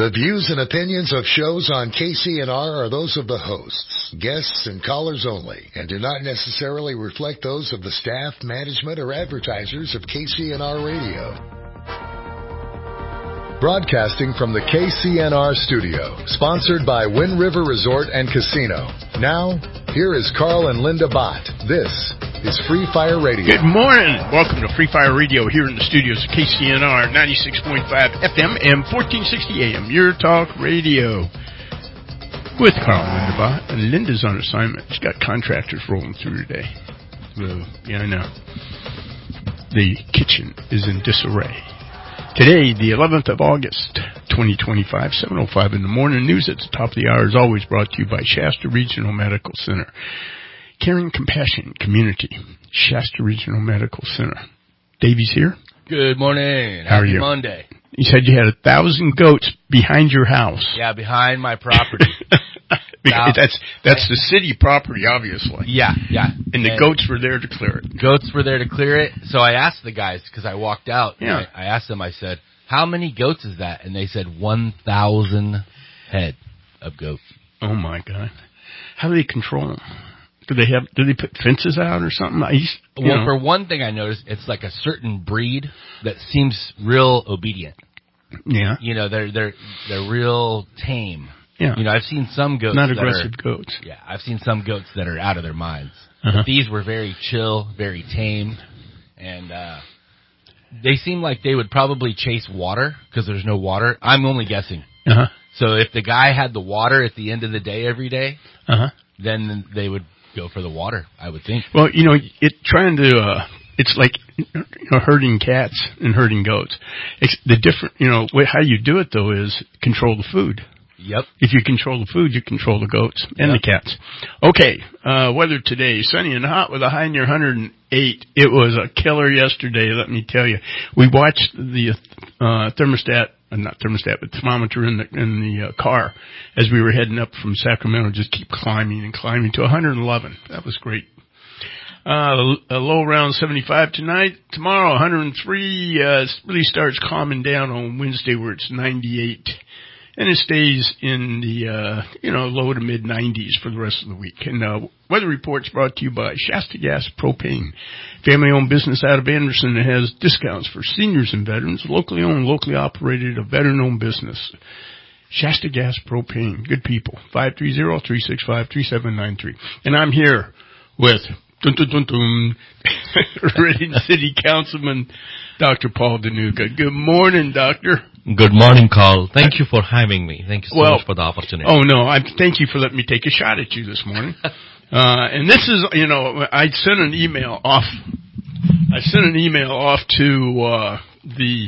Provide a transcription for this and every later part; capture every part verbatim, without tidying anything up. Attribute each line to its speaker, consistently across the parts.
Speaker 1: The views and opinions of shows on K C N R are those of the hosts, guests, and callers only, and do not necessarily reflect those of the staff, management, or advertisers of K C N R Radio. Broadcasting from the K C N R studio, sponsored by Wind River Resort and Casino. Now, here is Carl and Linda Bott. This is Free Fire Radio.
Speaker 2: Good morning. Welcome to Free Fire Radio here in the studios of K C N R ninety-six point five F M and fourteen sixty A M, Your Talk Radio. With Carl and Linda Bott. And Linda's on assignment. She's got contractors rolling through today. So, yeah, I know. The kitchen is in disarray. Today, the eleventh of August, twenty twenty-five, seven oh five in the morning. News at the top of the hour is always brought to you by Shasta Regional Medical Center. Caring Compassion Community, Shasta Regional Medical Center. Davey's here.
Speaker 3: Good morning.
Speaker 2: How
Speaker 3: Happy
Speaker 2: are you?
Speaker 3: Monday.
Speaker 2: You said you had a thousand goats behind your house.
Speaker 3: Yeah, behind my property. Now,
Speaker 2: that's that's the city property, obviously.
Speaker 3: Yeah, yeah.
Speaker 2: And the
Speaker 3: and
Speaker 2: goats were there to clear it.
Speaker 3: Goats were there to clear it. So I asked the guys, because I walked out.
Speaker 2: Yeah.
Speaker 3: I, I asked them, I said, how many goats is that? And they said one thousand head of goats.
Speaker 2: Oh, my God. How do they control them? Do they have? Do they put fences out or something? I used,
Speaker 3: Well,
Speaker 2: know.
Speaker 3: for one thing I noticed, it's like a certain breed that seems real obedient.
Speaker 2: Yeah.
Speaker 3: You know, they're they're they're real tame.
Speaker 2: Yeah.
Speaker 3: You know, I've seen some goats
Speaker 2: Not
Speaker 3: that
Speaker 2: aggressive
Speaker 3: are,
Speaker 2: goats.
Speaker 3: Yeah, I've seen some goats that are out of their minds.
Speaker 2: Uh-huh.
Speaker 3: But these were very chill, very tame, and uh, they seem like they would probably chase water because there's no water. I'm only guessing.
Speaker 2: Uh-huh.
Speaker 3: So if the guy had the water at the end of the day every day,
Speaker 2: Uh-huh.
Speaker 3: then they would go for the water, I would think.
Speaker 2: Well, you know, it trying to, uh, it's like, you know, herding cats and herding goats. It's the different, you know, how you do it, though, is control the food.
Speaker 3: Yep.
Speaker 2: If you control the food, you control the goats and
Speaker 3: Yep.
Speaker 2: the cats. Okay, uh, weather today, sunny and hot with a high near one hundred eight. It was a killer yesterday, let me tell you. We watched the uh, thermostat, uh, not thermostat, but thermometer in the in the uh, car as we were heading up from Sacramento, just keep climbing and climbing to one hundred eleven. That was great. Uh, a low around seventy-five tonight. Tomorrow, one hundred three. Uh, really starts calming down on Wednesday where it's ninety-eight. And it stays in the, uh, you know, low to mid nineties for the rest of the week. And, uh, weather reports brought to you by Shasta Gas Propane. Family owned business out of Anderson that has discounts for seniors and veterans. Locally owned, locally operated, a veteran owned business. Shasta Gas Propane. Good people. five three zero, three six five, three seven nine three. And I'm here with dun, dun, dun, dun, Reading City Councilman Doctor Paul DeNuca. Good morning, Doctor.
Speaker 4: Good morning, Carl. Thank you for having me. Thank you so
Speaker 2: well,
Speaker 4: much for the opportunity.
Speaker 2: Oh, no, I thank you for letting me take a shot at you this morning. uh, and this is, you know, I sent an email off, I sent an email off to, uh, the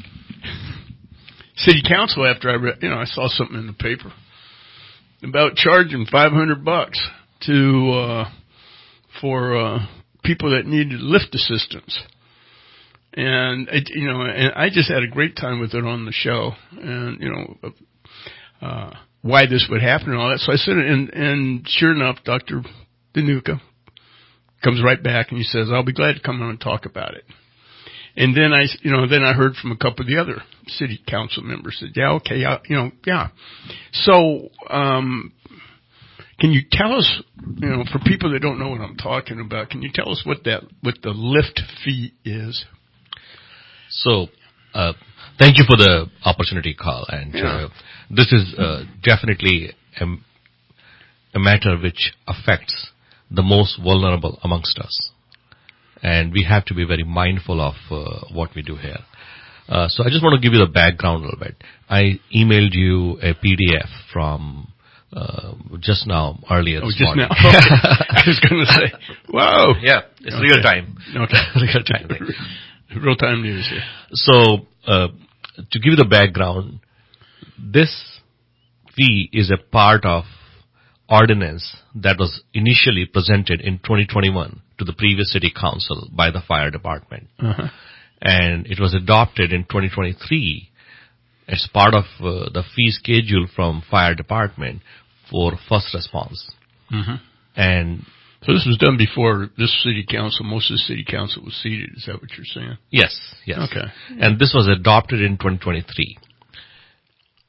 Speaker 2: city council after I read, you know, I saw something in the paper about charging five hundred bucks to, uh, for, uh, people that needed lift assistance. And, it, you know, and I just had a great time with it on the show and, you know, uh, why this would happen and all that. So I said it, and, and sure enough, Doctor DeNuca comes right back and he says, I'll be glad to come on and talk about it. And then I, you know, then I heard from a couple of the other city council members said, yeah, okay, I, you know, yeah. So, um, can you tell us, you know, for people that don't know what I'm talking about, can you tell us what that, what the lift fee is?
Speaker 4: So, uh, thank you for the opportunity, Carl. And
Speaker 2: yeah.
Speaker 4: uh, this is uh, definitely a, a matter which affects the most vulnerable amongst us. And we have to be very mindful of uh, what we do here. Uh, so I just want to give you the background a little bit. I emailed you a P D F from uh, just now, earlier
Speaker 2: oh,
Speaker 4: this
Speaker 2: just
Speaker 4: morning.
Speaker 2: now. I was going to say, whoa.
Speaker 4: Yeah, it's
Speaker 2: okay.
Speaker 4: real time.
Speaker 2: Okay.
Speaker 4: Real time.
Speaker 2: Real time news here.
Speaker 4: So, uh, to give you the background, this fee is a part of ordinance that was initially presented in twenty twenty-one to the previous city council by the fire department.
Speaker 2: Uh-huh.
Speaker 4: And it was adopted in twenty twenty-three as part of uh, the fee schedule from fire department for first response.
Speaker 2: Mm-hmm.
Speaker 4: And
Speaker 2: so this was done before this city council, most of the city council was seated. Is that what you're saying?
Speaker 4: yes, yes.
Speaker 2: Okay.
Speaker 4: And this was adopted in twenty twenty-three.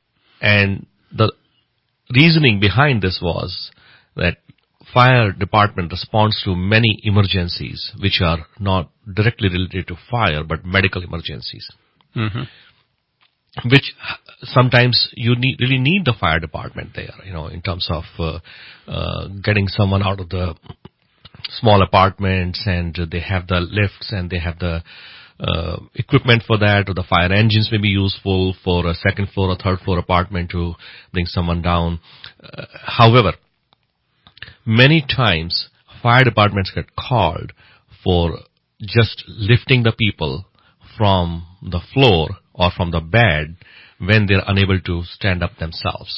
Speaker 4: And the reasoning behind this was that fire department responds to many emergencies which are not directly related to fire but medical emergencies,
Speaker 2: Mm-hmm.
Speaker 4: which sometimes you need, really need the fire department there, you know, in terms of uh, uh, getting someone out of the small apartments, and they have the lifts and they have the uh, equipment for that, or the fire engines may be useful for a second floor or third floor apartment to bring someone down. Uh, however, many times fire departments get called for just lifting the people from the floor or from the bed when they're unable to stand up themselves.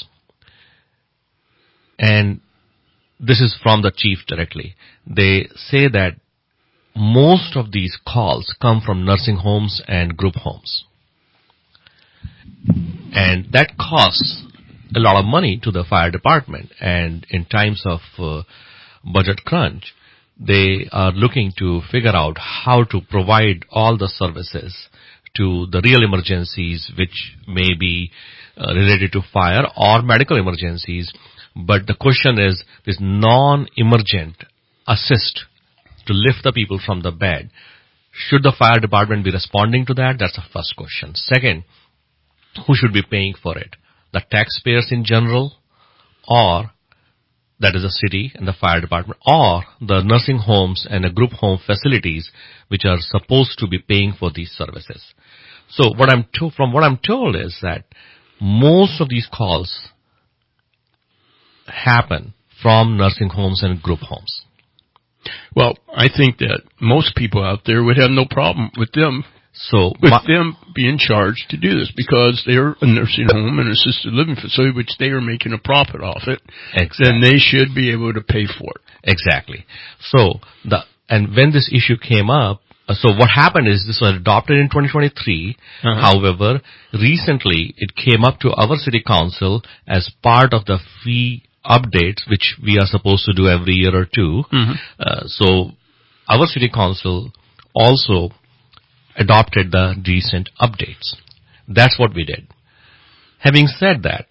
Speaker 4: And this is from the chief directly. They say that most of these calls come from nursing homes and group homes. And that costs a lot of money to the fire department. And in times of uh, budget crunch, they are looking to figure out how to provide all the services to the real emergencies, which may be uh, related to fire or medical emergencies. But the question is, this non-emergent assist to lift the people from the bed. Should the fire department be responding to that? That's the first question. Second, who should be paying for it? The taxpayers in general, or that is the city and the fire department, or the nursing homes and the group home facilities which are supposed to be paying for these services. So what I'm to, from what I'm told is that most of these calls happen from nursing homes and group homes.
Speaker 2: Well, I think that most people out there would have no problem with them
Speaker 4: So
Speaker 2: with
Speaker 4: my,
Speaker 2: them being charged to do this, because they're a nursing home and assisted living facility, which they are making a profit off it.
Speaker 4: Exactly.
Speaker 2: Then they should be able to pay for it.
Speaker 4: Exactly. So the and when this issue came up, uh, so what happened is this was adopted in twenty twenty-three.
Speaker 2: Uh-huh.
Speaker 4: However, recently it came up to our city council as part of the fee updates, which we are supposed to do every year or two.
Speaker 2: Mm-hmm.
Speaker 4: Uh, so our city council also adopted the recent updates. That's what we did. Having said that,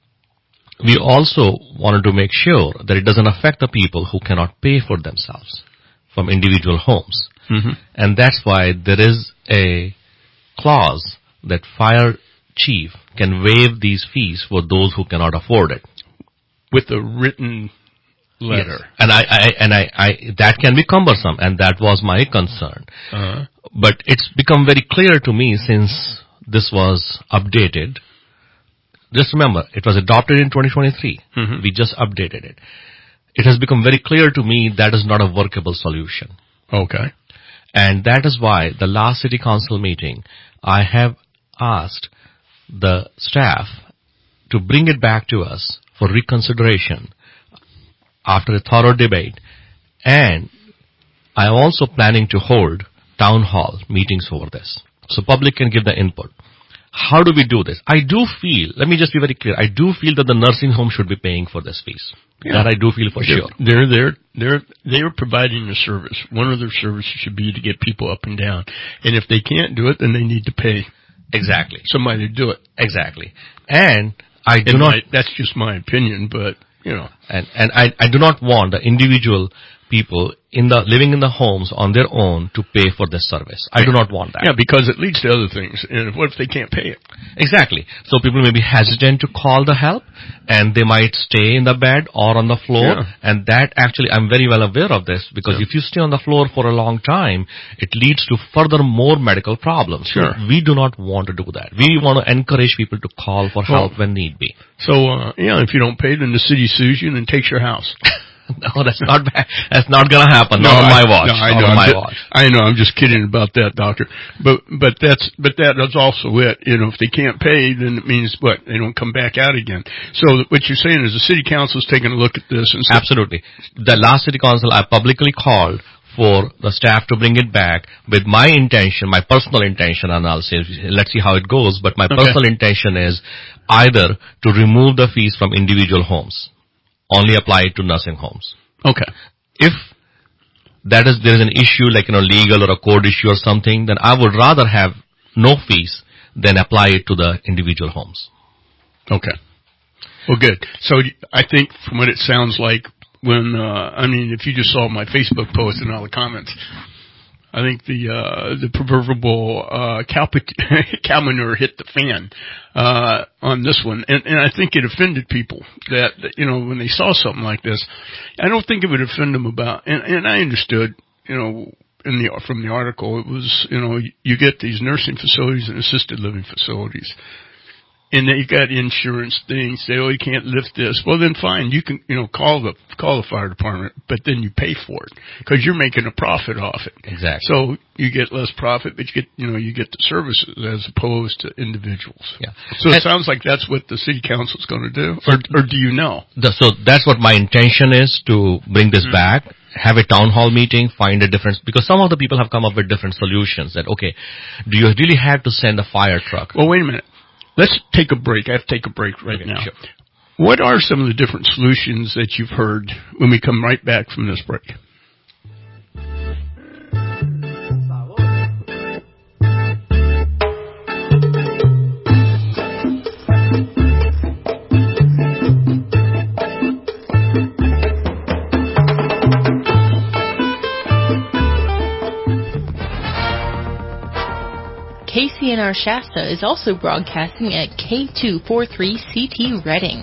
Speaker 4: we also wanted to make sure that it doesn't affect the people who cannot pay for themselves from individual homes.
Speaker 2: Mm-hmm.
Speaker 4: And that's why there is a clause that fire chief can waive these fees for those who cannot afford it.
Speaker 2: With a written letter.
Speaker 4: Yes. And I, I and I, I that can be cumbersome, and that was my concern.
Speaker 2: Uh-huh.
Speaker 4: But it's become very clear to me since this was updated. Just remember, it was adopted in twenty twenty-three.
Speaker 2: Mm-hmm.
Speaker 4: We just updated it. It has become very clear to me that is not a workable solution.
Speaker 2: Okay.
Speaker 4: And that is why the last city council meeting, I have asked the staff to bring it back to us for reconsideration after a thorough debate. And I am also planning to hold town hall meetings over this, so public can give the input. How do we do this? I do feel, let me just be very clear, I do feel that the nursing home should be paying for this fees.
Speaker 2: Yeah.
Speaker 4: That I do feel for
Speaker 2: They're,
Speaker 4: sure.
Speaker 2: they're they're they're they're providing a service. One of their services should be to get people up and down. And if they can't do it, then they need to pay
Speaker 4: Exactly.
Speaker 2: somebody to do it.
Speaker 4: Exactly. And I do
Speaker 2: And
Speaker 4: not,
Speaker 2: my, that's just my opinion, but you know.
Speaker 4: and, and I, I do not want the individual people in the living in the homes on their own to pay for this service. I do not want that.
Speaker 2: Yeah, because it leads to other things. And what if they can't pay it?
Speaker 4: Exactly. So people may be hesitant to call the help, and they might stay in the bed or on the floor.
Speaker 2: Yeah.
Speaker 4: And that actually, I'm very well aware of this, because
Speaker 2: Yeah.
Speaker 4: if you stay on the floor for a long time, it leads to further more medical problems.
Speaker 2: Sure.
Speaker 4: So we do not want to do that. We want to encourage people to call for
Speaker 2: Well,
Speaker 4: help when need be.
Speaker 2: So, uh, yeah, if you don't pay, then the city sues you and then takes your house.
Speaker 4: No, that's not bad. That's not going to happen. Not on my
Speaker 2: I,
Speaker 4: watch.
Speaker 2: No, I
Speaker 4: not
Speaker 2: know.
Speaker 4: on
Speaker 2: I'm
Speaker 4: my
Speaker 2: just,
Speaker 4: watch.
Speaker 2: I know. I'm just kidding about that, doctor. But but that's but that is also it. You know, if they can't pay, then it means what? They don't come back out again. So what you're saying is the city council is taking a look at this and saying,
Speaker 4: Absolutely. The last city council, I publicly called for the staff to bring it back with my intention, my personal intention, and I'll say, let's see how it goes, but my
Speaker 2: Okay.
Speaker 4: personal intention is either to remove the fees from individual homes, only apply it to nursing homes.
Speaker 2: okay,
Speaker 4: If that is, there is an issue like, you know, legal or a code issue or something, then I would rather have no fees than apply it to the individual homes.
Speaker 2: okay. Well, good. So I think from what it sounds like, when uh, I mean, if you just saw my Facebook post and all the comments, I think the uh, the proverbial uh, cow, cow manure hit the fan uh, on this one, and, and I think it offended people that, you know, when they saw something like this. I don't think it would offend them about, and, and I understood, you know, in the from the article, it was, you know, you get these nursing facilities and assisted living facilities. And they got insurance things. Say, oh, you can't lift this. Well, then fine. You can, you know, call the call the fire department, but then you pay for it because you're making a profit off it.
Speaker 4: Exactly.
Speaker 2: So you get less profit, but you get, you know, you get the services as opposed to individuals.
Speaker 4: Yeah.
Speaker 2: So it and sounds like that's what the city council is going to do, or, or do you know?
Speaker 4: The, so that's what my intention is, to bring this mm-hmm. back. Have a town hall meeting, find a difference, because some of the people have come up with different solutions. That okay, do you really have to send a fire truck?
Speaker 2: Well, wait a minute. Let's take a break. I have to take a break right
Speaker 4: okay,
Speaker 2: now.
Speaker 4: Sure.
Speaker 2: What are some of the different solutions that you've heard when we come right back from this break?
Speaker 5: K C N R Shasta is also broadcasting at K two forty-three C T Redding.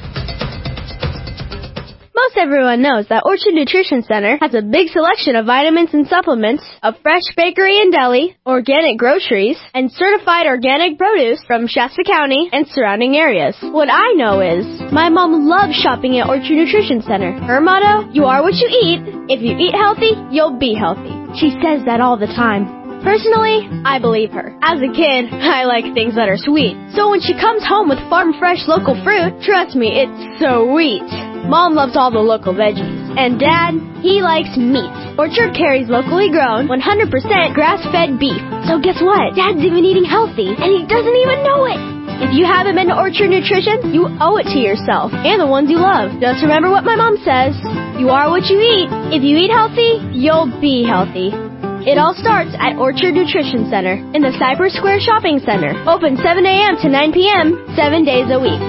Speaker 6: Most everyone knows that Orchard Nutrition Center has a big selection of vitamins and supplements, a fresh bakery and deli, organic groceries, and certified organic produce from Shasta County and surrounding areas. What I know is, my mom loves shopping at Orchard Nutrition Center. Her motto, you are what you eat. If you eat healthy, you'll be healthy. She says that all the time. Personally, I believe her. As a kid, I like things that are sweet. So when she comes home with farm fresh local fruit, trust me, it's sweet. Mom loves all the local veggies. And Dad, he likes meat. Orchard carries locally grown, one hundred percent grass-fed beef. So guess what? Dad's even eating healthy, and he doesn't even know it. If you haven't been to Orchard Nutrition, you owe it to yourself and the ones you love. Just remember what my mom says. You are what you eat. If you eat healthy, you'll be healthy. It all starts at Orchard Nutrition Center in the Cypress Square Shopping Center. Open seven a.m. to nine p.m., seven days a week.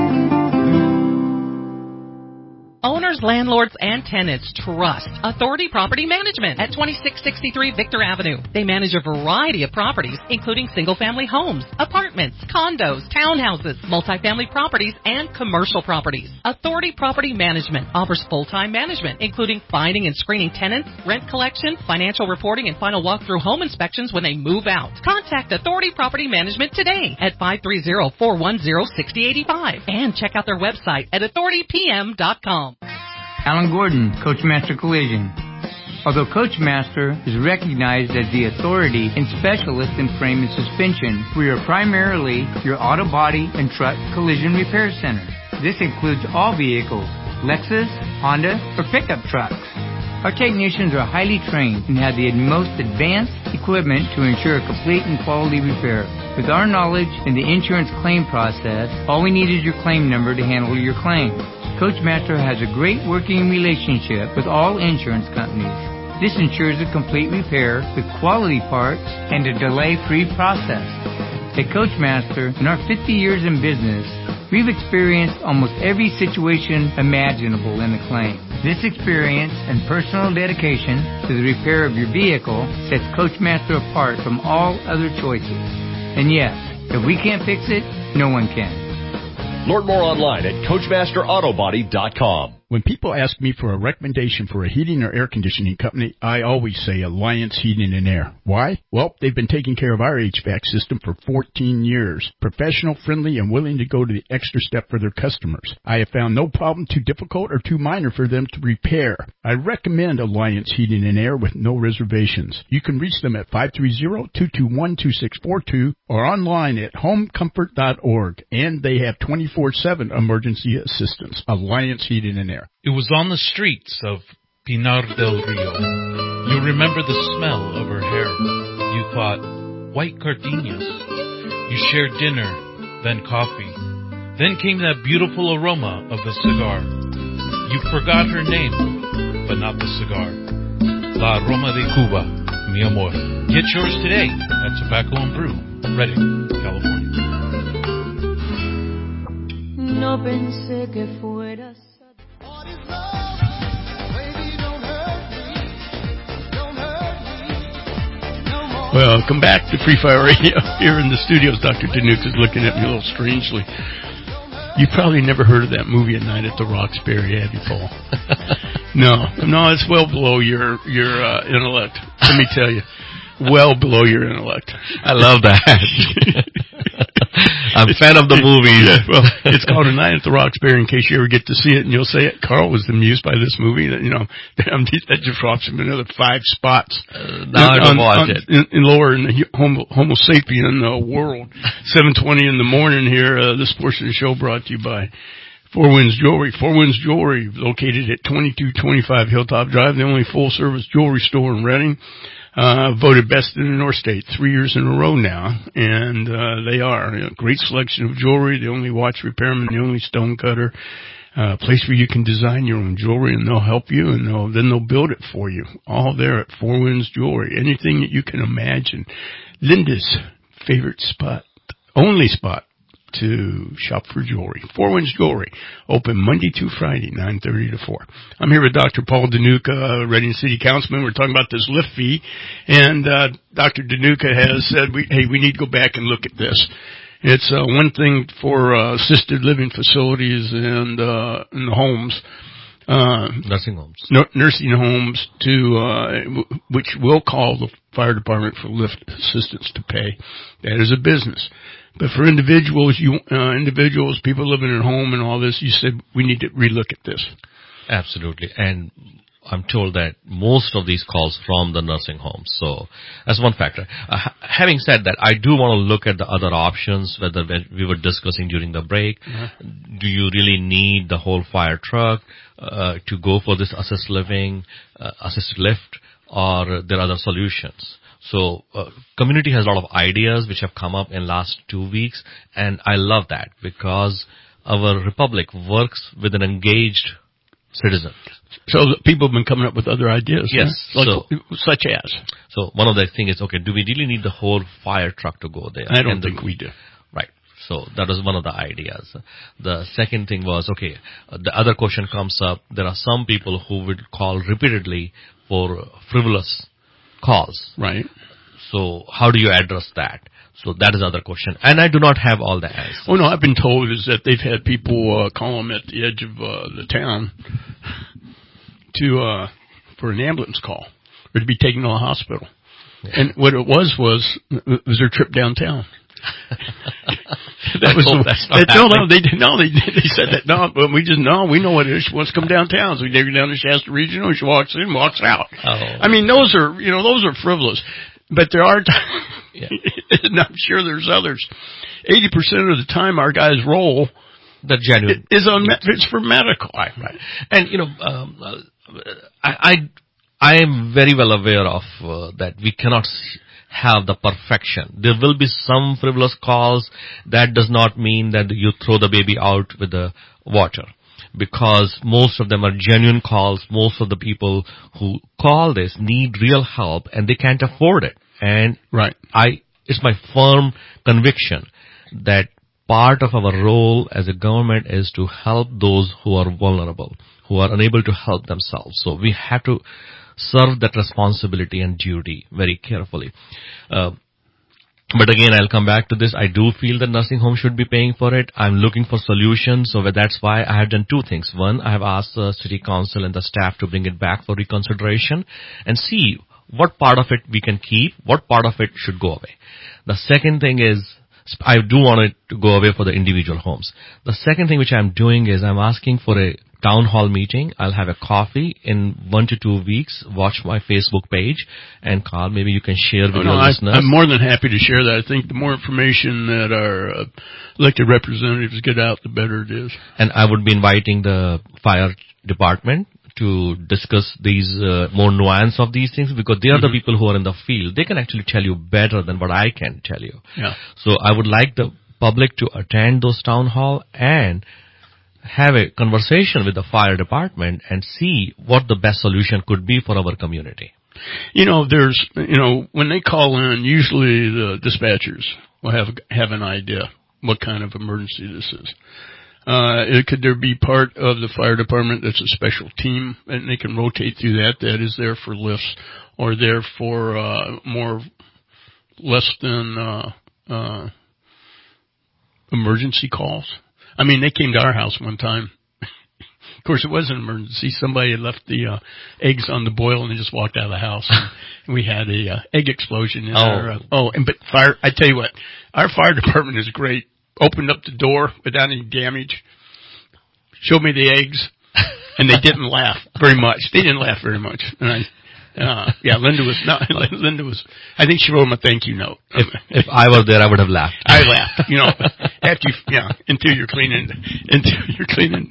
Speaker 7: Owners, landlords, and tenants trust Authority Property Management at twenty-six sixty-three Victor Avenue. They manage a variety of properties, including single-family homes, apartments, condos, townhouses, multifamily properties, and commercial properties. Authority Property Management offers full-time management, including finding and screening tenants, rent collection, financial reporting, and final walkthrough home inspections when they move out. Contact Authority Property Management today at five three zero, four one zero, six zero eight five and check out their website at authority p m dot com.
Speaker 8: Alan Gordon, Coachmaster Collision. Although Coachmaster is recognized as the authority and specialist in frame and suspension, we are primarily your auto body and truck collision repair center. This includes all vehicles, Lexus, Honda, or pickup trucks. Our technicians are highly trained and have the most advanced equipment to ensure a complete and quality repair. With our knowledge in the insurance claim process, all we need is your claim number to handle your claim. Coachmaster has a great working relationship with all insurance companies. This ensures a complete repair with quality parts and a delay-free process. At Coachmaster, in our fifty years in business, we've experienced almost every situation imaginable in a claim. This experience and personal dedication to the repair of your vehicle sets Coachmaster apart from all other choices. And yes, if we can't fix it, no one can.
Speaker 9: Learn more online at coachmaster auto body dot com.
Speaker 2: When people ask me for a recommendation for a heating or air conditioning company, I always say Alliance Heating and Air. Why? Well, they've been taking care of our H V A C system for fourteen years. Professional, friendly, and willing to go to the extra step for their customers. I have found no problem too difficult or too minor for them to repair. I recommend Alliance Heating and Air with no reservations. You can reach them at five three zero, two two one, two six four two or online at home comfort dot org. And they have twenty-four seven emergency assistance. Alliance Heating and Air.
Speaker 10: It was on the streets of Pinar del Rio. You remember the smell of her hair. You thought, white gardenias. You shared dinner, then coffee. Then came that beautiful aroma of the cigar. You forgot her name, but not the cigar. La Aroma de Cuba, mi amor. Get yours today at Tobacco and Brew, Redding, California.
Speaker 11: No no pensé que fuera.
Speaker 2: Well, come back to Free Fire Radio here in the studios. Doctor Danuka is looking at me a little strangely. You've probably never heard of that movie, A Night at the Roxbury, have you, Paul? No, no, it's well below your your uh, intellect. Let me tell you, well below your intellect.
Speaker 4: I love that. I'm a fan of the movie.
Speaker 2: Yeah, well, it's called A Night at the Roxbury. In case you ever get to see it, and you'll say it. Carl was amused by this movie. That you know, damn, that just drops him another five spots.
Speaker 4: Uh, now I don't watch it.
Speaker 2: In, in lower in the Homo, Homo sapien uh, world. Seven twenty in the morning here. Uh, this portion of the show brought to you by Four Winds Jewelry. Four Winds Jewelry, located at twenty-two twenty-five Hilltop Drive, the only full-service jewelry store in Reading. Uh, voted best in the North State three years in a row now, and uh, they are. You know, great selection of jewelry, the only watch repairman, the only stone cutter, uh, place where you can design your own jewelry, and they'll help you, and they'll, then they'll build it for you. All there at Four Winds Jewelry. Anything that you can imagine. Linda's favorite spot, only spot to shop for jewelry. Four Winds Jewelry, open Monday to Friday, nine thirty to four. I'm here with Doctor Paul Danuka, uh, Reading City Councilman. We're talking about this lift fee, and uh, Doctor Danuka has said, we, hey, we need to go back and look at this. It's uh, one thing for uh, assisted living facilities and uh, in the homes, uh,
Speaker 4: nursing homes,
Speaker 2: no, nursing homes to uh, w- which will call the fire department for lift assistance to pay. That is a business. But for individuals, you uh, individuals, people living at home and all this, you said we need to relook at this.
Speaker 4: Absolutely. And I'm told that most of these calls from the nursing homes. So that's one factor. Uh, having said that, I do want to look at the other options, whether we were discussing during the break. Mm-hmm. Do you really need the whole fire truck uh, to go for this assisted living, uh, assisted lift, or there are other solutions? So, uh, community has a lot of ideas which have come up in last two weeks, and I love that because our republic works with an engaged citizen.
Speaker 2: So people have been coming up with other ideas.
Speaker 4: Yes.
Speaker 2: Huh? Like,
Speaker 4: so,
Speaker 2: such as?
Speaker 4: So one of the things is, okay, do we really need the whole fire truck to go there?
Speaker 2: I don't
Speaker 4: and
Speaker 2: think
Speaker 4: the,
Speaker 2: we do.
Speaker 4: Right. So that was one of the ideas. The second thing was, okay, uh, the other question comes up. There are some people who would call repeatedly for frivolous calls.
Speaker 2: Right.
Speaker 4: So how do you address that? So that is another question. And I do not have all the answers.
Speaker 2: Oh, no, I've been told is that they've had people uh, call them at the edge of uh, the town to uh, for an ambulance call or to be taken to a hospital. Yeah. And what it was was was their trip downtown. That was the,
Speaker 4: that's not
Speaker 2: that, no, no, they did, no, they they said that no, but we just no, we know what it is. She wants to come downtown, so we take her down to Shasta Regional. She walks in, walks out.
Speaker 4: Oh.
Speaker 2: I mean, those are you know those are frivolous, but there are.
Speaker 4: Yeah.
Speaker 2: And I'm sure there's others. Eighty percent of the time, our guys roll.
Speaker 4: The genuine
Speaker 2: is on. It's for medical, right?
Speaker 4: And you know, um, uh, I, I I am very well aware of uh, that we cannot have the perfection. There will be some frivolous calls. That does not mean that you throw the baby out with the water, because most of them are genuine calls. Most of the people who call this need real help, and they can't afford it. And
Speaker 2: right,
Speaker 4: I it's my firm conviction that part of our role as a government is to help those who are vulnerable, who are unable to help themselves. So we have to serve that responsibility and duty very carefully. Uh, but again, I'll come back to this. I do feel that nursing home should be paying for it. I'm looking for solutions. So that's why I have done two things. One, I have asked the city council and the staff to bring it back for reconsideration and see what part of it we can keep, what part of it should go away. The second thing is, I do want it to go away for the individual homes. The second thing which I'm doing is I'm asking for a town hall meeting. I'll have a coffee in one to two weeks. Watch my Facebook page and Carl, maybe you can share with
Speaker 2: oh,
Speaker 4: your
Speaker 2: no,
Speaker 4: listeners.
Speaker 2: I, I'm more than happy to share that. I think the more information that our uh, elected representatives get out, the better it is.
Speaker 4: And I would be inviting the fire department to discuss these uh, more nuance of these things, because they are mm-hmm. the people who are in the field. They can actually tell you better than what I can tell you.
Speaker 2: Yeah.
Speaker 4: So I would like the public to attend those town hall and have a conversation with the fire department and see what the best solution could be for our community.
Speaker 2: You know, there's, you know, when they call in, usually the dispatchers will have have an idea what kind of emergency this is. Uh, it, could there be part of the fire department that's a special team and they can rotate through that, that is there for lifts or there for, uh, more, less than, uh, uh, emergency calls? I mean, they came to our house one time. Of course, it was an emergency. Somebody had left the, uh, eggs on the boil and they just walked out of the house. And we had a, uh, egg explosion in
Speaker 4: oh.
Speaker 2: our, uh, oh, and, but fire, I tell you what, our fire department is great. Opened up the door without any damage, showed me the eggs, and they didn't laugh very much. They didn't laugh very much. And I, uh, yeah, Linda was not, Linda was, I think she wrote him a thank you note.
Speaker 4: If, if I were there, I would have laughed.
Speaker 2: I laughed, you know, after you, yeah, until you're cleaning, until you're cleaning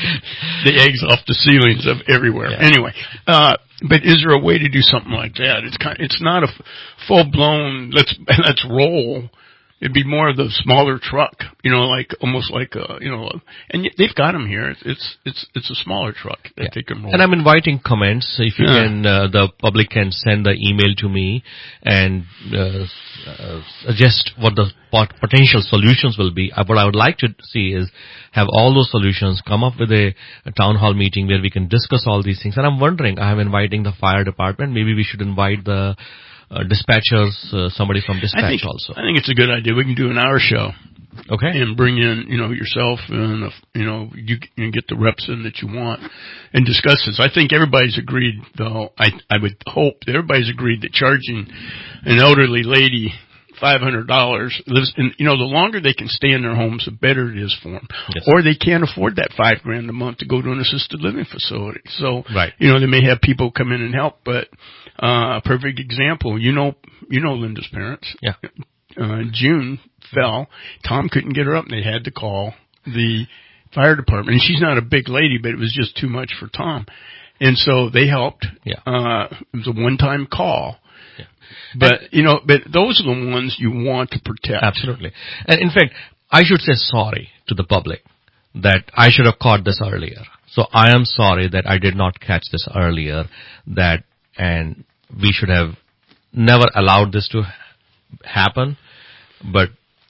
Speaker 2: the eggs off the ceilings of everywhere. Yeah. Anyway, uh, but is there a way to do something like that? It's kind, it's not a full blown, let's, let's roll. It'd be more of the smaller truck, you know, like almost like a, you know, and they've got them here. It's it's it's a smaller truck that
Speaker 4: yeah.
Speaker 2: they can roll.
Speaker 4: And I'm inviting comments. If you
Speaker 2: yeah.
Speaker 4: can, uh, the public can send the email to me and uh, uh, suggest what the pot- potential solutions will be. Uh, what I would like to see is have all those solutions, come up with a, a town hall meeting where we can discuss all these things. And I'm wondering, I'm inviting the fire department. Maybe we should invite the Uh, dispatchers, uh, somebody from dispatch
Speaker 2: I think,
Speaker 4: also.
Speaker 2: I think it's a good idea. We can do an hour show.
Speaker 4: Okay.
Speaker 2: And bring in, you know, yourself and, uh, you know, you can get the reps in that you want and discuss this. I think everybody's agreed, though, I, I would hope that everybody's agreed that charging an elderly lady five hundred dollars lives in, you know, the longer they can stay in their homes, the better it is for them. Yes. Or they can't afford that five grand a month to go to an assisted living facility. So,
Speaker 4: right.
Speaker 2: you know, they may have people come in and help, but, uh, a perfect example, you know, you know Linda's parents.
Speaker 4: Yeah.
Speaker 2: Uh, June fell. Tom couldn't get her up and they had to call the fire department. And she's not a big lady, but it was just too much for Tom. And so they helped.
Speaker 4: Yeah.
Speaker 2: Uh, it was a one-time call.
Speaker 4: Yeah.
Speaker 2: But, and, you know, but those are the ones you want to protect.
Speaker 4: Absolutely. And in fact, I should say sorry to the public that I should have caught this earlier. So I am sorry that I did not catch this earlier, that, and we should have never allowed this to happen, but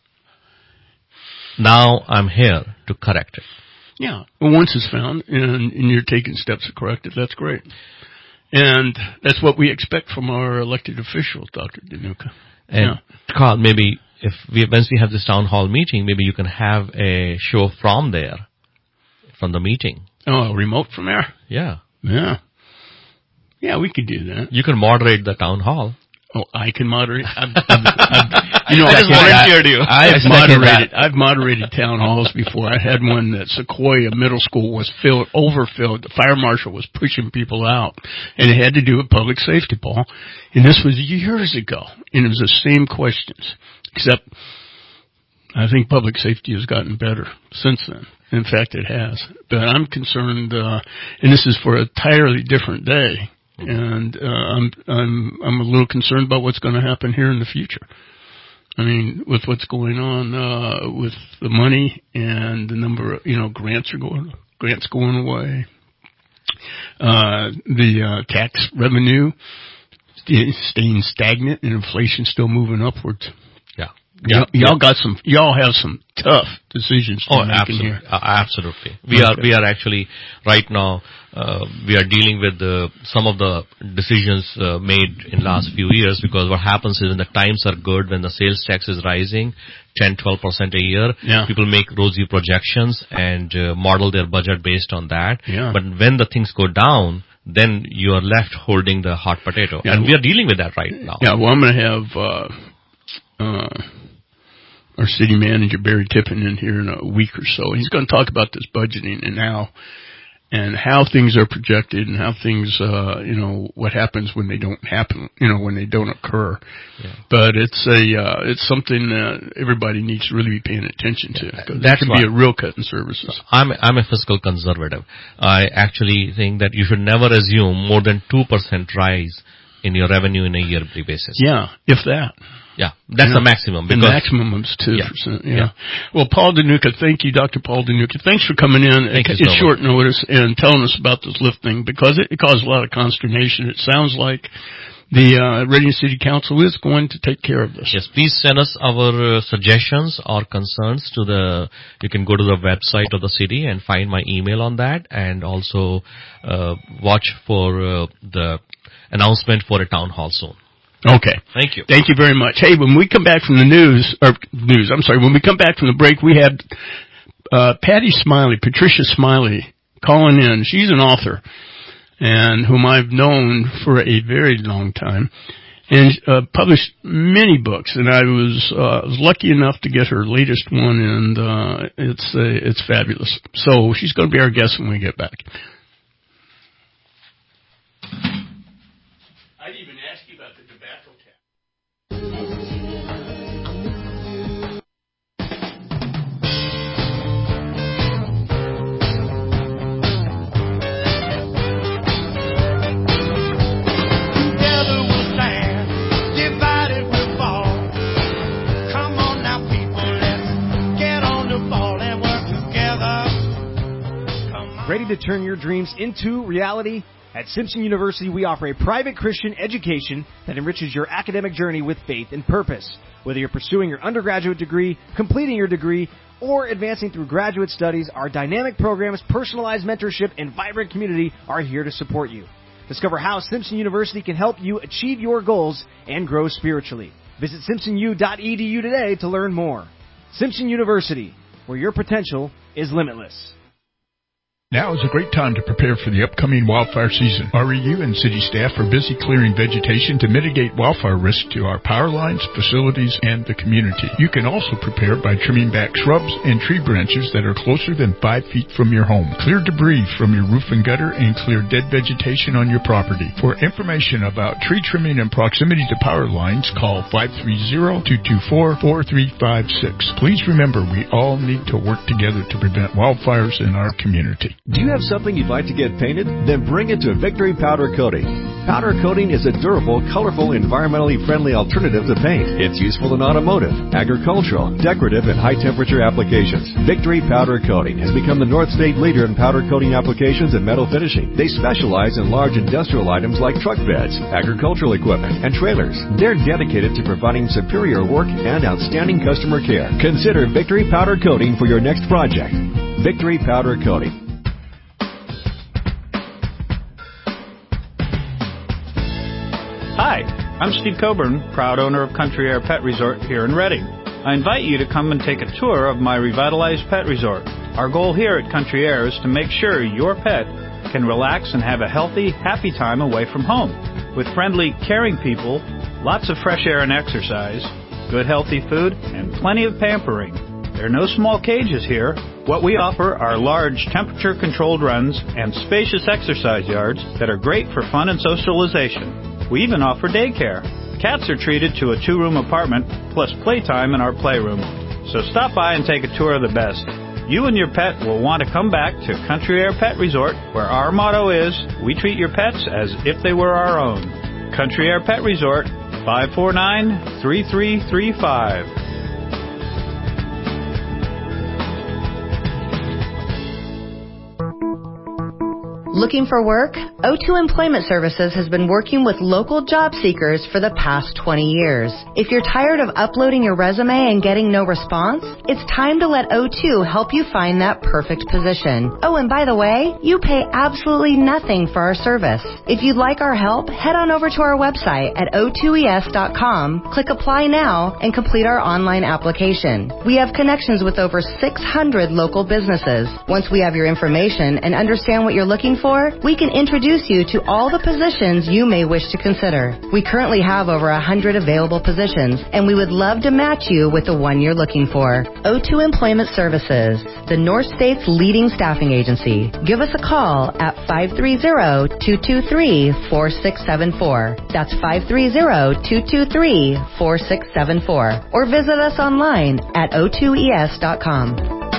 Speaker 4: now I'm here to correct it.
Speaker 2: Yeah. Well, once it's found and, and you're taking steps to correct it, that's great. And that's what we expect from our elected officials, Doctor Danuka.
Speaker 4: And yeah. Carl, maybe if we, once we have this town hall meeting, maybe you can have a show from there, from the meeting.
Speaker 2: Oh, remote from there?
Speaker 4: Yeah.
Speaker 2: Yeah. Yeah, we could do that.
Speaker 4: You can moderate the town hall.
Speaker 2: Oh, I can moderate. I've, I've, I've, you know,
Speaker 4: I just volunteered you.
Speaker 2: I've moderated. I've moderated town halls before. I had one that Sequoia Middle School was filled, overfilled. The fire marshal was pushing people out, and it had to do with public safety, Paul. And this was years ago, and it was the same questions, except I think public safety has gotten better since then. In fact, it has. But I'm concerned, uh, and this is for an entirely different day. And uh, I'm I'm I'm a little concerned about what's going to happen here in the future. I mean, with what's going on uh, with the money and the number of, you know, grants are going grants going away. Uh, the uh, tax revenue staying stagnant and inflation still moving upwards.
Speaker 4: Yeah.
Speaker 2: Yeah, y'all, y'all got some. Y'all have some tough decisions to
Speaker 4: oh,
Speaker 2: make
Speaker 4: absolutely.
Speaker 2: in here.
Speaker 4: Uh, absolutely. We okay. are. We are actually right now. Uh, we are dealing with the, some of the decisions uh, made in last few years, because what happens is when the times are good, when the sales tax is rising, ten, twelve percent a year,
Speaker 2: yeah.
Speaker 4: people make rosy projections and uh, model their budget based on that.
Speaker 2: Yeah.
Speaker 4: But when the things go down, then you are left holding the hot potato,
Speaker 2: yeah.
Speaker 4: and we are dealing with that right now.
Speaker 2: Yeah. Well, I'm going to have. Uh, uh, our city manager, Barry Tippin, in here in a week or so. He's going to talk about this budgeting and how, and how things are projected and how things, uh, you know, what happens when they don't happen, you know, when they don't occur.
Speaker 4: Yeah.
Speaker 2: But it's a, uh, it's something that everybody needs to really be paying attention to.
Speaker 4: Yeah,
Speaker 2: that can be a real cut in services.
Speaker 4: I'm, I'm a fiscal conservative. I actually think that you should never assume more than two percent rise in your revenue in a yearly basis.
Speaker 2: Yeah, if that.
Speaker 4: Yeah, that's
Speaker 2: yeah.
Speaker 4: the maximum.
Speaker 2: The maximum is two percent, yeah. yeah. Well, Paul Danuka, thank you, Doctor Paul Danuka. Thanks for coming in
Speaker 4: thank
Speaker 2: at
Speaker 4: you so
Speaker 2: short
Speaker 4: much.
Speaker 2: notice and telling us about this lift thing, because it, it caused a lot of consternation. It sounds like the uh, Reading City Council is going to take care of this.
Speaker 4: Yes, please send us our uh, suggestions or concerns to the, you can go to the website of the city and find my email on that, and also uh, watch for uh, the announcement for a town hall soon.
Speaker 2: Okay.
Speaker 4: Thank you.
Speaker 2: Thank you very much. Hey, when we come back from the news, or news, I'm sorry, when we come back from the break, we had uh, Patty Smiley, Patricia Smiley, calling in. She's an author, and whom I've known for a very long time, and uh, published many books. And I was uh, was lucky enough to get her latest one, and uh, it's uh, it's fabulous. So she's going to be our guest when we get back. I'd even ask you about the tobacco tax.
Speaker 12: Ready to turn your dreams into reality? At Simpson University, we offer a private Christian education that enriches your academic journey with faith and purpose. Whether you're pursuing your undergraduate degree, completing your degree, or advancing through graduate studies, our dynamic programs, personalized mentorship, and vibrant community are here to support you. Discover how Simpson University can help you achieve your goals and grow spiritually. Visit simpson u dot e d u today to learn more. Simpson University, where your potential is limitless.
Speaker 13: Now is a great time to prepare for the upcoming wildfire season. R E U and city staff are busy clearing vegetation to mitigate wildfire risk to our power lines, facilities, and the community. You can also prepare by trimming back shrubs and tree branches that are closer than five feet from your home. Clear debris from your roof and gutter and clear dead vegetation on your property. For information about tree trimming and proximity to power lines, call five three zero, two two four, four three five six. Please remember, we all need to work together to prevent wildfires in our community.
Speaker 9: Do you have something you'd like to get painted? Then bring it to Victory Powder Coating. Powder coating is a durable, colorful, environmentally friendly alternative to paint. It's useful in automotive, agricultural, decorative, and high-temperature applications. Victory Powder Coating has become the North State leader in powder coating applications and metal finishing. They specialize in large industrial items like truck beds, agricultural equipment, and trailers. They're dedicated to providing superior work and outstanding customer care. Consider Victory Powder Coating for your next project. Victory Powder Coating.
Speaker 14: Hi, I'm Steve Coburn, proud owner of Country Air Pet Resort here in Reading. I invite you to come and take a tour of my revitalized pet resort. Our goal here at Country Air is to make sure your pet can relax and have a healthy, happy time away from home. With friendly, caring people, lots of fresh air and exercise, good healthy food, and plenty of pampering. There are no small cages here. What we offer are large temperature-controlled runs and spacious exercise yards that are great for fun and socialization. We even offer daycare. Cats are treated to a two-room apartment plus playtime in our playroom. So stop by and take a tour of the best. You and your pet will want to come back to Country Air Pet Resort, where our motto is, we treat your pets as if they were our own. Country Air Pet Resort, five four nine, three three three five.
Speaker 15: Looking for work? O two Employment Services has been working with local job seekers for the past twenty years. If you're tired of uploading your resume and getting no response, it's time to let O two help you find that perfect position. Oh, and by the way, you pay absolutely nothing for our service. If you'd like our help, head on over to our website at o two e s dot com, click Apply Now, and complete our online application. We have connections with over six hundred local businesses. Once we have your information and understand what you're looking for, we can introduce you to all the positions you may wish to consider. We currently have over one hundred available positions, and we would love to match you with the one you're looking for. O two Employment Services, the North State's leading staffing agency. Give us a call at five three zero, two two three, four six seven four. That's five three zero, two two three, four six seven four. Or visit us online at o two e s dot com.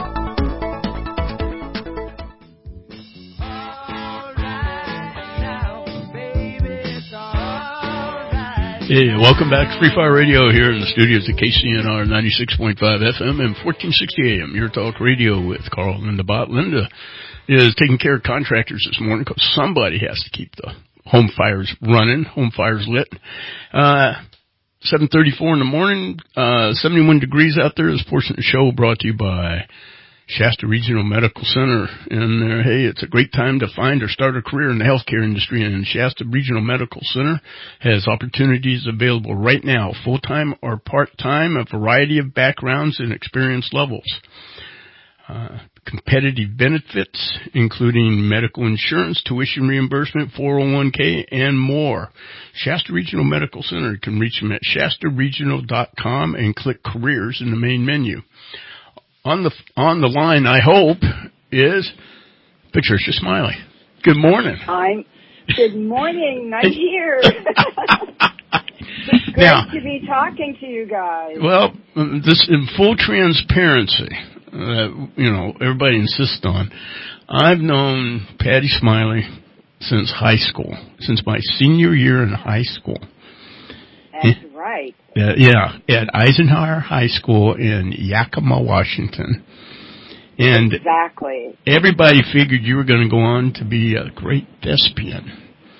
Speaker 2: Hey, welcome back to Free Fire Radio here in the studios of K C N R ninety-six point five F M and fourteen sixty A M. Your talk radio with Carl and Linda Bott. Linda is taking care of contractors this morning because somebody has to keep the home fires running, home fires lit. Uh, seven thirty-four in the morning, uh, seventy-one degrees out there. This portion of the show brought to you by Shasta Regional Medical Center. And uh, hey, it's a great time to find or start a career in the healthcare industry. And Shasta Regional Medical Center has opportunities available right now, full-time or part-time, a variety of backgrounds and experience levels. Uh, competitive benefits, including medical insurance, tuition reimbursement, four oh one k, and more. Shasta Regional Medical Center, you can reach them at shasta regional dot com and click careers in the main menu. On the on the line, I hope, is Patricia Smiley. Good morning.
Speaker 16: I'm. Good morning. I'm here. It's great
Speaker 2: now,
Speaker 16: to be talking to you guys.
Speaker 2: Well, this in full transparency, uh, you know, everybody insists on. I've known Patty Smiley since high school, since my senior year in high school.
Speaker 16: That's right.
Speaker 2: Uh, yeah, at Eisenhower High School in Yakima, Washington. And
Speaker 16: exactly.
Speaker 2: Everybody figured you were going to go on to be a great thespian.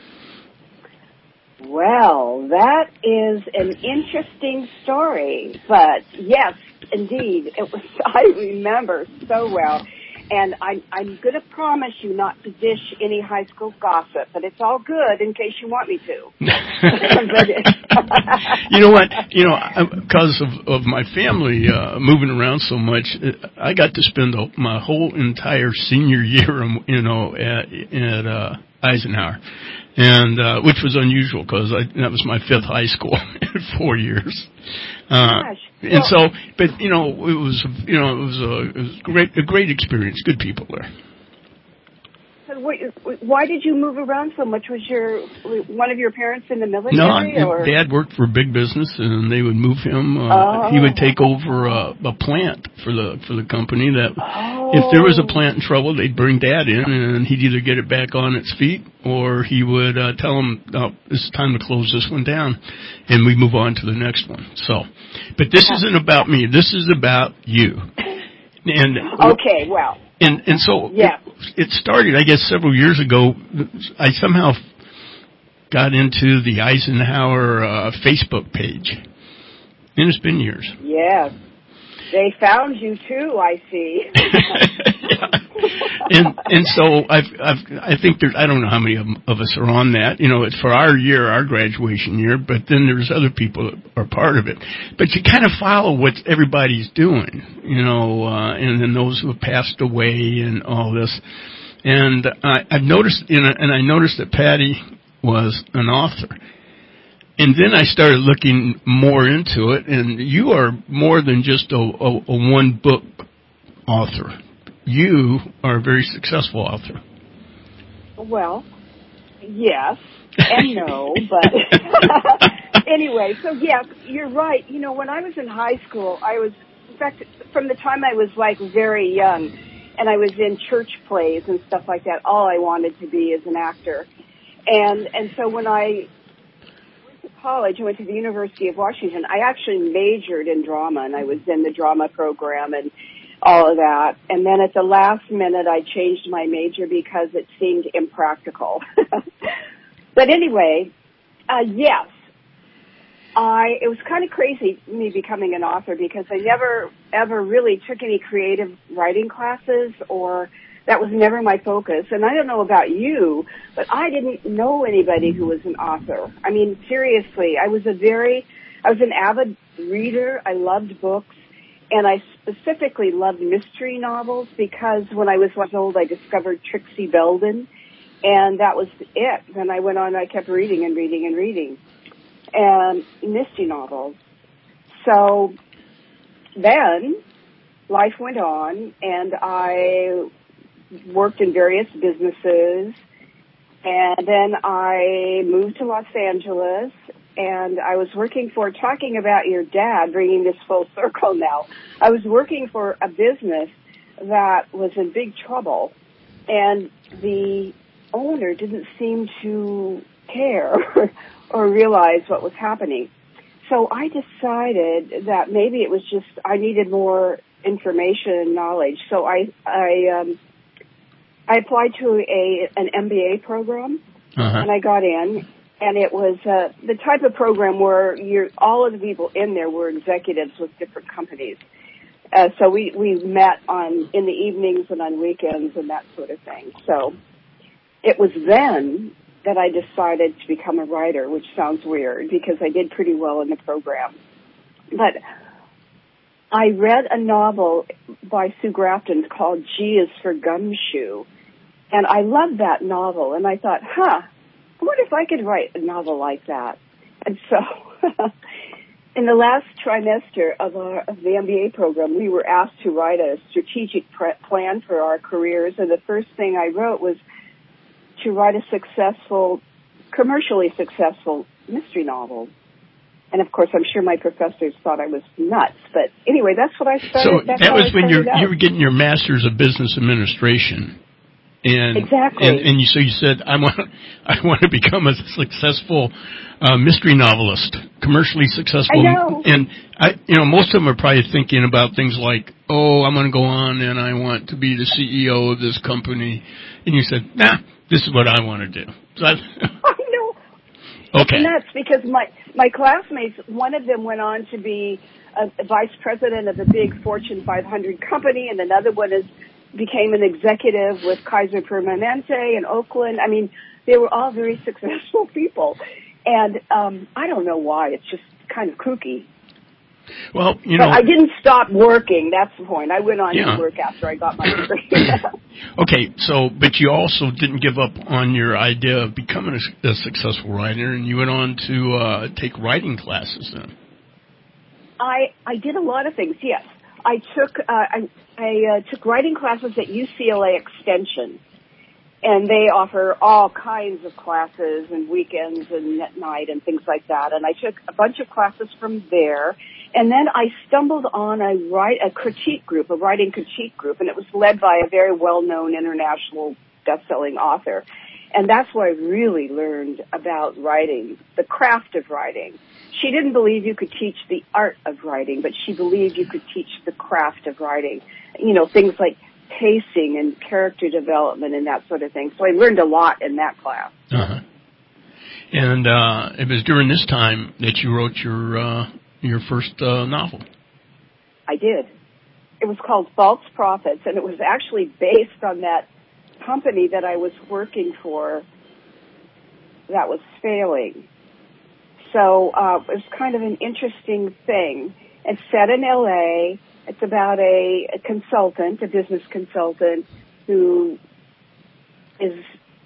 Speaker 16: Well, that is an interesting story, but yes, indeed, it was. I remember so well. And I'm, I'm going to promise you not to dish any high school gossip, but it's all good in case you want me to.
Speaker 2: You know what? You know, because of, of my family uh, moving around so much, I got to spend my whole entire senior year, you know, at, at uh, Eisenhower, and uh, which was unusual because that was my fifth high school in four years. Uh,
Speaker 16: Gosh.
Speaker 2: And so, but you know, it was, you know, it was a, it was great, a great experience. Good people there.
Speaker 16: So wait, why did you move around so much? Was your one of your parents in the military?
Speaker 2: No,
Speaker 16: or?
Speaker 2: Dad worked for a big business, and they would move him. Uh,
Speaker 16: oh.
Speaker 2: He would take over a, a plant for the for the company. That
Speaker 16: oh.
Speaker 2: if there was a plant in trouble, they'd bring Dad in, and he'd either get it back on its feet, or he would uh, tell him, "Oh, it's time to close this one down," and we move on to the next one. So, but this isn't about me. This is about you. And
Speaker 16: okay, well.
Speaker 2: And and so
Speaker 16: yeah.
Speaker 2: it, it started, I guess, several years ago. I somehow got into the Eisenhower uh, Facebook page, and it's been years.
Speaker 16: Yes, they found you too. I see.
Speaker 2: and and so I've I've I think there's I don't know how many of, of us are on that. You know, it's for our year, our graduation year. But then there's other people that are part of it. But you kind of follow what everybody's doing. You know, uh, and then those who have passed away and all this. And I, I've noticed, you know, and I noticed that Patty was an author. And then I started looking more into it, and you are more than just a, a, a one-book author. You are a very successful author.
Speaker 16: Well, yes and no, but anyway, so yes, you're right. You know, when I was in high school, I was, in fact, from the time I was like very young, and I was in church plays and stuff like that, all I wanted to be is an actor. And and so when I went to college, I went to the University of Washington, I actually majored in drama, and I was in the drama program and all of that. And then at the last minute, I changed my major because it seemed impractical. But anyway, uh, yes, I, it was kind of crazy, me becoming an author, because I never, ever really took any creative writing classes, or that was never my focus. And I don't know about you, but I didn't know anybody who was an author. I mean, seriously, I was a very, I was an avid reader. I loved books. And I specifically loved mystery novels because when I was one years old, I discovered Trixie Belden, and that was it. Then I went on, I kept reading and reading and reading, and mystery novels. So then life went on, and I worked in various businesses, and then I moved to Los Angeles. And I was working for, talking about your dad, bringing this full circle now, I was working for a business that was in big trouble, and the owner didn't seem to care or realize what was happening. So I decided that maybe it was just I needed more information and knowledge. So I I um, I applied to a an M B A program.
Speaker 2: Uh-huh.
Speaker 16: and I got in, and it was uh, the type of program where you're, all of the people in there were executives with different companies. Uh, so we, we met on in the evenings and on weekends and that sort of thing. So it was then that I decided to become a writer, which sounds weird because I did pretty well in the program. But I read a novel by Sue Grafton called G is for Gumshoe, and I loved that novel, and I thought, huh, I wonder if I could write a novel like that. And so in the last trimester of, our, of the M B A program, we were asked to write a strategic pre- plan for our careers, and the first thing I wrote was to write a successful, commercially successful mystery novel. And of course, I'm sure my professors thought I was nuts. But anyway, that's what I started.
Speaker 2: So
Speaker 16: that's
Speaker 2: that was
Speaker 16: I
Speaker 2: when you
Speaker 16: out.
Speaker 2: you were getting your master's of business administration, and
Speaker 16: exactly.
Speaker 2: And, and you, so you said, I want I want to become a successful uh, mystery novelist, commercially successful.
Speaker 16: I know.
Speaker 2: And I, you know, most of them are probably thinking about things like, oh, I'm going to go on and I want to be the C E O of this company. And you said, nah, this is what I want to do. So I,
Speaker 16: I know.
Speaker 2: Okay.
Speaker 16: It's nuts because my, my classmates, one of them went on to be a, a vice president of a big Fortune five hundred company, and another one is became an executive with Kaiser Permanente in Oakland. I mean, they were all very successful people. And um, I don't know why. It's just kind of kooky.
Speaker 2: Well, you know,
Speaker 16: but I didn't stop working. That's the point. I went on
Speaker 2: yeah.
Speaker 16: to work after I got my degree.
Speaker 2: Okay, so, but you also didn't give up on your idea of becoming a, a successful writer, and you went on to uh, take writing classes then.
Speaker 16: I I did a lot of things. Yes, I took uh, I I uh, took writing classes at U C L A Extension, and they offer all kinds of classes and weekends and at night and things like that. And I took a bunch of classes from there. And then I stumbled on a write a critique group, a writing critique group, and it was led by a very well-known international best-selling author. And that's where I really learned about writing, the craft of writing. She didn't believe you could teach the art of writing, but she believed you could teach the craft of writing. You know, things like pacing and character development and that sort of thing. So I learned a lot in that class.
Speaker 2: Uh-huh. And uh, it was during this time that you wrote your uh, your first uh, novel.
Speaker 16: I did. It was called False Prophets, and it was actually based on that company that I was working for that was failing. So uh, it was kind of an interesting thing. It's set in L A. It's about a, a consultant, a business consultant, who is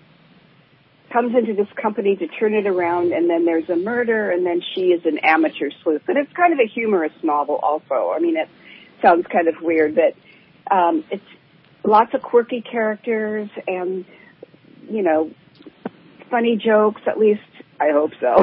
Speaker 16: comes into this company to turn it around, and then there's a murder, and then she is an amateur sleuth. But it's kind of a humorous novel also. I mean, it sounds kind of weird, but um, it's lots of quirky characters and, you know, funny jokes, at least I hope so.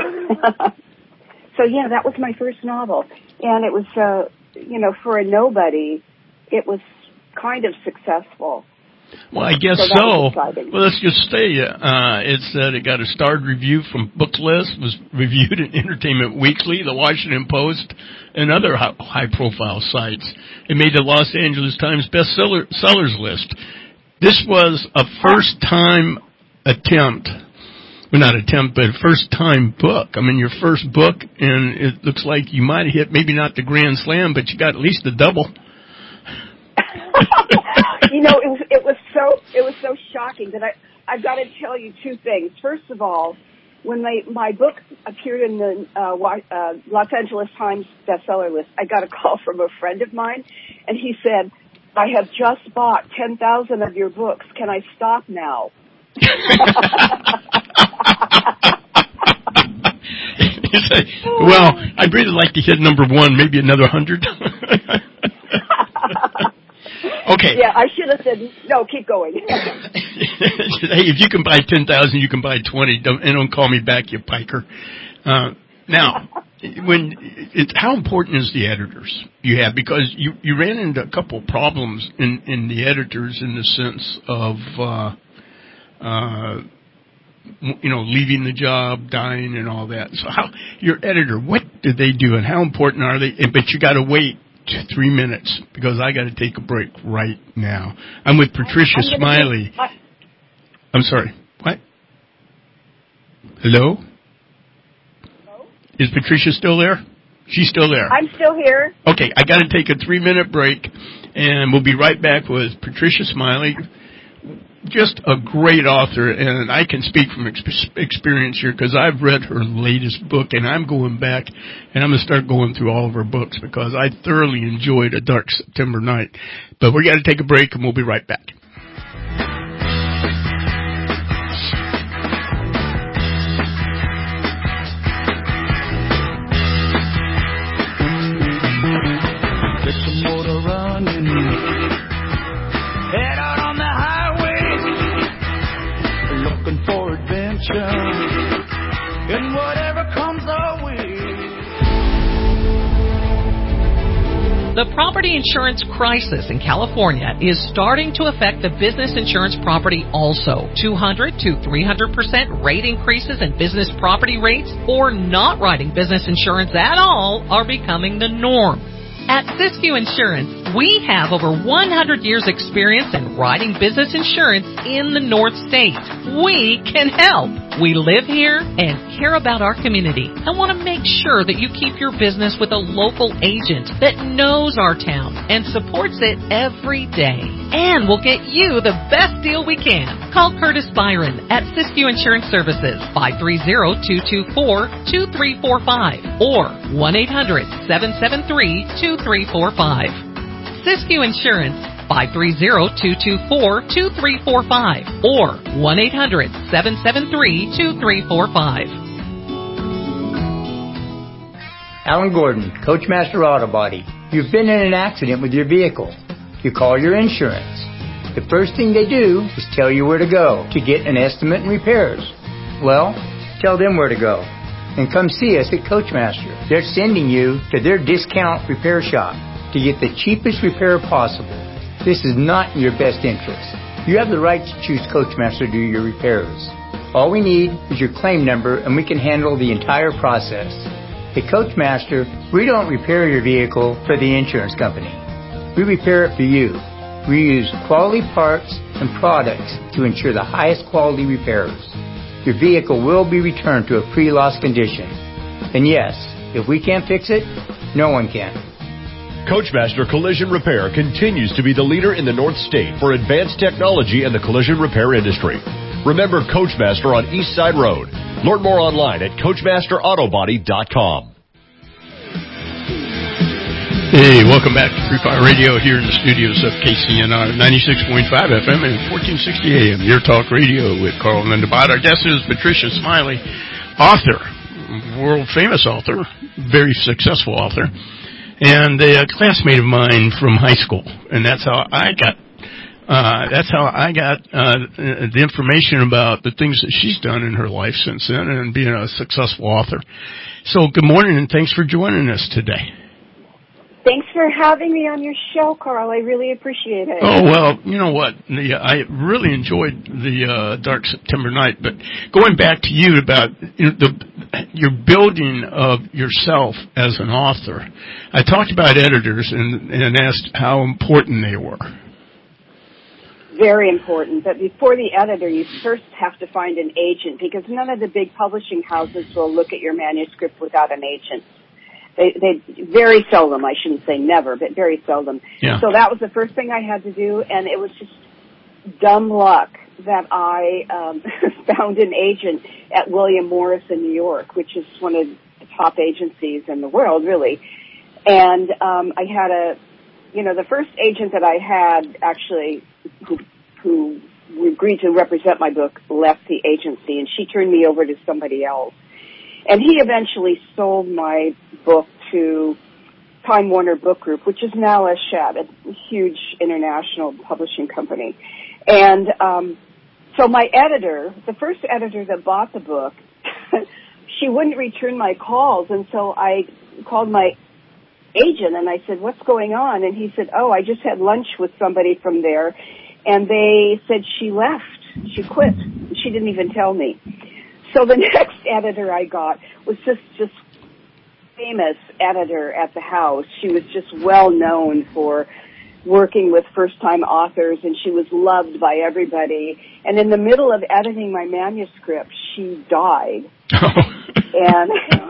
Speaker 16: So, yeah, that was my first novel. And it was, uh, you know, for a nobody, it was kind of successful.
Speaker 2: Well, I guess so. so. Well, let's just say uh, it said it got a starred review from Booklist, was reviewed in Entertainment Weekly, The Washington Post, and other high-profile sites. It made the Los Angeles Times bestseller sellers list. This was a first-time attempt. Well, not attempt, but first-time book. I mean, your first book, and it looks like you might have hit maybe not the grand slam, but you got at least a double.
Speaker 16: You know, it was it was so it was so shocking that I I've got to tell you two things. First of all, when my my book appeared in the uh, uh, Los Angeles Times bestseller list, I got a call from a friend of mine, and he said, "I have just bought ten thousand of your books. Can I stop now?"
Speaker 2: You say, "Well, I'd really like to hit number one, maybe another hundred." Okay.
Speaker 16: Yeah, I should have said, no, keep going.
Speaker 2: Hey, if you can buy ten thousand, you can buy twenty. Don't, and don't call me back, you piker. Uh, now, when it, how important is the editors you have? Because you, you ran into a couple problems in, in the editors in the sense of, uh, uh, you know, leaving the job, dying, and all that. So how, your editor, what do they do, and how important are they? But you got to wait three minutes because I got to take a break right now. I'm with Patricia
Speaker 16: I'm
Speaker 2: Smiley.
Speaker 16: Give, I,
Speaker 2: I'm sorry. What? Hello? Hello? Is Patricia still there? She's still there.
Speaker 16: I'm still here.
Speaker 2: Okay, I got to take a three-minute break, and we'll be right back with Patricia Smiley. Just a great author, and I can speak from ex- experience here because I've read her latest book, and I'm going back, and I'm going to start going through all of her books because I thoroughly enjoyed A Dark September Night. But we got to take a break, and we'll be right back.
Speaker 17: Head out on the highway, looking for adventure, and whatever comes our way.
Speaker 7: The property insurance crisis in California is starting to affect the business insurance property also. two hundred to three hundred percent rate increases in business property rates or not writing business insurance at all are becoming the norm. At Siskiyou Insurance, we have over one hundred years experience in writing business insurance in the North State. We can help. We live here and care about our community and want to make sure that you keep your business with a local agent that knows our town and supports it every day. And we'll get you the best deal we can. Call Curtis Byron at Siskiyou Insurance Services, five three zero, two two four, two three four five or one eight hundred, seven seven three, two three four five. Siskiyou Insurance, five three zero, two two four, two three four five or one eight hundred, seven seven three, two three four five.
Speaker 8: Alan Gordon, Coachmaster Auto Body. You've been in an accident with your vehicle. You call your insurance. The first thing they do is tell you where to go to get an estimate and repairs. Well, tell them where to go. And come see us at Coachmaster. They're sending you to their discount repair shop to get the cheapest repair possible. This is not in your best interest. You have the right to choose Coachmaster to do your repairs. All we need is your claim number and we can handle the entire process. At Coachmaster, we don't repair your vehicle for the insurance company. We repair it for you. We use quality parts and products to ensure the highest quality repairs. Your vehicle will be returned to a pre-loss condition. And yes, if we can't fix it, no one can.
Speaker 18: Coachmaster Collision Repair continues to be the leader in the North State for advanced technology in the collision repair industry. Remember Coachmaster on East Side Road. Learn more online at coachmaster auto body dot com.
Speaker 2: Hey, welcome back to Free Fire Radio here in the studios of K C N R ninety-six point five F M and fourteen sixty A M, Your Talk Radio with Carl Lindebot. Our guest is Patricia Smiley, author, world-famous author, very successful author, and a classmate of mine from high school. And that's how I got uh that's how I got uh the information about the things that she's done in her life since then and being a successful author. So good morning and thanks for joining us today.
Speaker 16: Thanks for having me on your show, Carl. I really appreciate it.
Speaker 2: Oh, well, you know what? The, I really enjoyed the uh, Dark September Night, but going back to you about you know, the your building of yourself as an author, I talked about editors and, and asked how important they were.
Speaker 16: Very important. But before the editor, you first have to find an agent because none of the big publishing houses will look at your manuscript without an agent. They, they very seldom, I shouldn't say never, but very seldom.
Speaker 2: Yeah.
Speaker 16: So that was the first thing I had to do, and it was just dumb luck that I um, found an agent at William Morris in New York, which is one of the top agencies in the world, really. And um, I had a, you know, the first agent that I had actually who, who agreed to represent my book left the agency, and she turned me over to somebody else. And he eventually sold my book to Time Warner Book Group, which is now Eshed, a huge international publishing company. And um, so my editor, the first editor that bought the book, she wouldn't return my calls. And so I called my agent and I said, what's going on? And he said, oh, I just had lunch with somebody from there. And they said she left. She quit. She didn't even tell me. So the next editor I got was just, just famous editor at the house. She was just well known for working with first-time authors, and she was loved by everybody. And in the middle of editing my manuscript, she died. And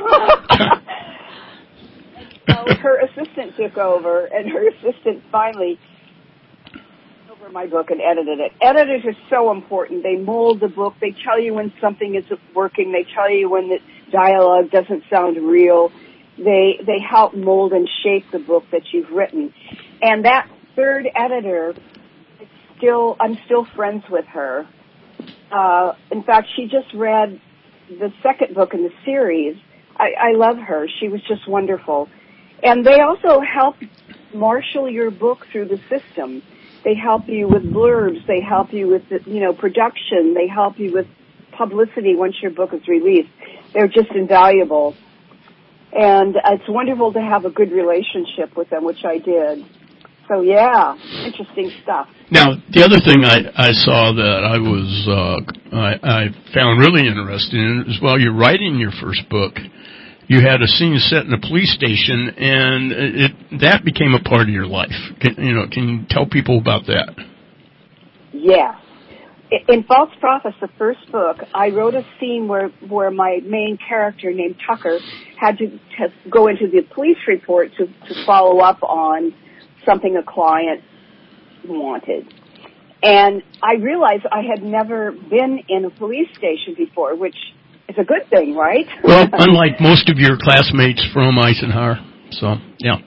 Speaker 16: so her assistant took over, and her assistant finally took over my book and edited it. Editors are so important. They mold the book. They tell you when something isn't working. They tell you when the dialogue doesn't sound real. They they help mold and shape the book that you've written. And that third editor, is still I'm still friends with her. Uh, in fact, she just read the second book in the series. I, I love her. She was just wonderful. And they also help marshal your book through the system. They help you with blurbs. They help you with, the, you know, production. They help you with publicity once your book is released. They're just invaluable. And it's wonderful to have a good relationship with them, which I did. So, yeah, interesting stuff.
Speaker 2: Now, the other thing I, I saw that I was uh, I, I found really interesting is while you're writing your first book, you had a scene set in a police station, and it, that became a part of your life. Can, you know, can you tell people about that?
Speaker 16: Yes. In False Prophets, the first book, I wrote a scene where, where my main character named Tucker had to, to go into the police report to, to follow up on something a client wanted. And I realized I had never been in a police station before, which is a good thing, right?
Speaker 2: Well, unlike most of your classmates from Eisenhower. So, yeah.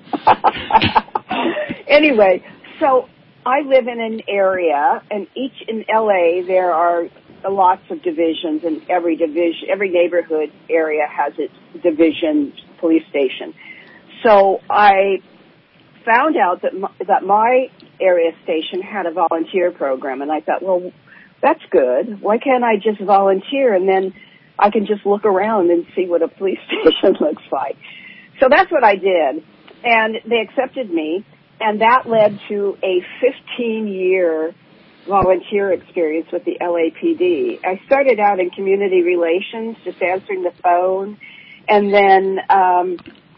Speaker 16: Anyway, so I live in an area, and each in L A there are lots of divisions, and every division, every neighborhood area has its division police station. So I found out that my, that my area station had a volunteer program, and I thought, well, that's good. Why can't I just volunteer, and then I can just look around and see what a police station looks like. So that's what I did, and they accepted me, and that led to a fifteen-year volunteer experience with the L A P D. I started out in community relations, just answering the phone, and then um,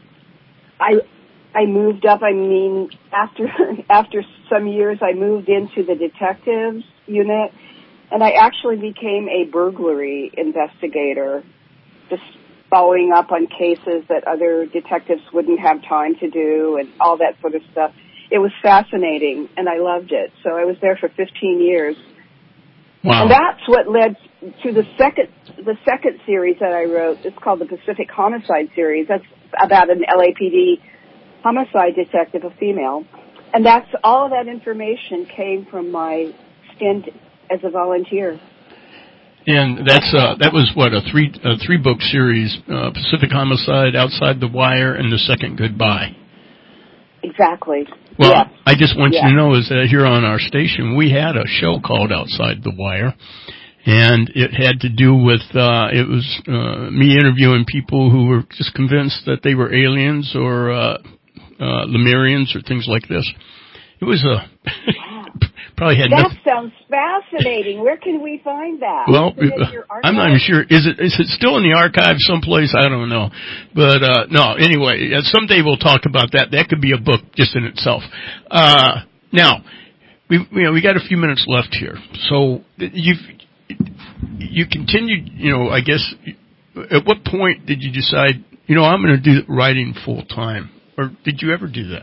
Speaker 16: I I moved up. I mean, after after some years, I moved into the detectives unit, and I actually became a burglary investigator, just following up on cases that other detectives wouldn't have time to do and all that sort of stuff. It was fascinating, and I loved it. So I was there for fifteen years.
Speaker 2: Wow.
Speaker 16: And that's what led to the second the second series that I wrote. It's called the Pacific Homicide Series. That's about an L A P D homicide detective, a female. And that's all of that information came from my stint as a volunteer.
Speaker 2: And that's uh, that was what a three a three book series: uh, Pacific Homicide, Outside the Wire, and The Second Goodbye.
Speaker 16: Exactly.
Speaker 2: Well,
Speaker 16: yes.
Speaker 2: I just want
Speaker 16: yes.
Speaker 2: you to know is that here on our station we had a show called Outside the Wire, and it had to do with uh, it was uh, me interviewing people who were just convinced that they were aliens or uh, uh, Lemurians or things like this. It was a probably had
Speaker 16: that
Speaker 2: nothing.
Speaker 16: sounds fascinating. Where can we find that?
Speaker 2: Well,
Speaker 16: Is it in your
Speaker 2: I'm not even sure. Is it is it still in the archive someplace? I don't know. But uh no, anyway, someday we'll talk about that. That could be a book just in itself. Uh now, we you know, we got a few minutes left here. So you've you continued, you know, I guess at what point did you decide, you know, I'm going to do writing full time? Or did you ever do that?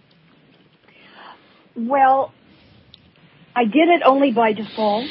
Speaker 16: Well, I did it only by default.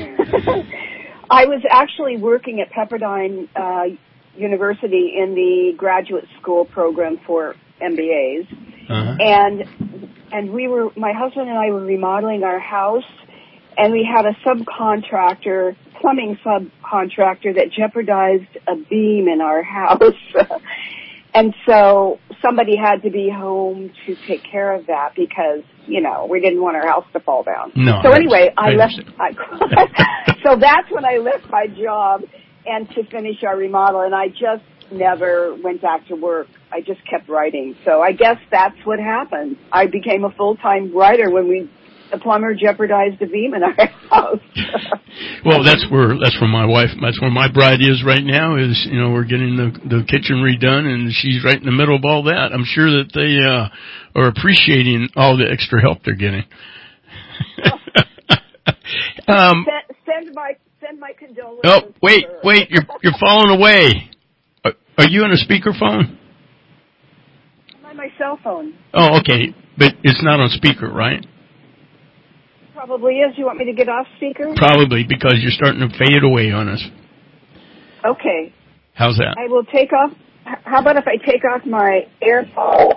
Speaker 16: I was actually working at Pepperdine uh, University in the graduate school program for M B As, uh-huh. and and we were my husband and I were remodeling our house, and we had a subcontractor, plumbing subcontractor, that jeopardized a beam in our house. And so somebody had to be home to take care of that because, you know, we didn't want our house to fall down.
Speaker 2: No,
Speaker 16: so anyway, I,
Speaker 2: I
Speaker 16: left. I, so that's when I left my job and to finish our remodel, and I just never went back to work. I just kept writing. So I guess that's what happened. I became a full-time writer when we the plumber jeopardized the beam in our house.
Speaker 2: Well, that's where that's where my wife, that's where my bride is right now. Is you know we're getting the the kitchen redone, and she's right in the middle of all that. I'm sure that they uh, are appreciating all the extra help they're getting. um,
Speaker 16: send, send my send my condolences.
Speaker 2: Oh, wait, wait, you're you're falling away. Are, are you on a speakerphone?
Speaker 16: I'm on my cell phone.
Speaker 2: Oh, okay, but it's not on speaker, right?
Speaker 16: Probably is. You want me to get off speaker?
Speaker 2: Probably, because you're starting to fade away on us.
Speaker 16: Okay.
Speaker 2: How's that?
Speaker 16: I will take off. How about if I take off my AirPods?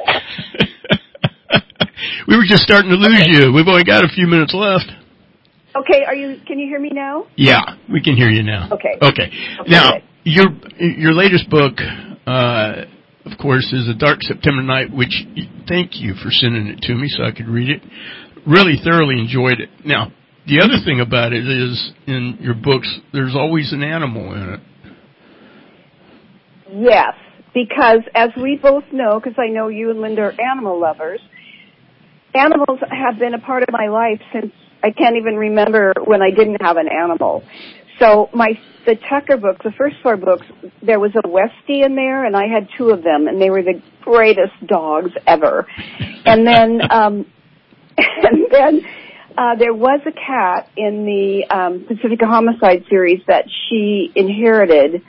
Speaker 2: We were just starting to lose okay. you. We've only got a few minutes left.
Speaker 16: Okay, are you? Can you hear me now?
Speaker 2: Yeah, we can hear you now.
Speaker 16: Okay.
Speaker 2: Okay. okay now,
Speaker 16: good.
Speaker 2: your your latest book, uh, of course, is A Dark September Night, which thank you for sending it to me so I could read it. Really thoroughly enjoyed it. Now, the other thing about it is, in your books, there's always an animal in it.
Speaker 16: Yes, because as we both know, because I know you and Linda are animal lovers, animals have been a part of my life since I can't even remember when I didn't have an animal. So my the Tucker books, the first four books, there was a Westie in there, and I had two of them, and they were the greatest dogs ever. And then, um, and then uh, there was a cat in the um, Pacifica Homicide series that she inherited.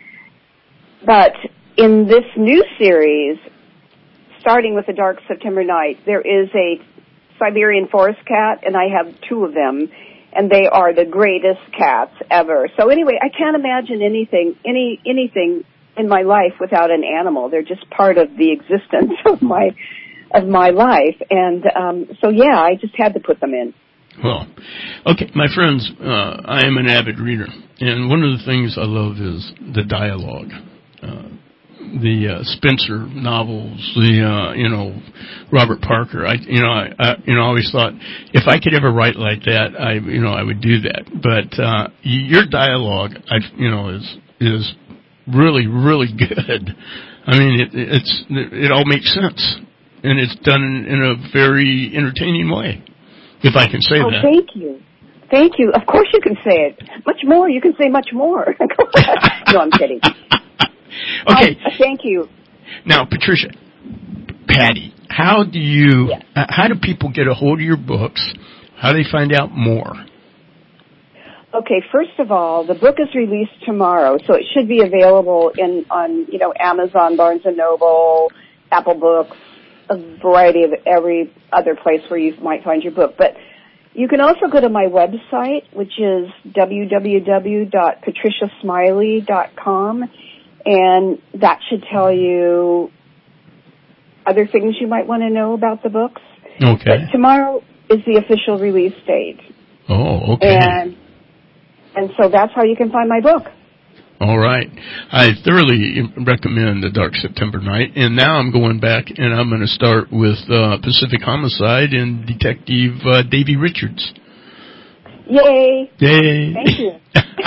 Speaker 16: But in this new series, starting with A Dark September Night, there is a Siberian forest cat, and I have two of them, and they are the greatest cats ever. So anyway, I can't imagine anything, any anything in my life without an animal. They're just part of the existence of my of my life, and um, so yeah, I just had to put them in.
Speaker 2: Well, okay, my friends, uh, I am an avid reader, and one of the things I love is the dialogue. Uh, the uh, Spencer novels, the uh, you know Robert Parker. I you know I, I you know I always thought if I could ever write like that, I you know I would do that. But uh, your dialogue, I you know is is really really good. I mean it it's it all makes sense, and it's done in, in a very entertaining way, if I can say
Speaker 16: oh,
Speaker 2: that.
Speaker 16: Thank you. Thank you. Of course you can say it. Much more. You can say much more. No, I'm kidding.
Speaker 2: Okay.
Speaker 16: Um, thank you.
Speaker 2: Now, Patricia, Patty, how do you, yes. uh, how do people get a hold of your books? How do they find out more?
Speaker 16: Okay, first of all, the book is released tomorrow, so it should be available in on you know Amazon, Barnes and Noble, Apple Books, a variety of every other place where you might find your book. But you can also go to my website, which is w w w dot patricia smiley dot com. And that should tell you other things you might want to know about the books.
Speaker 2: Okay.
Speaker 16: But tomorrow is the official release date.
Speaker 2: Oh, okay.
Speaker 16: And and so that's how you can find my book.
Speaker 2: All right. I thoroughly recommend The Dark September Night. And now I'm going back, and I'm going to start with uh, Pacific Homicide and Detective uh, Davy Richards.
Speaker 16: Yay.
Speaker 2: Yay.
Speaker 16: Thank you.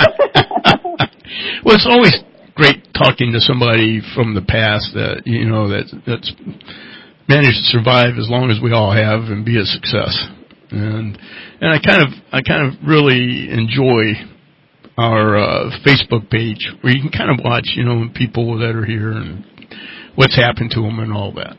Speaker 2: Well, it's always great talking to somebody from the past that you know that that's managed to survive as long as we all have and be a success. And and I kind of I kind of really enjoy our uh, Facebook page where you can kind of watch you know people that are here and what's happened to them and all that.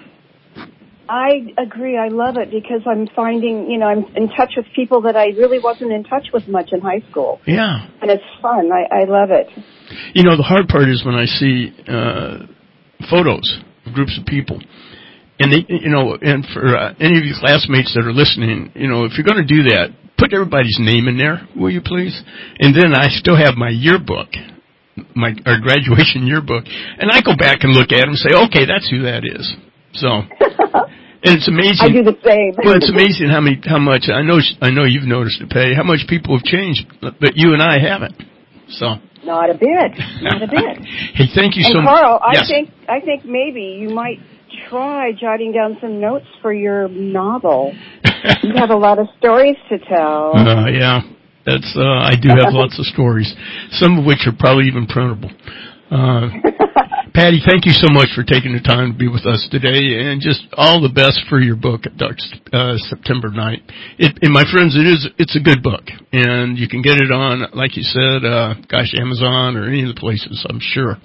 Speaker 16: I agree. I love it because I'm finding, you know, I'm in touch with people that I really wasn't in touch with much in high school.
Speaker 2: Yeah.
Speaker 16: And it's fun. I, I love it.
Speaker 2: You know, the hard part is when I see uh, photos of groups of people. And, they, you know, and for uh, any of you classmates that are listening, you know, if you're going to do that, put everybody's name in there, will you please? And then I still have my yearbook, my our graduation yearbook. And I go back and look at them and say, okay, that's who that is. So, and it's amazing.
Speaker 16: I do the same.
Speaker 2: Well, it's amazing how many, how much, I know, I know you've noticed it, Patty, how much people have changed, but you and I haven't. So.
Speaker 16: Not a bit. Not a bit.
Speaker 2: Hey, thank you
Speaker 16: and
Speaker 2: so much.
Speaker 16: Carl, I
Speaker 2: yes.
Speaker 16: think, I think maybe you might try jotting down some notes for your novel. You have a lot of stories to tell.
Speaker 2: Uh, yeah. That's, uh, I do have lots of stories, some of which are probably even printable. Uh, Patty, thank you so much for taking the time to be with us today, and just all the best for your book, Dark uh, September Night. It, and my friends, it is it's a good book, and you can get it on, like you said, uh, gosh, Amazon or any of the places, I'm sure.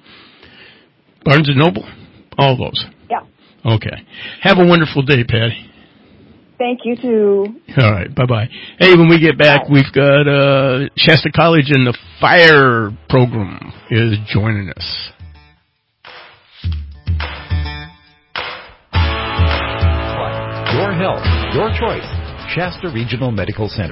Speaker 2: Barnes and Noble, all those.
Speaker 16: Yeah.
Speaker 2: Okay. Have a wonderful day, Patty.
Speaker 16: Thank you, too.
Speaker 2: All right, bye-bye. Hey, when we get back, Bye. we've got uh, Shasta College and the fire program is joining us.
Speaker 19: Your health, your choice. Shasta Regional Medical Center.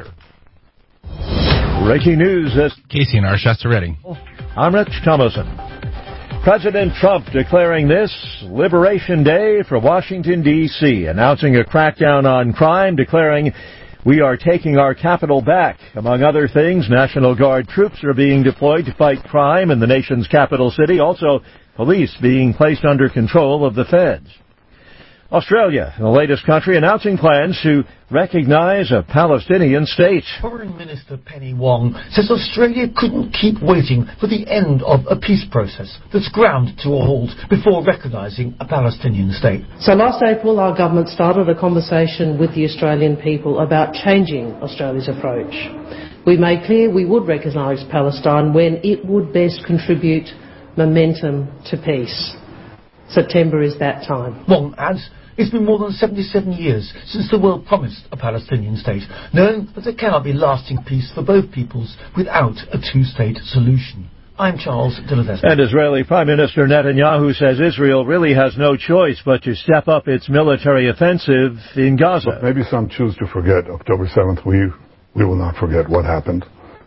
Speaker 20: Breaking news. This
Speaker 3: K C N R Shasta Reading.
Speaker 20: I'm Rich Thomason. President Trump declaring this Liberation Day for Washington, D C, announcing a crackdown on crime, declaring we are taking our capital back. Among other things, National Guard troops are being deployed to fight crime in the nation's capital city. Also, police being placed under control of the feds. Australia, the latest country, announcing plans to recognize a Palestinian state.
Speaker 21: Foreign Minister Penny Wong says Australia couldn't keep waiting for the end of a peace process that's ground to a halt before recognising a Palestinian state.
Speaker 22: So last April, our government started a conversation with the Australian people about changing Australia's approach. We made clear we would recognise Palestine when it would best contribute momentum to peace. September is that time.
Speaker 21: Wong adds, it's been more than seventy-seven years since the world promised a Palestinian state, knowing that there cannot be lasting peace for both peoples without a two-state solution. I'm Charles Dillard.
Speaker 20: And Israeli Prime Minister Netanyahu says Israel really has no choice but to step up its military offensive in Gaza.
Speaker 23: But maybe some choose to forget October seventh. We we will not forget what happened.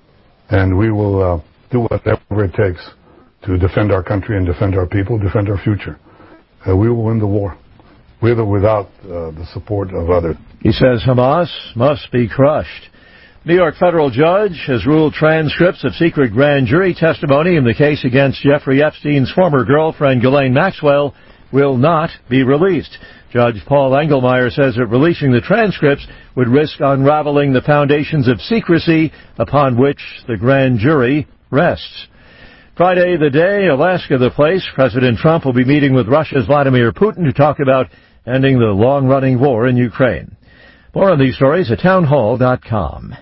Speaker 23: And we will uh, do whatever it takes to defend our country and defend our people, defend our future. Uh, we will win the war, with or without uh, the support of others.
Speaker 20: He says Hamas must be crushed. New York federal judge has ruled transcripts of secret grand jury testimony in the case against Jeffrey Epstein's former girlfriend, Ghislaine Maxwell, will not be released. Judge Paul Engelmeyer says that releasing the transcripts would risk unraveling the foundations of secrecy upon which the grand jury rests. Friday the day, Alaska the place, President Trump will be meeting with Russia's Vladimir Putin to talk about ending the long-running war in Ukraine. More on these stories at townhall dot com.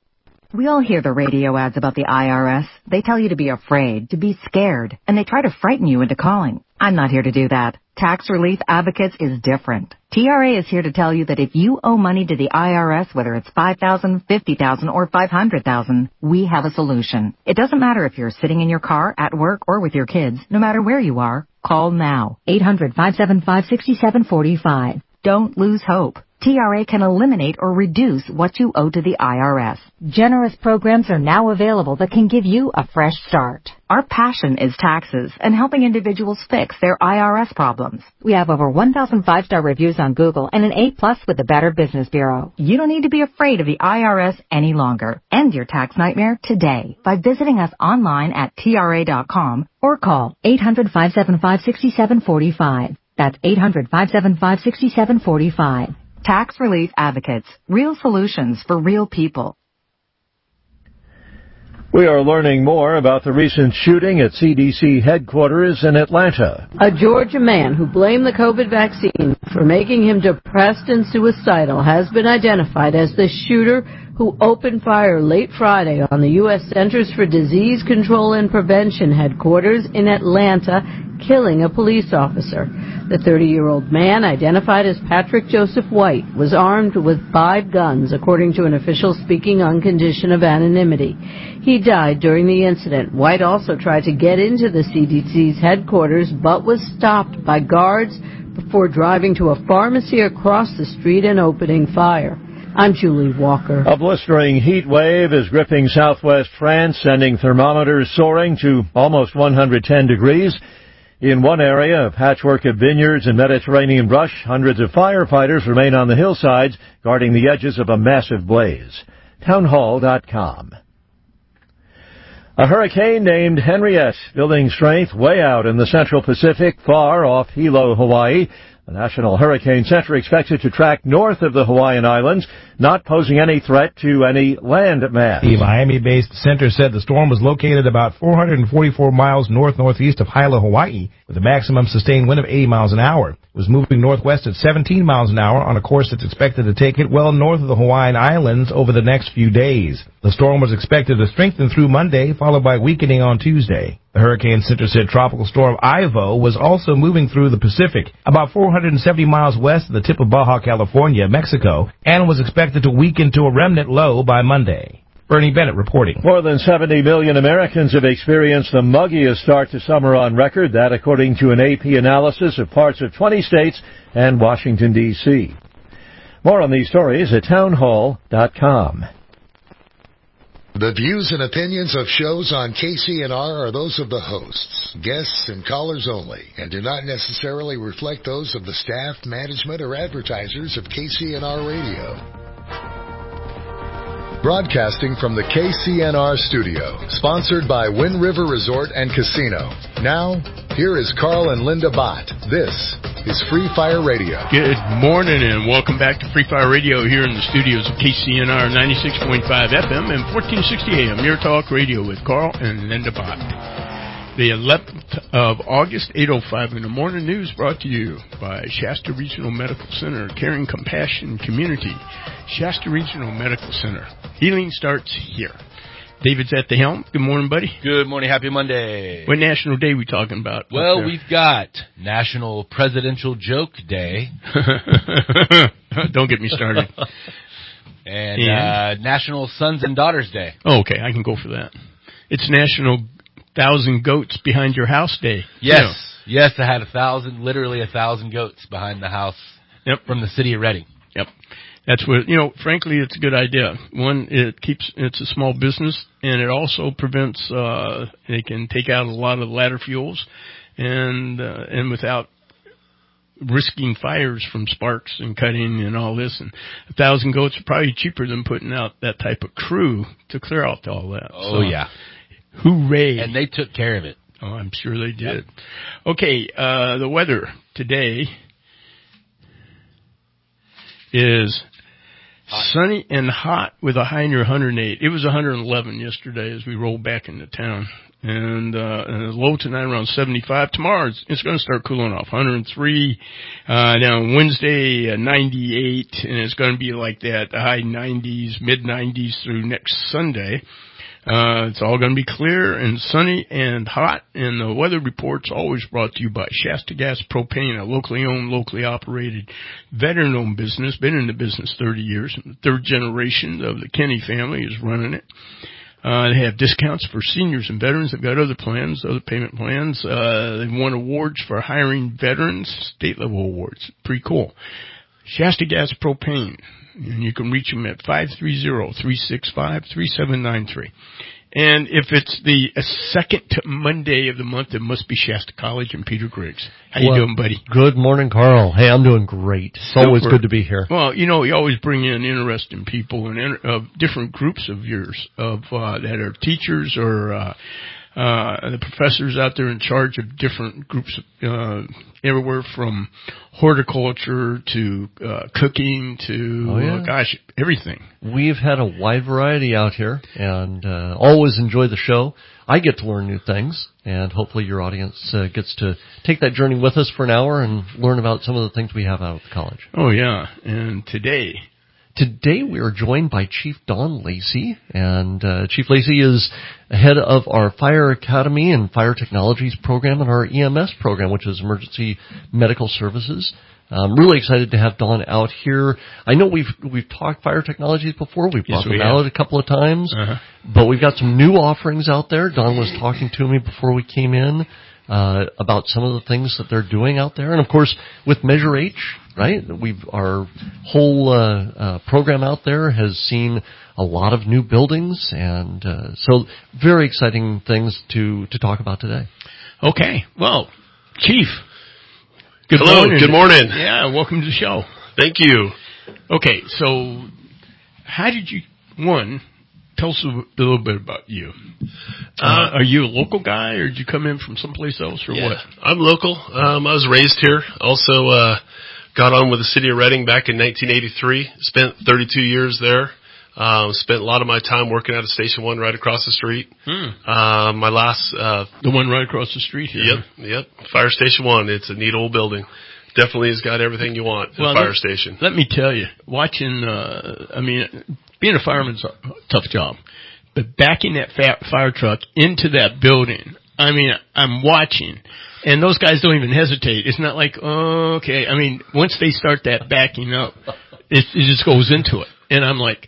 Speaker 24: We all hear the radio ads about the I R S. They tell you to be afraid, to be scared, and they try to frighten you into calling. I'm not here to do that. Tax Relief Advocates is different. T R A is here to tell you that if you owe money to the I R S, whether it's five thousand dollars, fifty thousand dollars, or five hundred thousand dollars, we have a solution. It doesn't matter if you're sitting in your car, at work, or with your kids. No matter where you are, call now. eight hundred, five seven five, six seven four five. Don't lose hope. T R A can eliminate or reduce what you owe to the I R S. Generous programs are now available that can give you a fresh start. Our passion is taxes and helping individuals fix their I R S problems. We have over one thousand five-star reviews on Google and an A plus with the Better Business Bureau. You don't need to be afraid of the I R S any longer. End your tax nightmare today by visiting us online at T R A dot com or call eight hundred, five seven five, six seven four five. That's eight hundred, five seven five, six seven four five. Tax Relief Advocates. Real solutions for real people.
Speaker 20: We are learning more about the recent shooting at C D C headquarters in Atlanta.
Speaker 25: A Georgia man who blamed the COVID vaccine for making him depressed and suicidal has been identified as the shooter who opened fire late Friday on the U S Centers for Disease Control and Prevention headquarters in Atlanta, killing a police officer. The thirty-year-old man, identified as Patrick Joseph White, was armed with five guns, according to an official speaking on condition of anonymity. He died during the incident. White also tried to get into the C D C's headquarters, but was stopped by guards before driving to a pharmacy across the street and opening fire. I'm Julie Walker.
Speaker 20: A blistering heat wave is gripping southwest France, sending thermometers soaring to almost one hundred ten degrees. In one area, a patchwork of vineyards and Mediterranean brush, hundreds of firefighters remain on the hillsides, guarding the edges of a massive blaze. townhall dot com. A hurricane named Henriette, building strength way out in the central Pacific, far off Hilo, Hawaii. The National Hurricane Center expects it to track north of the Hawaiian Islands, not posing any threat to any land mass.
Speaker 26: The Miami-based center said the storm was located about four hundred forty-four miles north-northeast of Hilo, Hawaii, with a maximum sustained wind of eighty miles an hour. It was moving northwest at seventeen miles an hour on a course that's expected to take it well north of the Hawaiian Islands over the next few days. The storm was expected to strengthen through Monday, followed by weakening on Tuesday. The Hurricane Center said Tropical Storm Ivo was also moving through the Pacific, about four hundred seventy miles west of the tip of Baja California, Mexico, and was expected to weaken to a remnant low by Monday. Bernie Bennett reporting.
Speaker 20: More than seventy million Americans have experienced the muggiest start to summer on record, that according to an A P analysis of parts of twenty states and Washington, D C More on these stories at townhall dot com.
Speaker 1: The views and opinions of shows on K C N R are those of the hosts, guests, and callers only, and do not necessarily reflect those of the staff, management, or advertisers of K C N R Radio. Broadcasting from the K C N R studio, sponsored by Wind River Resort and Casino. Now, here is Carl and Linda Bott. This is Free Fire Radio.
Speaker 2: Good morning and welcome back to Free Fire Radio here in the studios of K C N R ninety-six point five F M and fourteen sixty A M, Your Talk Radio with Carl and Linda Bott. The eleventh of August, eight oh five in the morning news brought to you by Shasta Regional Medical Center, Caring Compassion Community. Shasta Regional Medical Center. Healing starts here. David's at the helm. Good morning, buddy.
Speaker 3: Good morning. Happy Monday.
Speaker 2: What national day are we talking about?
Speaker 3: Well, we've got National Presidential Joke Day.
Speaker 2: Don't get me started.
Speaker 3: and and uh, National Sons and Daughters Day.
Speaker 2: Oh, okay. I can go for that. It's National Thousand Goats Behind Your House Day.
Speaker 3: Yes. You know. Yes, I had a thousand, literally a thousand goats behind the house
Speaker 2: yep.
Speaker 3: from the city of Reading.
Speaker 2: Yep. That's what, you know, frankly, it's a good idea. One, it keeps, it's a small business, and it also prevents, uh, it can take out a lot of ladder fuels, and, uh, and without risking fires from sparks and cutting and all this. And a thousand goats are probably cheaper than putting out that type of crew to clear out all that.
Speaker 3: Oh, so, yeah.
Speaker 2: Hooray.
Speaker 3: And they took care of it.
Speaker 2: Oh, I'm sure they did. Yep. Okay, uh, the weather today is sunny and hot with a high near one hundred eight. It was one hundred eleven yesterday as we rolled back into town. And, uh, and a low tonight around seventy-five. Tomorrow it's, it's going to start cooling off. one hundred three. Uh, now Wednesday, uh, ninety-eight. And it's going to be like that, the high nineties, mid nineties through next Sunday. Uh, it's all going to be clear and sunny and hot, and the weather report's always brought to you by Shasta Gas Propane, a locally owned, locally operated, veteran-owned business, been in the business thirty years, and the third generation of the Kenny family is running it. Uh, they have discounts for seniors and veterans. They've got other plans, other payment plans. Uh, they've won awards for hiring veterans, state-level awards. Pretty cool. Shasta Gas Propane. And you can reach them at five three zero, three six five, three seven nine three. And if it's the uh, second Monday of the month, it must be Shasta College and Peter Griggs. How well, you doing, buddy?
Speaker 4: Good morning, Carl. Hey, I'm doing great. It's Super. Always good to be here.
Speaker 2: Well, you know, you always bring in interesting people and in, uh, different groups of yours of uh, that are teachers or uh, uh, the professors out there in charge of different groups, uh, everywhere from horticulture to uh, cooking to,
Speaker 4: oh, yeah.
Speaker 2: uh, gosh, everything.
Speaker 4: We've had a wide variety out here, and uh, always enjoy the show. I get to learn new things, and hopefully your audience uh, gets to take that journey with us for an hour and learn about some of the things we have out at the college.
Speaker 2: Oh, yeah. And today...
Speaker 4: Today we are joined by Chief Don Lacey, and uh, Chief Lacey is head of our Fire Academy and Fire Technologies program and our E M S program, which is Emergency Medical Services. I'm really excited to have Don out here. I know we've we've talked fire technologies before. We've brought
Speaker 2: yes, we
Speaker 4: them
Speaker 2: have.
Speaker 4: out a couple of times,
Speaker 2: uh-huh.
Speaker 4: but we've got some new offerings out there. Don was talking to me before we came in uh, about some of the things that they're doing out there, and of course with Measure H. Right, we've our whole uh, uh, program out there has seen a lot of new buildings, and uh, so very exciting things to to talk about today.
Speaker 2: Okay, well, Chief, good
Speaker 5: hello,
Speaker 2: morning.
Speaker 5: good morning.
Speaker 2: Yeah, welcome to the show.
Speaker 5: Thank you.
Speaker 2: Okay, so how did you one? Tell us a little bit about you. Uh, uh, are you a local guy, or did you come in from someplace else, or
Speaker 5: yeah,
Speaker 2: what?
Speaker 5: I'm local. Um, I was raised here. Also. Uh, Got on with the city of Reading back in nineteen eighty-three. Spent thirty-two years there. Um, spent a lot of my time working out of Station One right across the street.
Speaker 2: Hmm.
Speaker 5: Uh, my last, uh,
Speaker 2: the one right across the street here.
Speaker 5: Yep, yep. Fire Station One. It's a neat old building. Definitely has got everything you want in
Speaker 2: well,
Speaker 5: a fire
Speaker 2: let,
Speaker 5: station.
Speaker 2: Let me tell you, watching, uh, I mean, being a fireman's a tough job, but backing that fat fire truck into that building, I mean, I'm watching, and those guys don't even hesitate. It's not like, oh, okay. I mean, once they start that backing up, it, it just goes into it. And I'm like,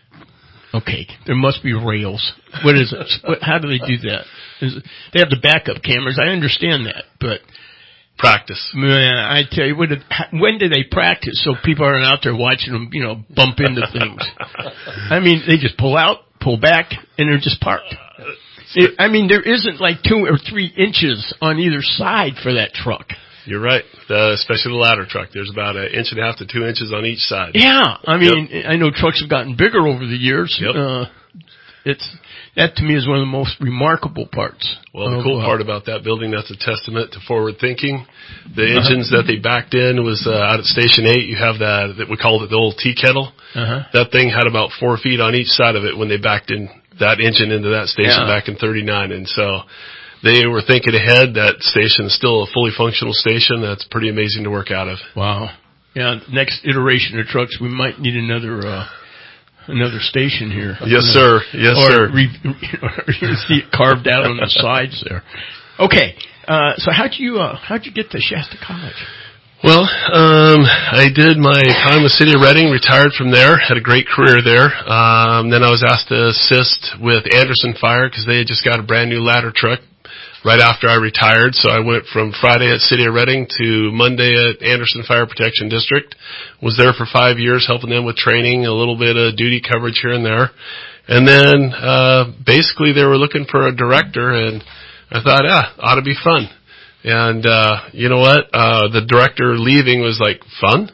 Speaker 2: okay, there must be rails. What is it? What, how do they do that? Is it, they have the backup cameras. I understand that, but
Speaker 5: practice.
Speaker 2: Man, I tell you, when did, when do they practice so people aren't out there watching them, you know, bump into things? I mean, they just pull out, pull back, and they're just parked. It, I mean, there isn't like two or three inches on either side for that truck.
Speaker 5: You're right, the, especially the ladder truck. There's about an inch and a half to two inches on each side.
Speaker 2: Yeah, I mean,
Speaker 5: yep.
Speaker 2: I know trucks have gotten bigger over the years.
Speaker 5: Yep.
Speaker 2: Uh, it's that to me is one of the most remarkable parts.
Speaker 5: Well, the
Speaker 2: of,
Speaker 5: cool
Speaker 2: uh,
Speaker 5: part about that building, that's a testament to forward thinking. The uh-huh. engines that they backed in was uh, out at Station eight. You have that, that we called it the old tea kettle.
Speaker 2: Uh-huh.
Speaker 5: That thing had about four feet on each side of it when they backed in that engine into that station
Speaker 2: yeah.
Speaker 5: back in thirty-nine. And so they were thinking ahead. That station is still a fully functional station. That's pretty amazing to work out of.
Speaker 2: Wow. Yeah, next iteration of trucks, we might need another uh, another station here.
Speaker 5: Yes, sir. Yes,
Speaker 2: or
Speaker 5: sir.
Speaker 2: Re- or you see it carved out on the sides there. Okay, uh, so how'd you uh, how'd you get to Shasta College?
Speaker 5: Well, um, I did my time with City of Redding, retired from there, had a great career there. Um, then I was asked to assist with Anderson Fire because they had just got a brand new ladder truck right after I retired. So I went from Friday at City of Redding to Monday at Anderson Fire Protection District. Was there for five years helping them with training, a little bit of duty coverage here and there. And then, uh, basically they were looking for a director, and I thought, ah, ought to be fun. And, uh, you know what? Uh, the director leaving was like fun.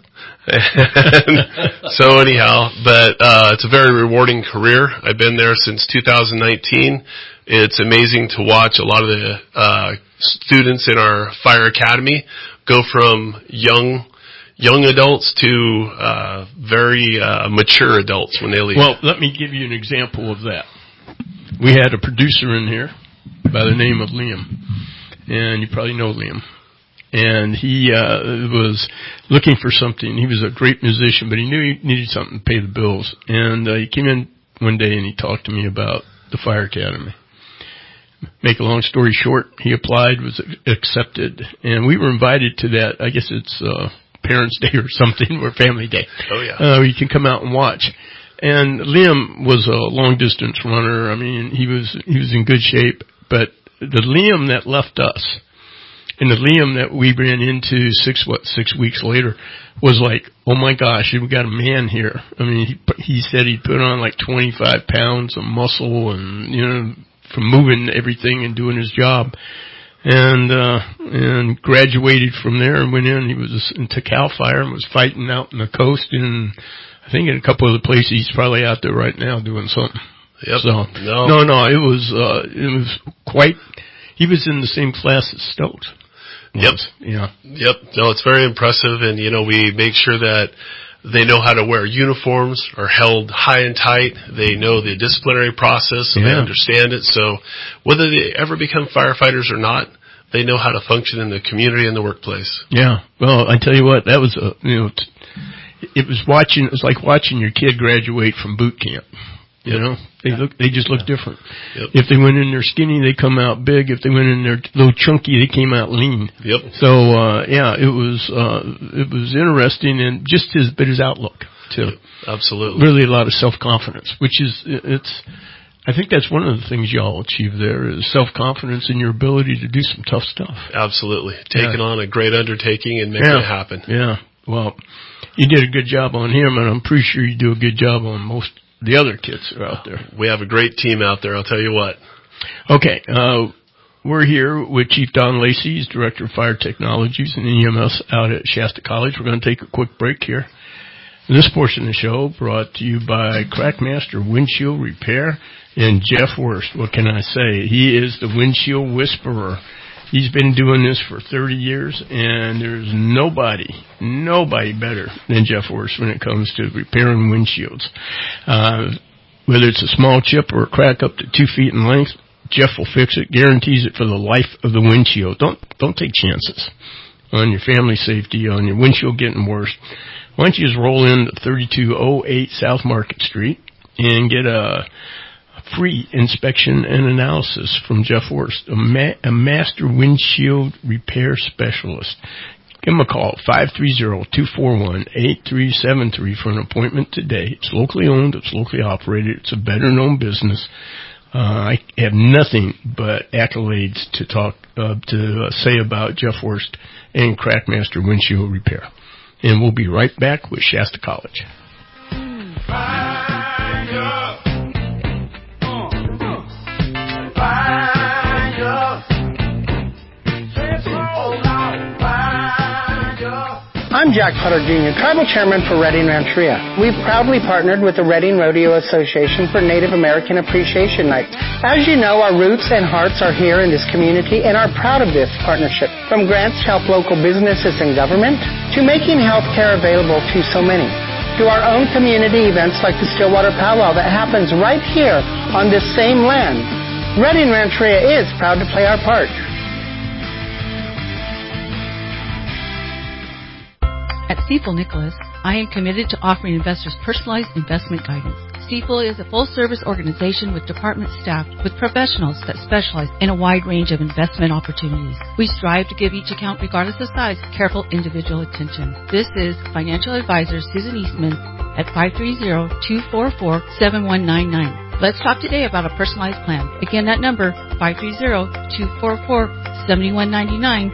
Speaker 5: And so anyhow, but, uh, it's a very rewarding career. I've been there since two thousand nineteen. It's amazing to watch a lot of the, uh, students in our fire academy go from young, young adults to, uh, very, uh, mature adults when they leave.
Speaker 2: Well, let me give you an example of that. We had a producer in here by the name of Liam. And you probably know Liam. And he uh was looking for something. He was a great musician, but he knew he needed something to pay the bills. And uh, he came in one day and he talked to me about the Fire Academy. Make a long story short, he applied, was accepted, and we were invited to that. I guess it's uh Parents' Day or something, or Family Day.
Speaker 5: Oh, yeah.
Speaker 2: Uh, you can come out and watch. And Liam was a long-distance runner. I mean, he was he was in good shape, but the Liam that left us and the Liam that we ran into six, what, six weeks later was like, oh my gosh, we got a man here. I mean, he, he said he put on like twenty-five pounds of muscle and, you know, from moving everything and doing his job. And, uh, and graduated from there and went in. He was into CAL FIRE and was fighting out in the coast. And I think in a couple of the places he's probably out there right now doing something.
Speaker 5: Yep.
Speaker 2: So,
Speaker 5: no.
Speaker 2: no, no, it was, uh, it was quite, he was in the same class as Stokes.
Speaker 5: Yep.
Speaker 2: Yeah.
Speaker 5: Yep. No, it's very impressive. And, you know, we make sure that they know how to wear uniforms, are held high and tight. They know the disciplinary process and
Speaker 2: Yeah.
Speaker 5: they understand it. So whether they ever become firefighters or not, they know how to function in the community and the workplace.
Speaker 2: Yeah. Well, I tell you what, that was a, you know, it was watching, it was like watching your kid graduate from boot camp. You
Speaker 5: Yep.
Speaker 2: know, they look, they just look different.
Speaker 5: Yep.
Speaker 2: If they went in there skinny, they come out big. If they went in there a little chunky, they came out lean.
Speaker 5: Yep.
Speaker 2: So, uh, yeah, it was, uh, it was interesting, and just his, but his outlook too.
Speaker 5: Yep. Absolutely.
Speaker 2: Really a lot of self-confidence, which is, it's, I think that's one of the things y'all achieve there is self-confidence in your ability to do some tough stuff.
Speaker 5: Absolutely. Taking
Speaker 2: Yeah.
Speaker 5: on a great undertaking and making
Speaker 2: Yeah.
Speaker 5: it happen.
Speaker 2: Yeah. Well, you did a good job on him, and I'm pretty sure you do a good job on most the other kids that are out there.
Speaker 5: We have a great team out there, I'll tell you what.
Speaker 2: Okay, uh, we're here with Chief Don Lacey, he's Director of Fire Technologies and E M S out at Shasta College. We're going to take a quick break here. This portion of the show brought to you by Crackmaster Windshield Repair and Jeff Worst. What can I say? He is the windshield whisperer. He's been doing this for thirty years, and there's nobody, nobody better than Jeff Worst when it comes to repairing windshields. Uh, whether it's a small chip or a crack up to two feet in length, Jeff will fix it, guarantees it for the life of the windshield. Don't, don't take chances on your family safety, on your windshield getting worse. Why don't you just roll in to thirty-two oh eight South Market Street and get a free inspection and analysis from Jeff Horst, a, ma- a master windshield repair specialist. Give him a call, five three zero, two four one, eight three seven three for an appointment today. It's locally owned. It's locally operated. It's a better-known business. Uh, I have nothing but accolades to talk uh, to uh, say about Jeff Horst and Crackmaster Windshield Repair. And we'll be right back with Shasta College.
Speaker 6: I'm Jack Potter Junior, Tribal Chairman for Redding Rancheria. We've proudly partnered with the Redding Rodeo Association for Native American Appreciation Night. As you know, our roots and hearts are here in this community and are proud of this partnership. From grants to help local businesses and government, to making health care available to so many, to our own community events like the Stillwater Powwow that happens right here on this same land. Redding Rancheria is proud to play our part.
Speaker 9: At Stifel Nicholas, I am committed to offering investors personalized investment guidance. Stifel is a full-service organization with department staff with professionals that specialize in a wide range of investment opportunities. We strive to give each account, regardless of size, careful individual attention. This is financial advisor Susan Eastman at five three zero, two four four, seven one nine nine. Let's talk today about a personalized plan. Again, that number, five three zero, two four four, seven one nine nine.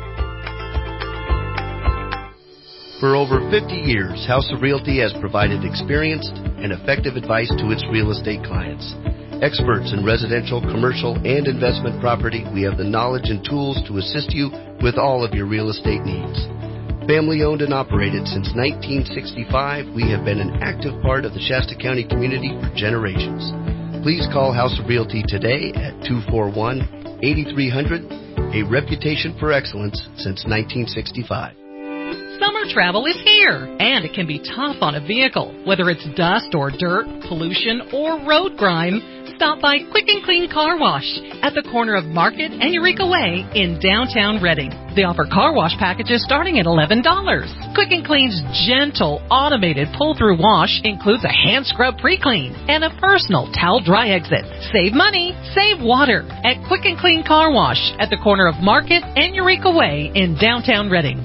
Speaker 10: For over fifty years, House of Realty has provided experienced and effective advice to its real estate clients. Experts in residential, commercial, and investment property, we have the knowledge and tools to assist you with all of your real estate needs. Family owned and operated since nineteen sixty-five, we have been an active part of the Shasta County community for generations. Please call House of Realty today at two four one, eight three zero zero, a reputation for excellence since nineteen sixty-five.
Speaker 7: Summer travel is here, and it can be tough on a vehicle. Whether it's dust or dirt, pollution, or road grime, stop by Quick and Clean Car Wash at the corner of Market and Eureka Way in downtown Redding. They offer car wash packages starting at eleven dollars. Quick and Clean's gentle, automated pull-through wash includes a hand scrub pre-clean and a personal towel dry exit. Save money, save water at Quick and Clean Car Wash at the corner of Market and Eureka Way in downtown Redding.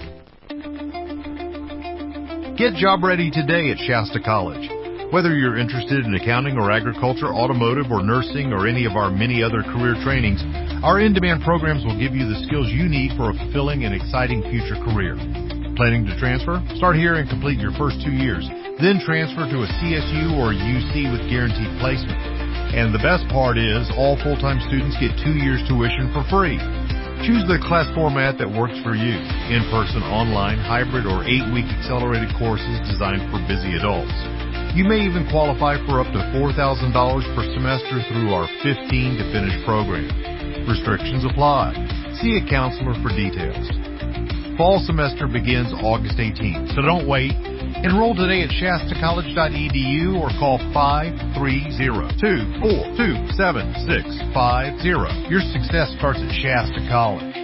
Speaker 11: Get job ready today at Shasta College. Whether you're interested in accounting or agriculture, automotive or nursing, or any of our many other career trainings, our in-demand programs will give you the skills you need for a fulfilling and exciting future career. Planning to transfer? Start here and complete your first two years. Then transfer to a C S U or U C with guaranteed placement. And the best part is, all full-time students get two years tuition for free. Choose the class format that works for you. In-person, online, hybrid, or eight-week accelerated courses designed for busy adults. You may even qualify for up to four thousand dollars per semester through our fifteen to finish program. Restrictions apply. See a counselor for details. Fall semester begins August eighteenth, so don't wait. Enroll today at shasta college dot e d u or call five three zero, two four two, seven six five zero. Your success starts at Shasta College.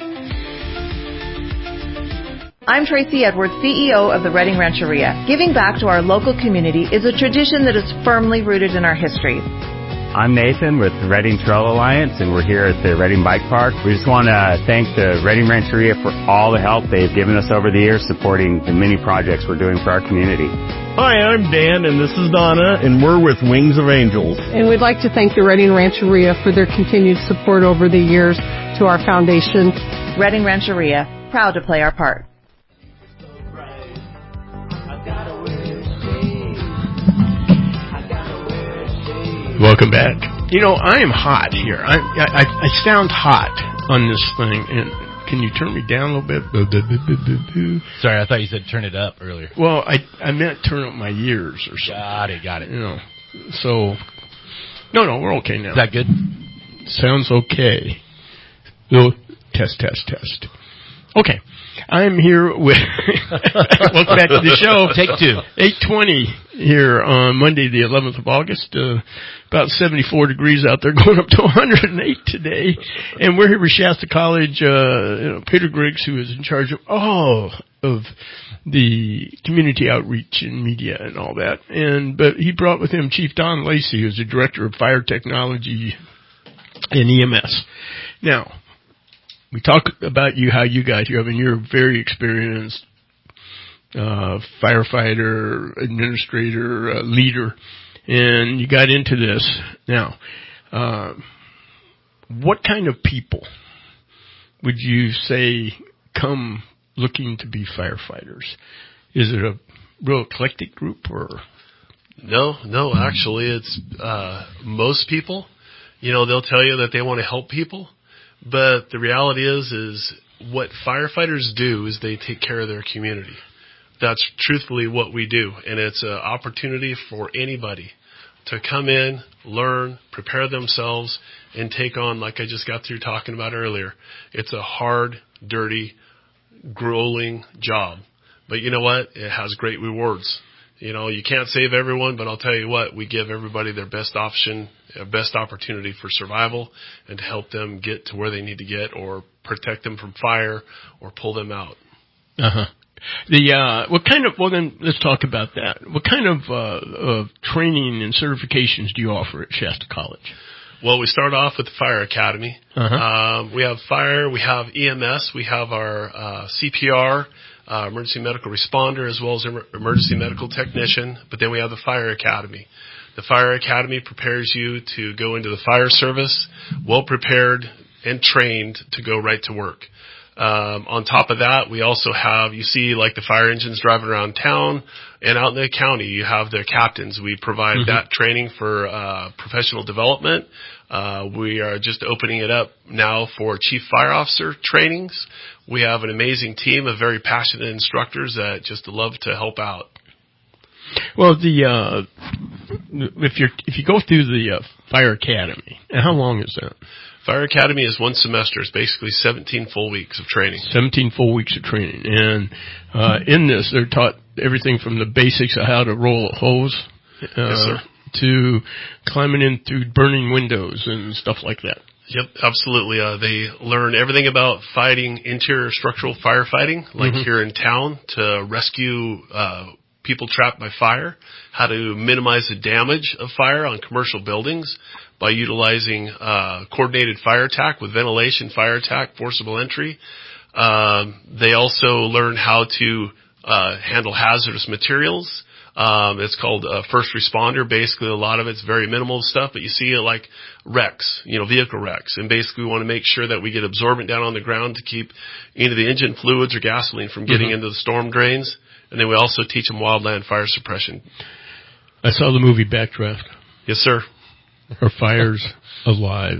Speaker 12: I'm Tracy Edwards, C E O of the Redding Rancheria. Giving back to our local community is a tradition that is firmly rooted in our history.
Speaker 13: I'm Nathan with the Redding Trail Alliance, and we're here at the Redding Bike Park. We just want to thank the Redding Rancheria for all the help they've given us over the years supporting the many projects we're doing for our community.
Speaker 27: Hi, I'm Dan, and this is Donna, and we're with Wings of Angels.
Speaker 28: And we'd like to thank the Redding Rancheria for their continued support over the years to our foundation.
Speaker 12: Redding Rancheria, proud to play our part.
Speaker 2: Welcome back. You know, I am hot here. I, I I sound hot on this thing. And can you turn me down a little bit?
Speaker 3: Sorry, I thought you said turn it up earlier.
Speaker 2: Well, I I meant turn up my ears or something.
Speaker 3: Got it, got it.
Speaker 2: You know, so no, no, we're okay now.
Speaker 3: Is that good?
Speaker 2: Sounds okay. No, test, test, test. Okay, I'm here with. Welcome back to the show.
Speaker 3: Take two.
Speaker 2: eight twenty here on Monday, the eleventh of August. Uh, about seventy-four degrees out there, going up to one hundred eight today. And we're here with Shasta College. Uh, you know, Peter Griggs, who is in charge of all of the community outreach and media and all that. And but he brought with him Chief Don Lacey, who's the director of fire technology and E M S. Now, we talk about you, how you got here. I mean, you're a very experienced uh, firefighter, administrator, uh, leader, and you got into this. Now, uh, what kind of people would you say come looking to be firefighters? Is it a real eclectic group, or?
Speaker 5: No, no, actually, it's uh, most people. You know, they'll tell you that they want to help people, but the reality is, is what firefighters do is they take care of their community. That's truthfully what we do, and it's an opportunity for anybody to come in, learn, prepare themselves, and take on, like I just got through talking about earlier. It's a hard, dirty, grueling job, but you know what? It has great rewards. You know, you can't save everyone, but I'll tell you what, we give everybody their best option, a best opportunity for survival, and to help them get to where they need to get, or protect them from fire, or pull them out.
Speaker 2: Uh-huh. The, uh, what kind of, well then, let's talk about that. What kind of, uh, of training and certifications do you offer at Shasta College?
Speaker 5: Well, we start off with the Fire Academy.
Speaker 2: Uh-huh.
Speaker 5: Um, we have fire, we have E M S, we have our uh, C P R, uh, emergency medical responder, as well as emer- emergency medical technician, but then we have the Fire Academy. The Fire Academy prepares you to go into the fire service, well prepared and trained to go right to work. Um, on top of that, we also have, you see like the fire engines driving around town, and out in the county, you have their captains. We provide mm-hmm. that training for uh, professional development. Uh, we are just opening it up now for chief fire officer trainings. We have an amazing team of very passionate instructors that just love to help out.
Speaker 2: Well, the uh, if you if you go through the uh, Fire Academy, and how long is that?
Speaker 5: Fire Academy is one semester. It's basically seventeen full weeks of training.
Speaker 2: seventeen full weeks of training. And uh, in this, they're taught everything from the basics of how to roll a hose uh,
Speaker 5: yes, sir.
Speaker 2: to climbing in through burning windows and stuff like that.
Speaker 5: Yep, absolutely. Uh, they learn everything about fighting interior structural firefighting, like
Speaker 2: mm-hmm.
Speaker 5: here in town, to rescue uh, people trapped by fire, how to minimize the damage of fire on commercial buildings by utilizing uh, coordinated fire attack with ventilation, fire attack, forcible entry. Um, they also learn how to uh, handle hazardous materials. Um, it's called uh, first responder. Basically, a lot of it's very minimal stuff, but you see it like wrecks, you know, vehicle wrecks. And basically, we want to make sure that we get absorbent down on the ground to keep either the engine fluids or gasoline from getting mm-hmm. into the storm drains. And then we also teach them wildland fire suppression.
Speaker 2: I saw the movie Backdraft.
Speaker 5: Yes, sir.
Speaker 2: Are fires alive?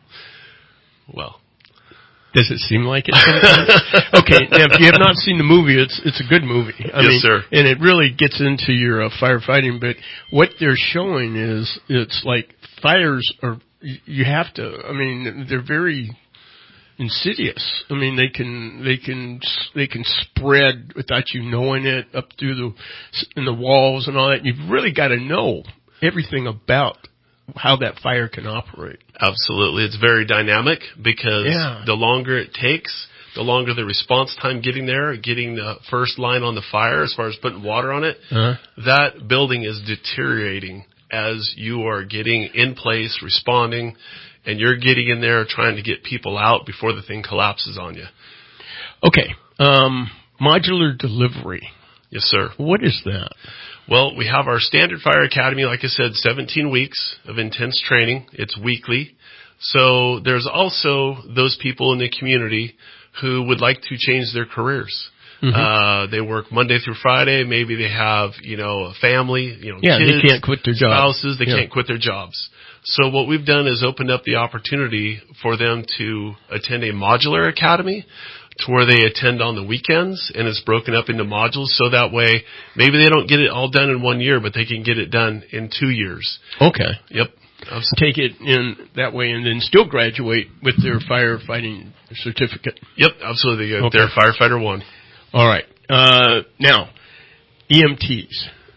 Speaker 5: Well,
Speaker 2: does it seem like it sometimes? Okay, now if you have not seen the movie, it's it's a good movie. I
Speaker 5: yes,
Speaker 2: mean,
Speaker 5: sir.
Speaker 2: And it really gets into your uh, firefighting. But what they're showing is it's like fires are. You have to. I mean, they're very insidious. I mean, they can they can they can spread without you knowing it up through the in the walls and all that. You've really got to know everything about how that fire can operate.
Speaker 5: Absolutely. It's very dynamic because
Speaker 2: yeah.
Speaker 5: the longer it takes, the longer the response time getting there, getting the first line on the fire as far as putting water on it,
Speaker 2: uh-huh.
Speaker 5: that building is deteriorating as you are getting in place, responding, and you're getting in there trying to get people out before the thing collapses on you.
Speaker 2: Okay. Um, modular delivery.
Speaker 5: Yes, sir.
Speaker 2: What is that?
Speaker 5: Well, we have our standard fire academy, like I said, seventeen weeks of intense training. It's weekly. So there's also those people in the community who would like to change their careers. Mm-hmm. Uh, they work Monday through Friday. Maybe they have, you know, a family, you know,
Speaker 2: yeah,
Speaker 5: kids,
Speaker 2: they can't quit their jobs.
Speaker 5: Spouses, they
Speaker 2: yeah.
Speaker 5: can't quit their jobs. So what we've done is opened up the opportunity for them to attend a modular academy to where they attend on the weekends, and it's broken up into modules so that way maybe they don't get it all done in one year, but they can get it done in two years.
Speaker 2: Okay.
Speaker 5: Yep.
Speaker 2: Take it in that way and then still graduate with their firefighting certificate.
Speaker 5: Yep, absolutely.
Speaker 2: Okay.
Speaker 5: They're firefighter one.
Speaker 2: All right. Uh, now, E M Ts.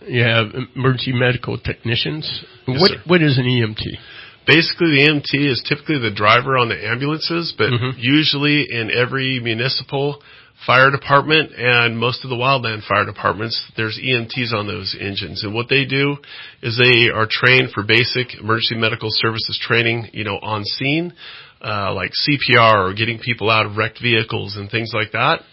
Speaker 2: you have emergency medical technicians.
Speaker 5: Yes,
Speaker 2: what
Speaker 5: sir.
Speaker 2: What is an E M T?
Speaker 5: Basically, the E M T is typically the driver on the ambulances, but
Speaker 2: Mhm.
Speaker 5: usually in every municipal fire department and most of the wildland fire departments, there's E M Ts on those engines. And what they do is they are trained for basic emergency medical services training, you know, on scene, uh, like C P R or getting people out of wrecked vehicles and things like that.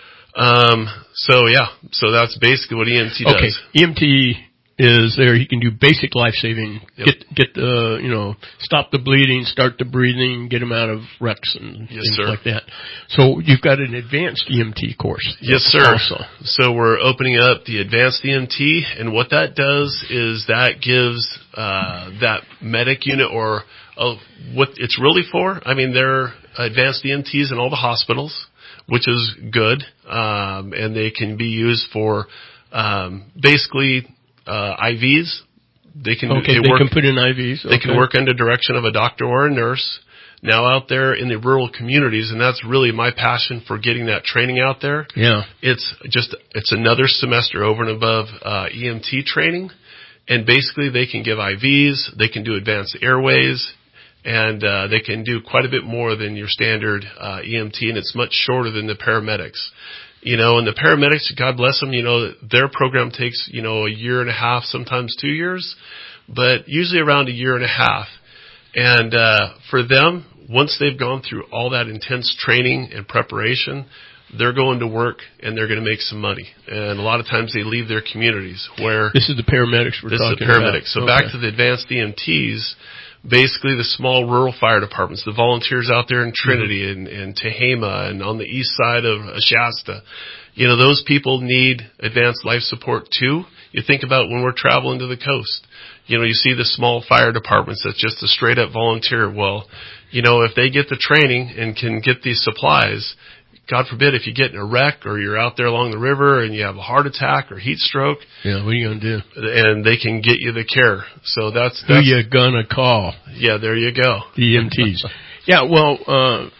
Speaker 5: Um, so yeah, so that's basically what E M T
Speaker 2: Okay,
Speaker 5: does.
Speaker 2: E M T is there. He can do basic life saving.
Speaker 5: Yep.
Speaker 2: Get get the you know stop the bleeding, start the breathing, get him out of wrecks and
Speaker 5: Yes,
Speaker 2: things
Speaker 5: sir.
Speaker 2: like that. So you've got an advanced E M T course.
Speaker 5: Yes, sir.
Speaker 2: Also.
Speaker 5: So we're opening up the advanced E M T, and what that does is that gives uh, that medic unit or uh, what it's really for. I mean, they're advanced E M Ts in all the hospitals, which is good, um, and they can be used for um, basically uh, I Vs. They can
Speaker 2: Okay,
Speaker 5: they,
Speaker 2: they
Speaker 5: work,
Speaker 2: can put in I Vs.
Speaker 5: They can
Speaker 2: okay.
Speaker 5: work under direction of a doctor or a nurse. Now out there in the rural communities, and that's really my passion for getting that training out there.
Speaker 2: Yeah.
Speaker 5: It's just, it's another semester over and above uh, E M T training. And basically they can give I Vs, they can do advanced airways, and uh, they can do quite a bit more than your standard uh, E M T, and it's much shorter than the paramedics. You know, and the paramedics, God bless them, you know, their program takes, you know, a year and a half, sometimes two years, but usually around a year and a half. And uh, for them, once they've gone through all that intense training and preparation, they're going to work and they're going to make some money. And a lot of times they leave their communities where...
Speaker 2: This is the paramedics we're
Speaker 5: this
Speaker 2: talking
Speaker 5: is the paramedics.
Speaker 2: about.
Speaker 5: So
Speaker 2: Okay.
Speaker 5: back to the advanced E M Ts, basically the small rural fire departments, the volunteers out there in Trinity mm-hmm. and, and Tehama and on the east side of Shasta, you know, those people need advanced life support too. You think about when we're traveling to the coast, you know, you see the small fire departments that's just a straight up volunteer. Well, you know, if they get the training and can get these supplies, God forbid if you get in a wreck or you're out there along the river and you have a heart attack or heat stroke.
Speaker 2: Yeah, what are you going to do?
Speaker 5: And they can get you the care. So that's,
Speaker 2: Who
Speaker 5: that's
Speaker 2: you gonna call?
Speaker 5: Yeah, there you go.
Speaker 2: The E M Ts. Yeah, well, uh,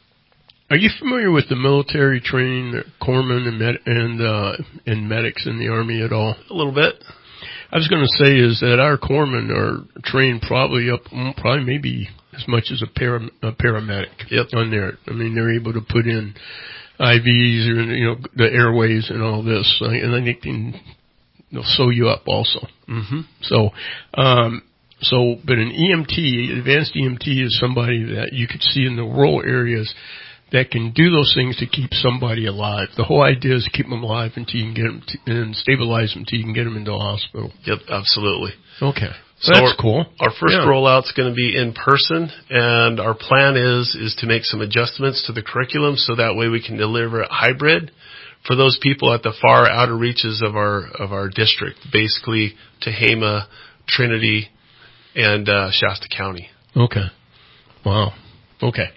Speaker 2: are you familiar with the military training, the corpsmen and med- and uh, and medics in the Army at all?
Speaker 5: A little bit.
Speaker 2: I was going to say is that our corpsmen are trained probably up, probably maybe as much as a, para, a paramedic
Speaker 5: yep.
Speaker 2: on there. I mean, they're able to put in I Vs or, you know, the airways and all this, and I think they can, they'll sew you up also.
Speaker 5: Mm-hmm.
Speaker 2: So, um, so, but an E M T, advanced E M T is somebody that you could see in the rural areas that can do those things to keep somebody alive. The whole idea is to keep them alive until you can get them to, and stabilize them until you can get them into a hospital.
Speaker 5: Yep, absolutely.
Speaker 2: Okay.
Speaker 5: So
Speaker 2: that's
Speaker 5: our,
Speaker 2: cool.
Speaker 5: Our first
Speaker 2: yeah.
Speaker 5: rollout's going to be in person, and our plan is is to make some adjustments to the curriculum so that way we can deliver it hybrid for those people at the far outer reaches of our of our district, basically Tehama, Trinity, and uh, Shasta County.
Speaker 2: Okay. Wow. Okay.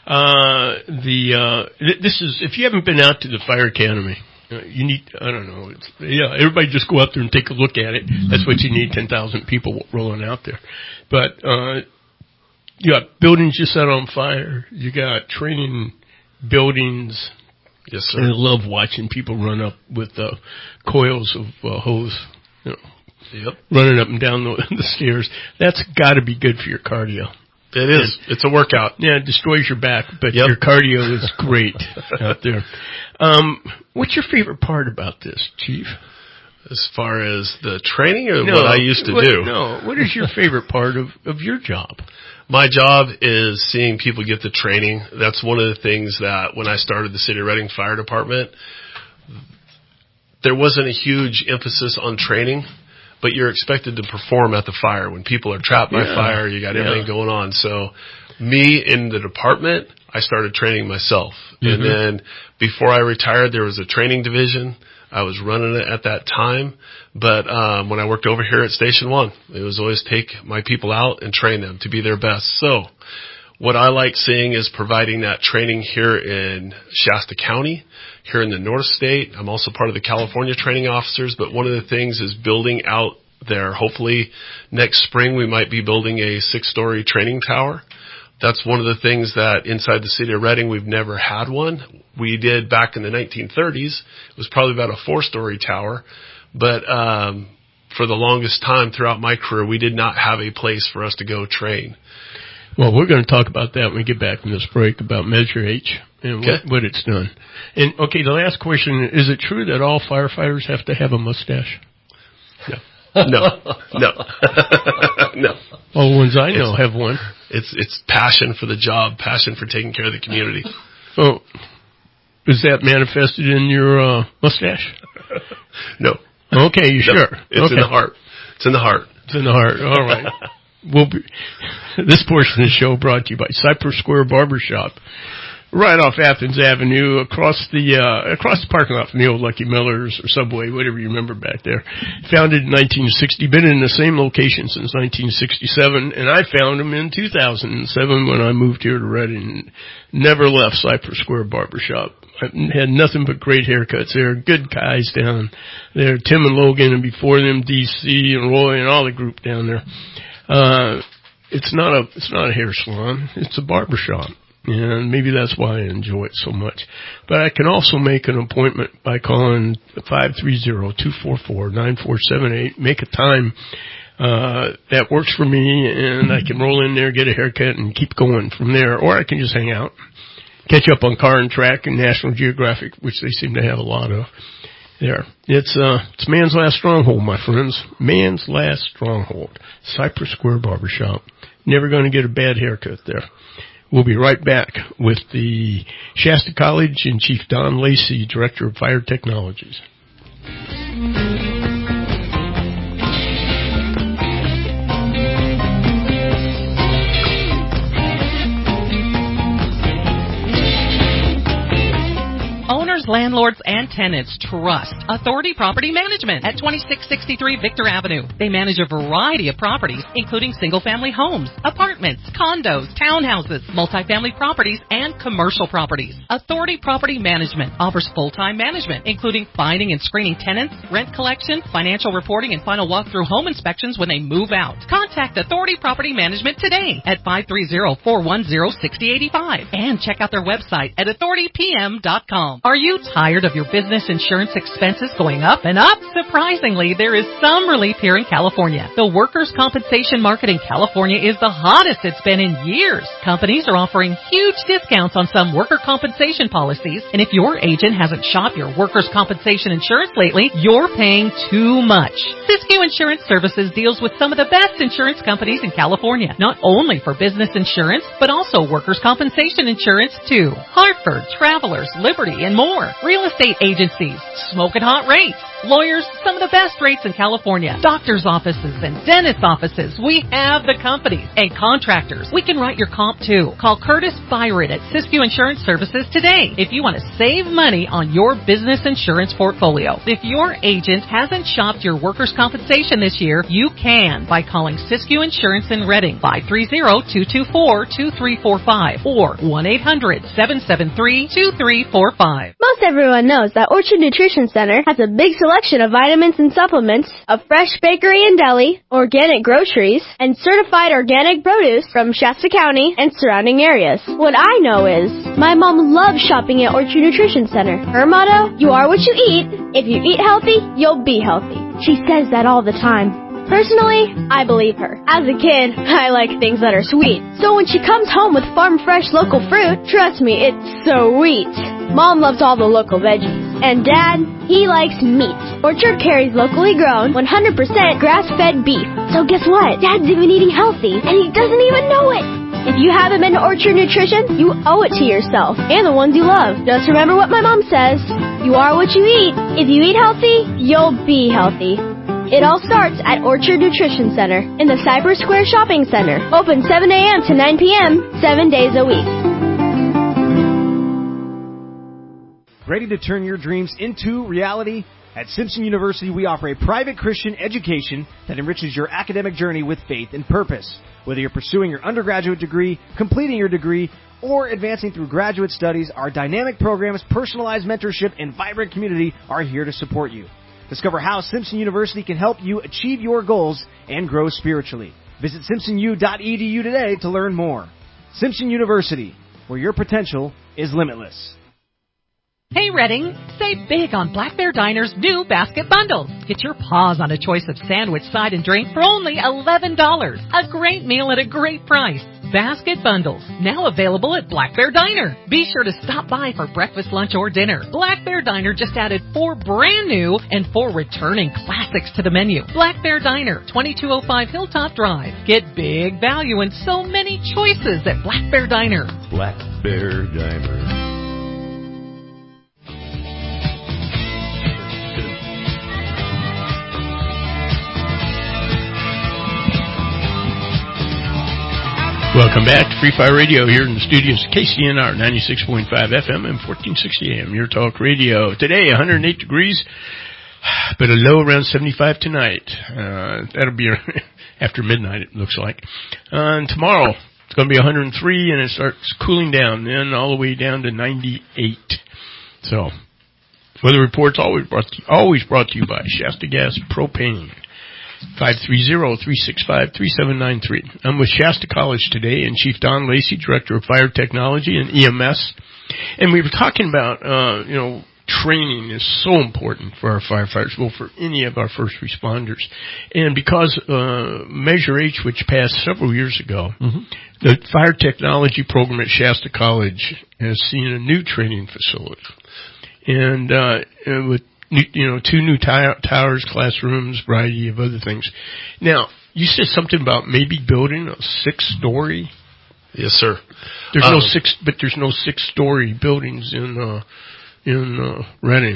Speaker 2: Uh, the uh, th- this is if you haven't been out to the fire academy. Uh, you need, I don't know, it's, yeah, everybody just go out there and take a look at it. That's what you need, ten thousand people rolling out there. But, uh, you got buildings you set on fire. You got training buildings.
Speaker 5: Yes, sir.
Speaker 2: And I love watching people run up with, uh, coils of, uh, hose, you know,
Speaker 5: yep.
Speaker 2: running up and down the, the stairs. That's gotta be good for your cardio.
Speaker 5: It is. And, it's a workout.
Speaker 2: Yeah, it destroys your back, but
Speaker 5: yep.
Speaker 2: your cardio is great out there. Um, what's your favorite part about this, Chief?
Speaker 5: As far as the training or
Speaker 2: no,
Speaker 5: what I used to
Speaker 2: what,
Speaker 5: do?
Speaker 2: No, what is your favorite part of, of your job?
Speaker 5: My job is seeing people get the training. That's one of the things that when I started the City of Redding Fire Department, there wasn't a huge emphasis on training. But you're expected to perform at the fire. When people are trapped by
Speaker 2: yeah.
Speaker 5: fire, you got everything
Speaker 2: yeah.
Speaker 5: going on. So me in the department, I started training myself. Mm-hmm. And then before I retired, there was a training division. I was running it at that time. But um, when I worked over here at Station One, it was always take my people out and train them to be their best. So what I like seeing is providing that training here in Shasta County, here in the North State. I'm also part of the California training officers, but one of the things is building out there. Hopefully next spring we might be building a six-story training tower. That's one of the things that inside the city of Redding, we've never had one. We did back in the nineteen thirties. It was probably about a four-story tower. But um for the longest time throughout my career, we did not have a place for us to go train.
Speaker 2: Well, we're going to talk about that when we get back from this break, about Measure H and
Speaker 5: okay.
Speaker 2: what, what it's done. And, okay, the last question, is it true that all firefighters have to have a mustache?
Speaker 5: No. No. No. No.
Speaker 2: All the ones I know
Speaker 5: it's,
Speaker 2: have one.
Speaker 5: It's it's passion for the job, passion for taking care of the community.
Speaker 2: Oh, is that manifested in your uh, mustache?
Speaker 5: No.
Speaker 2: Okay, you
Speaker 5: no.
Speaker 2: sure?
Speaker 5: It's
Speaker 2: okay.
Speaker 5: in the heart. It's in the heart.
Speaker 2: It's in the heart. All right. We'll be, this portion of the show brought to you by Cypress Square Barbershop, right off Athens Avenue, across the uh, across the parking lot from the old Lucky Miller's or Subway, whatever you remember back there. Founded in nineteen sixty, been in the same location since nineteen sixty-seven, and I found them in two thousand seven when I moved here to Reading. Never left Cypress Square Barbershop. I had nothing but great haircuts there. Good guys down there. Tim and Logan, and before them, D C and Roy and all the group down there. Uh, it's not a, it's not a hair salon. It's a barbershop. And maybe that's why I enjoy it so much. But I can also make an appointment by calling five three zero, two four four, nine four seven eight. Make a time, uh, that works for me, and I can roll in there, get a haircut, and keep going from there. Or I can just hang out, catch up on Car and Track and National Geographic, which they seem to have a lot of. There. It's, uh, it's man's last stronghold, my friends. Man's last stronghold. Cypress Square Barbershop. Never going to get a bad haircut there. We'll be right back with the Shasta College and Chief Don Lacey, Director of Fire Technologies.
Speaker 7: Landlords and tenants trust Authority Property Management at twenty-six sixty-three Victor Avenue. They manage a variety of properties, including single-family homes, apartments, condos, townhouses, multifamily properties, and commercial properties. Authority Property Management offers full-time management, including finding and screening tenants, rent collection, financial reporting, and final walkthrough home inspections when they move out. Contact Authority Property Management today at five three zero, four one zero, six zero eight five and check out their website at authority p m dot com. Are you tired of your business insurance expenses going up and up? Surprisingly, there is some relief here in California. The workers' compensation market in California is the hottest it's been in years. Companies are offering huge discounts on some worker compensation policies, and if your agent hasn't shopped your workers' compensation insurance lately, you're paying too much. Siskiyou Insurance Services deals with some of the best insurance companies in California, not only for business insurance, but also workers' compensation insurance too. Hartford, Travelers, Liberty, and more. Real estate agencies, smoking hot rates. Lawyers, some of the best rates in California. Doctors' offices and dentist offices. We have the companies. And contractors. We can write your comp too. Call Curtis Byron at Siskiyou Insurance Services today if you want to save money on your business insurance portfolio. If your agent hasn't shopped your workers' compensation this year, you can by calling Siskiyou Insurance in Reading, five three zero, two two four, two three four five or one eight hundred, seven seven three, two three four five.
Speaker 8: Most everyone knows that Orchard Nutrition Center has a big selection of vitamins and supplements, a fresh bakery and deli, organic groceries, and certified organic produce from Shasta County and surrounding areas. What I know is, my mom loves shopping at Orchard Nutrition Center. Her motto, you are what you eat. If you eat healthy, you'll be healthy. She says that all the time. Personally, I believe her. As a kid, I like things that are sweet. So when she comes home with farm fresh local fruit, trust me, it's sweet. Mom loves all the local veggies. And Dad, he likes meat. Orchard carries locally grown, one hundred percent grass-fed beef. So guess what? Dad's even eating healthy, and he doesn't even know it. If you haven't been to Orchard Nutrition, you owe it to yourself and the ones you love. Just remember what my mom says. You are what you eat. If you eat healthy, you'll be healthy. It all starts at Orchard Nutrition Center in the Cypress Square Shopping Center. Open seven a.m. to nine p.m., seven days a week.
Speaker 14: Ready to turn your dreams into reality? At Simpson University, we offer a private Christian education that enriches your academic journey with faith and purpose. Whether you're pursuing your undergraduate degree, completing your degree, or advancing through graduate studies, our dynamic programs, personalized mentorship, and vibrant community are here to support you. Discover how Simpson University can help you achieve your goals and grow spiritually. Visit simpson u dot e d u today to learn more. Simpson University, where your potential is limitless.
Speaker 7: Hey Redding, save big on Black Bear Diner's new basket bundles. Get your paws on a choice of sandwich, side, and drink for only eleven dollars. A great meal at a great price. Basket bundles, now available at Black Bear Diner. Be sure to stop by for breakfast, lunch, or dinner. Black Bear Diner just added four brand new and four returning classics to the menu. Black Bear Diner, twenty-two oh five Hilltop Drive. Get big value and so many choices at Black Bear Diner.
Speaker 20: Black Bear Diner.
Speaker 2: Welcome back to Free Fire Radio here in the studios, K C N R ninety-six point five F M and fourteen sixty A M, your talk radio. Today, one hundred eight degrees, but a low around seventy-five tonight. Uh, that'll be after midnight, it looks like. Uh, and tomorrow, it's going to be one hundred three, and it starts cooling down, then all the way down to ninety-eight. So, weather reports always brought to, always brought to you by Shasta Gas Propane. five three zero, three six five, three seven nine three. I'm with Shasta College today and Chief Don Lacey, Director of Fire Technology and E M S. And we were talking about, uh, you know, training is so important for our firefighters, well, for any of our first responders. And because uh, Measure H, which passed several years ago, mm-hmm. the Fire Technology program at Shasta College has seen a new training facility. And uh, with New, you know, two new t- towers, classrooms, variety of other things. Now, you said something about maybe building a six-story.
Speaker 5: Yes, sir.
Speaker 2: There's
Speaker 5: um,
Speaker 2: no six, but there's no six-story buildings in uh, in uh, Redding.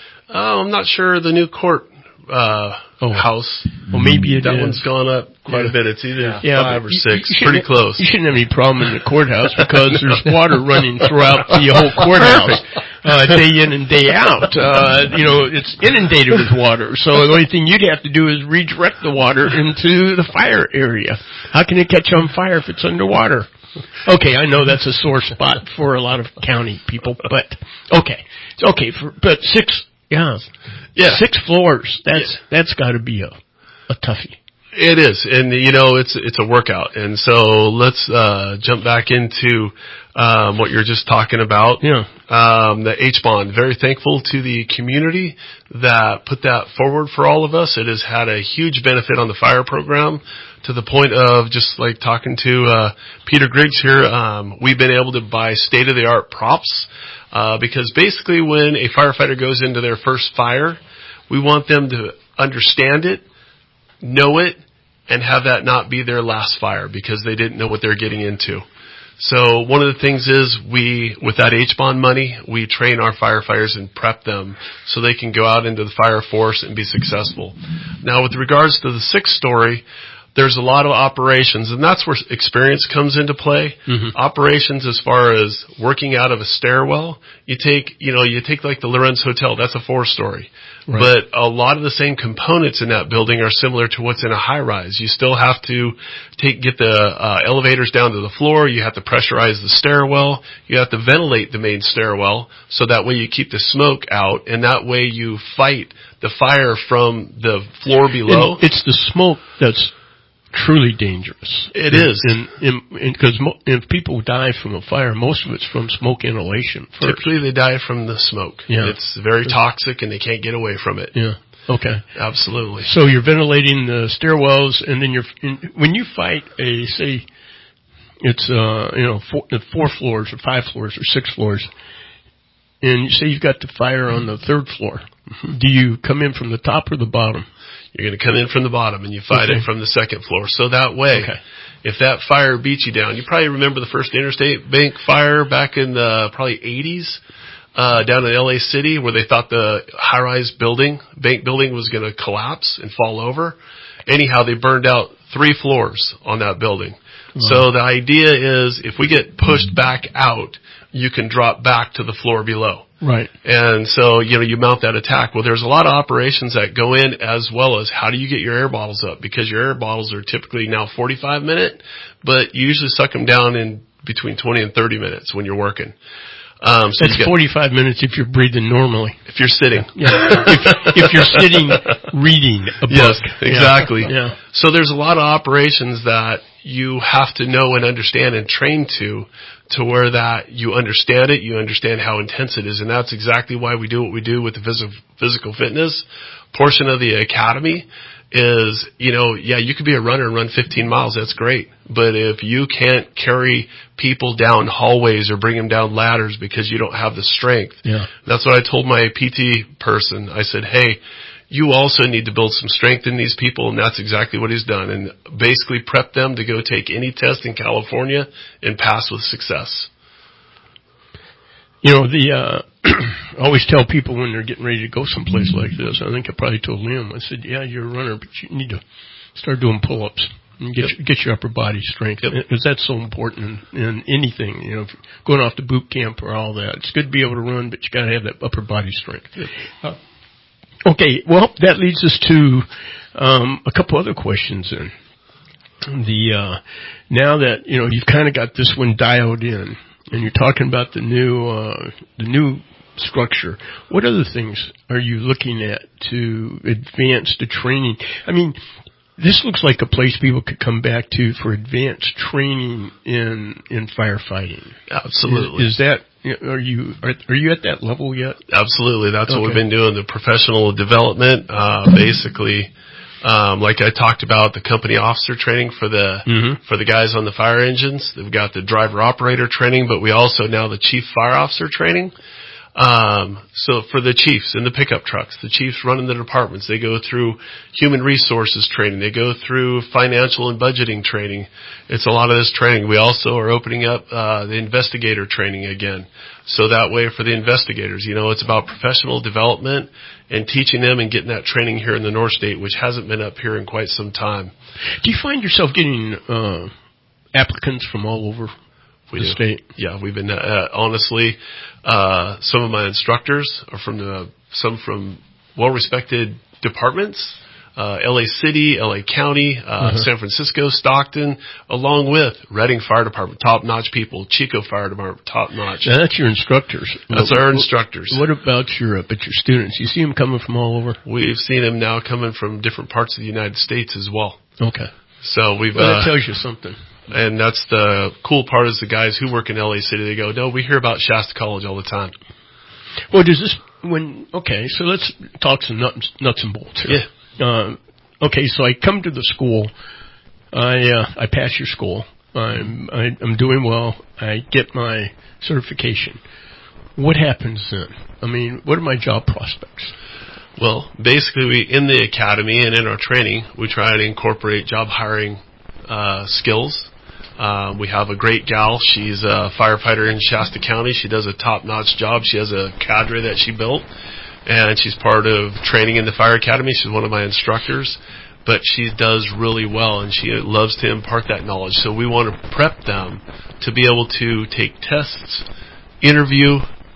Speaker 5: Oh, I'm not sure the new court uh, oh. house.
Speaker 2: Well, maybe it
Speaker 5: that
Speaker 2: is.
Speaker 5: one's gone up quite
Speaker 2: yeah.
Speaker 5: a bit. It's either
Speaker 2: yeah,
Speaker 5: five or
Speaker 2: you,
Speaker 5: six.
Speaker 2: You
Speaker 5: Pretty close.
Speaker 2: You shouldn't have any problem in the courthouse because there's water running throughout the whole courthouse. Uh, day in and day out. Uh, you know, it's inundated with water. So the only thing you'd have to do is redirect the water into the fire area. How can it catch on fire if it's underwater? Okay, I know that's a sore spot for a lot of county people, but okay. It's okay for, but six, yeah.
Speaker 5: Yeah.
Speaker 2: Six floors. That's, yeah. that's gotta be a, a toughie.
Speaker 5: It is, and you know, it's it's a workout, and so let's uh jump back into um what you're just talking about.
Speaker 2: Yeah.
Speaker 5: Um the H-bond. Very thankful to the community that put that forward for all of us. It has had a huge benefit on the fire program to the point of just like talking to uh Peter Griggs here, um we've been able to buy state-of-the-art props uh because basically when a firefighter goes into their first fire, we want them to understand it, know it, and have that not be their last fire because they didn't know what they're getting into. So one of the things is we, with that H-bond money, we train our firefighters and prep them so they can go out into the fire force and be successful. Now with regards to the sixth story, there's a lot of operations, and that's where experience comes into play. Mm-hmm. Operations as far as working out of a stairwell, you take, you know, you take like the Lorenz Hotel, that's a four-story. Right. But a lot of the same components in that building are similar to what's in a high-rise. You still have to take get the uh, elevators down to the floor. You have to pressurize the stairwell. You have to ventilate the main stairwell so that way you keep the smoke out, and that way you fight the fire from the floor below.
Speaker 2: And it's the smoke that's truly dangerous.
Speaker 5: It is.
Speaker 2: Because mo- if people die from a fire, most of it's from smoke inhalation first.
Speaker 5: Typically they die from the smoke. Yeah. It's very toxic and they can't get away from it.
Speaker 2: Yeah. Okay.
Speaker 5: Absolutely.
Speaker 2: So you're ventilating the stairwells, and then you're, in, when you fight a, say, it's, uh, you know, four, four floors or five floors or six floors, and you say you've got the fire on the third floor, mm-hmm. do you come in from the top or the bottom?
Speaker 5: You're going to come in from the bottom and you fight okay. it from the second floor. So that way, okay. if that fire beats you down, you probably remember the first Interstate Bank fire back in the probably eighties, uh, down in L A City where they thought the high-rise building, bank building was going to collapse and fall over. Anyhow, they burned out three floors on that building. Wow. So the idea is if we get pushed back out, you can drop back to the floor below.
Speaker 2: Right.
Speaker 5: And so, you know, you mount that attack. Well, there's a lot of operations that go in as well as how do you get your air bottles up? Because your air bottles are typically now forty-five minute, but you usually suck them down in between twenty and thirty minutes when you're working. Um, so
Speaker 2: That's get, forty-five minutes if you're breathing normally.
Speaker 5: If you're sitting.
Speaker 2: Yeah. if, if you're sitting reading a book.
Speaker 5: Yes, exactly.
Speaker 2: Yeah.
Speaker 5: So there's a lot of operations that you have to know and understand and train to, to where that you understand it, you understand how intense it is. And that's exactly why we do what we do with the phys- physical fitness portion of the academy is, you know, yeah, you could be a runner and run fifteen miles. That's great. But if you can't carry people down hallways or bring them down ladders because you don't have the strength,
Speaker 2: yeah.
Speaker 5: That's what I told my P T person. I said, hey, you also need to build some strength in these people, and that's exactly what he's done, and basically prep them to go take any test in California and pass with success.
Speaker 2: You know, the uh, I always tell people when they're getting ready to go someplace like this, I think I probably told Liam, I said, yeah, you're a runner, but you need to start doing pull-ups and get, yep. your, get your upper body strength, because yep. that's so important in, in anything, you know, going off to boot camp or all that. It's good to be able to run, but you got to have that upper body strength. Yep. Uh, Okay, well, that leads us to um, a couple other questions then. The uh, now that, you know, you've kind of got this one dialed in, and you're talking about the new uh, the new structure, what other things are you looking at to advance the training? I mean, this looks like a place people could come back to for advanced training in in firefighting.
Speaker 5: Absolutely.
Speaker 2: Is, is that Are you are, are you at that level yet?
Speaker 5: Absolutely. That's
Speaker 2: okay.
Speaker 5: what we've been doing, the professional development. Uh, basically, um, like I talked about, the company officer training for the mm-hmm. for the guys on the fire engines. We've got the driver operator training, but we also now the chief fire officer training. Um, so for the chiefs in the pickup trucks, the chiefs running the departments, they go through human resources training. They go through financial and budgeting training. It's a lot of this training. We also are opening up, uh, the investigator training again. So that way for the investigators, you know, it's about professional development and teaching them and getting that training here in the North State, which hasn't been up here in quite some time.
Speaker 2: Do you find yourself getting, uh, applicants from all over?
Speaker 5: We
Speaker 2: the
Speaker 5: do.
Speaker 2: State.
Speaker 5: Yeah, we've been, uh, honestly, uh, some of my instructors are from the, some from well-respected departments, uh, L A City, L A County, uh, uh-huh. San Francisco, Stockton, along with Redding Fire Department, top-notch people, Chico Fire Department, top-notch.
Speaker 2: Now that's your instructors.
Speaker 5: That's
Speaker 2: what,
Speaker 5: our
Speaker 2: what,
Speaker 5: instructors.
Speaker 2: What about your, uh, but your students? You see them coming from all over?
Speaker 5: We've seen them now coming from different parts of the United States as well.
Speaker 2: Okay.
Speaker 5: So we've,
Speaker 2: well, that
Speaker 5: uh,
Speaker 2: tells you something.
Speaker 5: And that's the cool part is the guys who work in L A City, they go, no, we hear about Shasta College all the time.
Speaker 2: Well, does this, when, okay, so let's talk some nuts, nuts and bolts here.
Speaker 5: Yeah.
Speaker 2: Uh, okay, so I come to the school, I, uh, I pass your school, I'm, I, I'm doing well, I get my certification. What happens then? I mean, what are my job prospects?
Speaker 5: Well, basically, we, in the academy and in our training, we try to incorporate job hiring uh, skills. Uh, we have a great gal. She's a firefighter in Shasta County. She does a top-notch job. She has a cadre that she built, and she's part of training in the fire academy. She's one of my instructors, but she does really well, and she loves to impart that knowledge. So we want to prep them to be able to take tests, interview,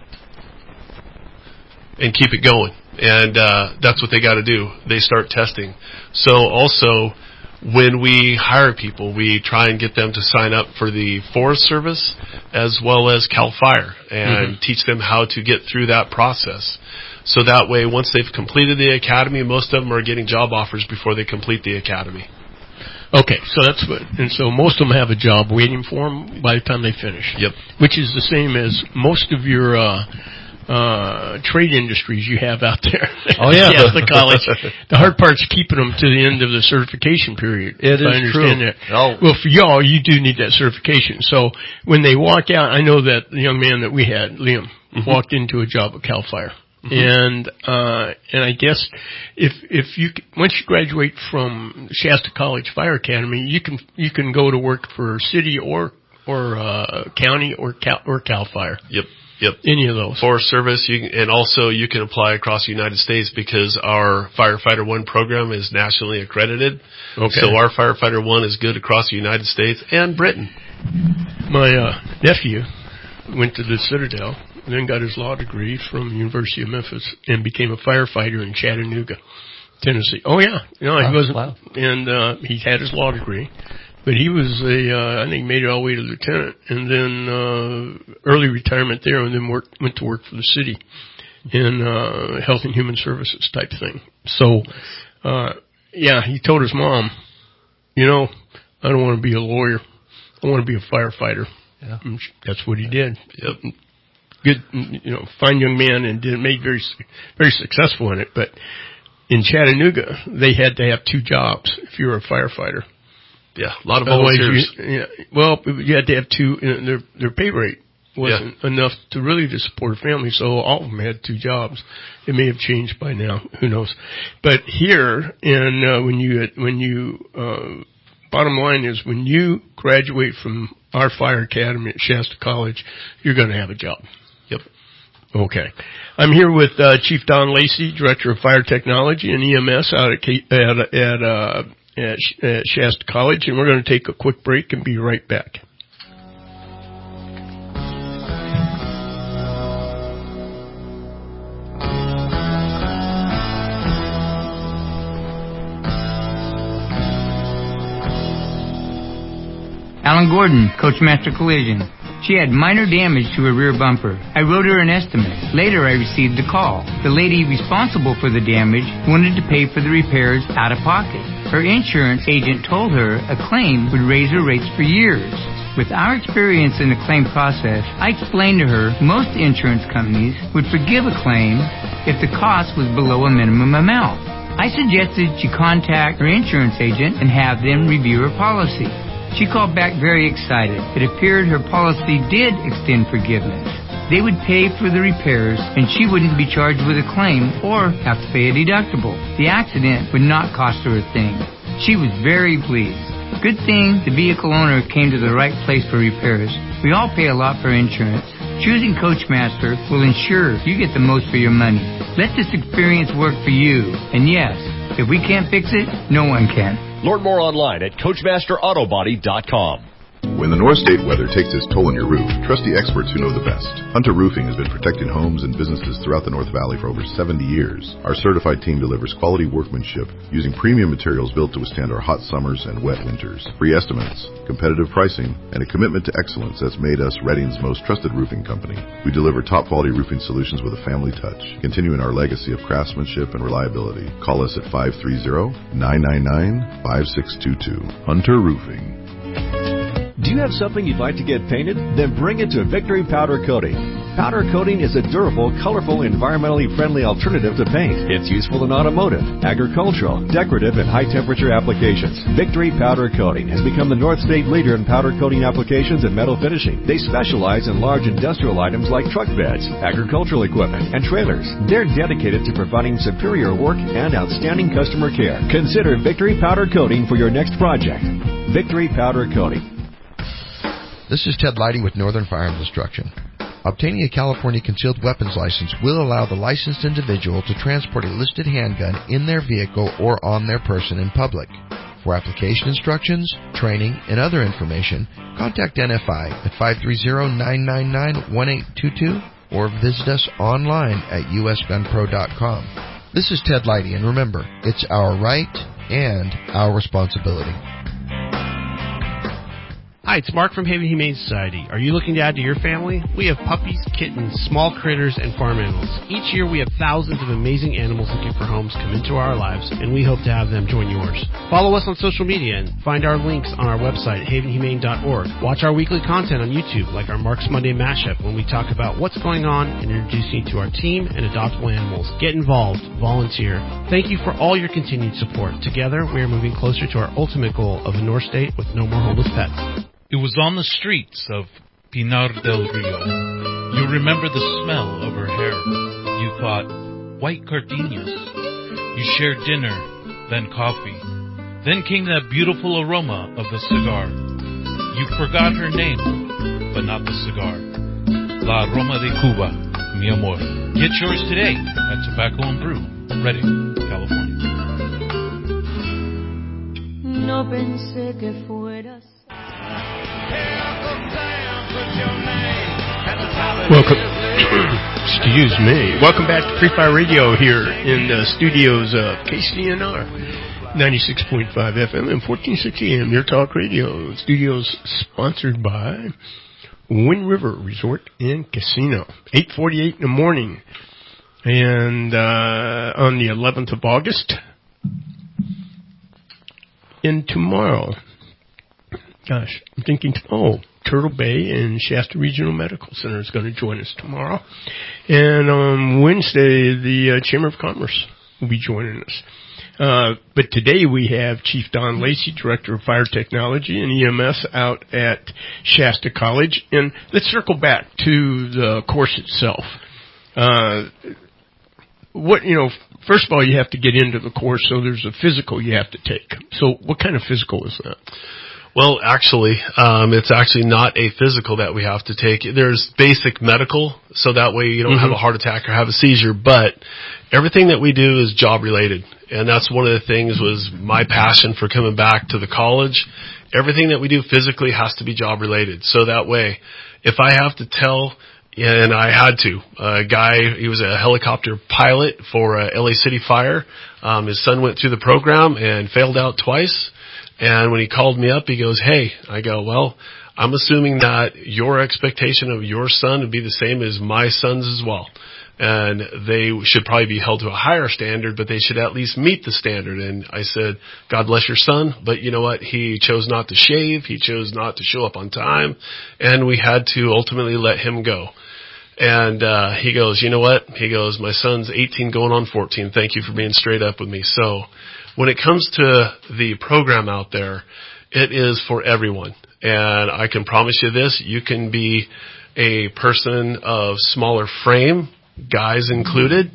Speaker 5: and keep it going. And uh, that's what they got to do. They start testing. So also, when we hire people, we try and get them to sign up for the Forest Service as well as CAL FIRE and mm-hmm. teach them how to get through that process. So that way, once they've completed the academy, most of them are getting job offers before they complete the academy.
Speaker 2: Okay, so that's what, and so most of them have a job waiting for them by the time they finish.
Speaker 5: Yep.
Speaker 2: Which is the same as most of your uh, uh, trade industries you have out there.
Speaker 4: Oh yeah,
Speaker 2: yeah, the college. The hard part's keeping them to the end of the certification period.
Speaker 4: It is
Speaker 2: I understand
Speaker 4: true.
Speaker 2: That.
Speaker 4: Oh.
Speaker 2: Well, for y'all, you do need that certification. So when they walk out, I know that the young man that we had, Liam, mm-hmm. walked into a job at CAL FIRE. Mm-hmm. And, uh, and I guess if, if you, once you graduate from Shasta College Fire Academy, you can, you can go to work for city or, or, uh, county or Cal, or CAL FIRE.
Speaker 5: Yep. Yep.
Speaker 2: Any of those.
Speaker 5: Forest Service, you can, and also you can apply across the United States because our Firefighter One program is nationally accredited.
Speaker 2: Okay.
Speaker 5: So our Firefighter One is good across the United States and Britain.
Speaker 2: My, uh, nephew went to the Citadel, then got his law degree from the University of Memphis and became a firefighter in Chattanooga, Tennessee. Oh yeah, you know, he
Speaker 4: oh,
Speaker 2: wasn't,
Speaker 4: wow.
Speaker 2: and uh, he had his law degree, but he was a, uh, I think, he made it all the way to lieutenant, and then uh, early retirement there, and then worked, went to work for the city in uh, health and human services type thing. So, uh, yeah, he told his mom, you know, I don't want to be a lawyer. I want to be a firefighter.
Speaker 4: Yeah.
Speaker 2: That's what he did. Yep. Good, you know, fine young man, and did made very, very successful in it. But in Chattanooga, they had to have two jobs if you were a firefighter.
Speaker 5: Yeah, a lot of volunteers.
Speaker 2: You, yeah, well, you had to have two. You know, their their pay rate wasn't yeah. enough to really to support a family, so all of them had two jobs. It may have changed by now. Who knows? But here, and uh, when you when you uh, bottom line is when you graduate from our fire academy at Shasta College, you're going to have a job.
Speaker 5: Yep.
Speaker 2: Okay. I'm here with uh, Chief Don Lacey, Director of Fire Technology and E M S out at K- at at, uh, at, Sh- at Shasta College, and we're going to take a quick break and be right back.
Speaker 15: Alan Gordon, Coachmaster Collision. She had minor damage to her rear bumper. I wrote her an estimate. Later, I received a call. The lady responsible for the damage wanted to pay for the repairs out of pocket. Her insurance agent told her a claim would raise her rates for years. With our experience in the claim process, I explained to her most insurance companies would forgive a claim if the cost was below a minimum amount. I suggested she contact her insurance agent and have them review her policy. She called back very excited. It appeared her policy did extend forgiveness. They would pay for the repairs, and she wouldn't be charged with a claim or have to pay a deductible. The accident would not cost her a thing. She was very pleased. Good thing the vehicle owner came to the right place for repairs. We all pay a lot for insurance. Choosing Coachmaster will ensure you get the most for your money. Let this experience work for you. And yes, if we can't fix it, no one can.
Speaker 16: Learn more online at Coachmaster Auto Body dot com.
Speaker 17: When the North State weather takes its toll on your roof, trust the experts who know the best. Hunter Roofing has been protecting homes and businesses throughout the North Valley for over seventy years. Our certified team delivers quality workmanship using premium materials built to withstand our hot summers and wet winters. Free estimates, competitive pricing, and a commitment to excellence that's made us Redding's most trusted roofing company. We deliver top-quality roofing solutions with a family touch, continuing our legacy of craftsmanship and reliability. Call us at five three zero, nine nine nine, five six two two. Hunter Roofing.
Speaker 18: Do you have something you'd like to get painted? Then bring it to Victory Powder Coating. Powder coating is a durable, colorful, environmentally friendly alternative to paint. It's useful in automotive, agricultural, decorative, and high-temperature applications. Victory Powder Coating has become the North State leader in powder coating applications and metal finishing. They specialize in large industrial items like truck beds, agricultural equipment, and trailers. They're dedicated to providing superior work and outstanding customer care. Consider Victory Powder Coating for your next project. Victory Powder Coating.
Speaker 19: This is Ted Leidy with Northern Firearms Instruction. Obtaining a California concealed weapons license will allow the licensed individual to transport a listed handgun in their vehicle or on their person in public. For application instructions, training, and other information, contact N F I at five three zero, nine nine nine, one eight two two or visit us online at U S gun pro dot com. This is Ted Leidy, and remember, it's our right and our responsibility.
Speaker 21: Hi, it's Mark from Haven Humane Society. Are you looking to add to your family? We have puppies, kittens, small critters, and farm animals. Each year we have thousands of amazing animals looking for homes come into our lives, and we hope to have them join yours. Follow us on social media and find our links on our website, haven humane dot org. Watch our weekly content on YouTube, like our Mark's Monday Mashup, when we talk about what's going on and introduce you to our team and adoptable animals. Get involved. Volunteer. Thank you for all your continued support. Together, we are moving closer to our ultimate goal of a North State with no more homeless pets.
Speaker 22: It was on the streets of Pinar del Rio. You remember the smell of her hair. You thought, white gardenias. You shared dinner, then coffee. Then came that beautiful aroma of the cigar. You forgot her name, but not the cigar. La Aroma de Cuba, mi amor. Get yours today at Tobacco and Brew, Redding, California.
Speaker 23: No pensé que fueras.
Speaker 2: Welcome, excuse me. Welcome back to Free Fire Radio here in the studios of K C N R, ninety-six point five F M and fourteen sixty A M, your talk radio. Studios sponsored by Wind River Resort and Casino. eight forty-eight in the morning. And uh, on the eleventh of August, and tomorrow, gosh, I'm thinking, oh, Turtle Bay and Shasta Regional Medical Center is going to join us tomorrow. And on Wednesday, the uh, Chamber of Commerce will be joining us. Uh, but today we have Chief Don Lacey, Director of Fire Technology and E M S out at Shasta College. And let's circle back to the course itself. Uh, what, you know, first of all, you have to get into the course, so there's a physical you have to take. So what kind of physical is that?
Speaker 5: Well, actually, um, it's actually not a physical that we have to take. There's basic medical, so that way you don't mm-hmm. have a heart attack or have a seizure, but everything that we do is job related. And that's one of the things was my passion for coming back to the college. Everything that we do physically has to be job related. So that way, if I have to tell, and I had to, a guy, he was a helicopter pilot for uh, L A City Fire. Um, his son went through the program and failed out twice. And when he called me up, he goes, hey, I go, well, I'm assuming that your expectation of your son would be the same as my son's as well. And they should probably be held to a higher standard, but they should at least meet the standard. And I said, God bless your son, but you know what? He chose not to shave. He chose not to show up on time. And we had to ultimately let him go. And uh he goes, you know what? He goes, my son's eighteen going on fourteen. Thank you for being straight up with me. So when it comes to the program out there, it is for everyone. And I can promise you this, you can be a person of smaller frame, guys included,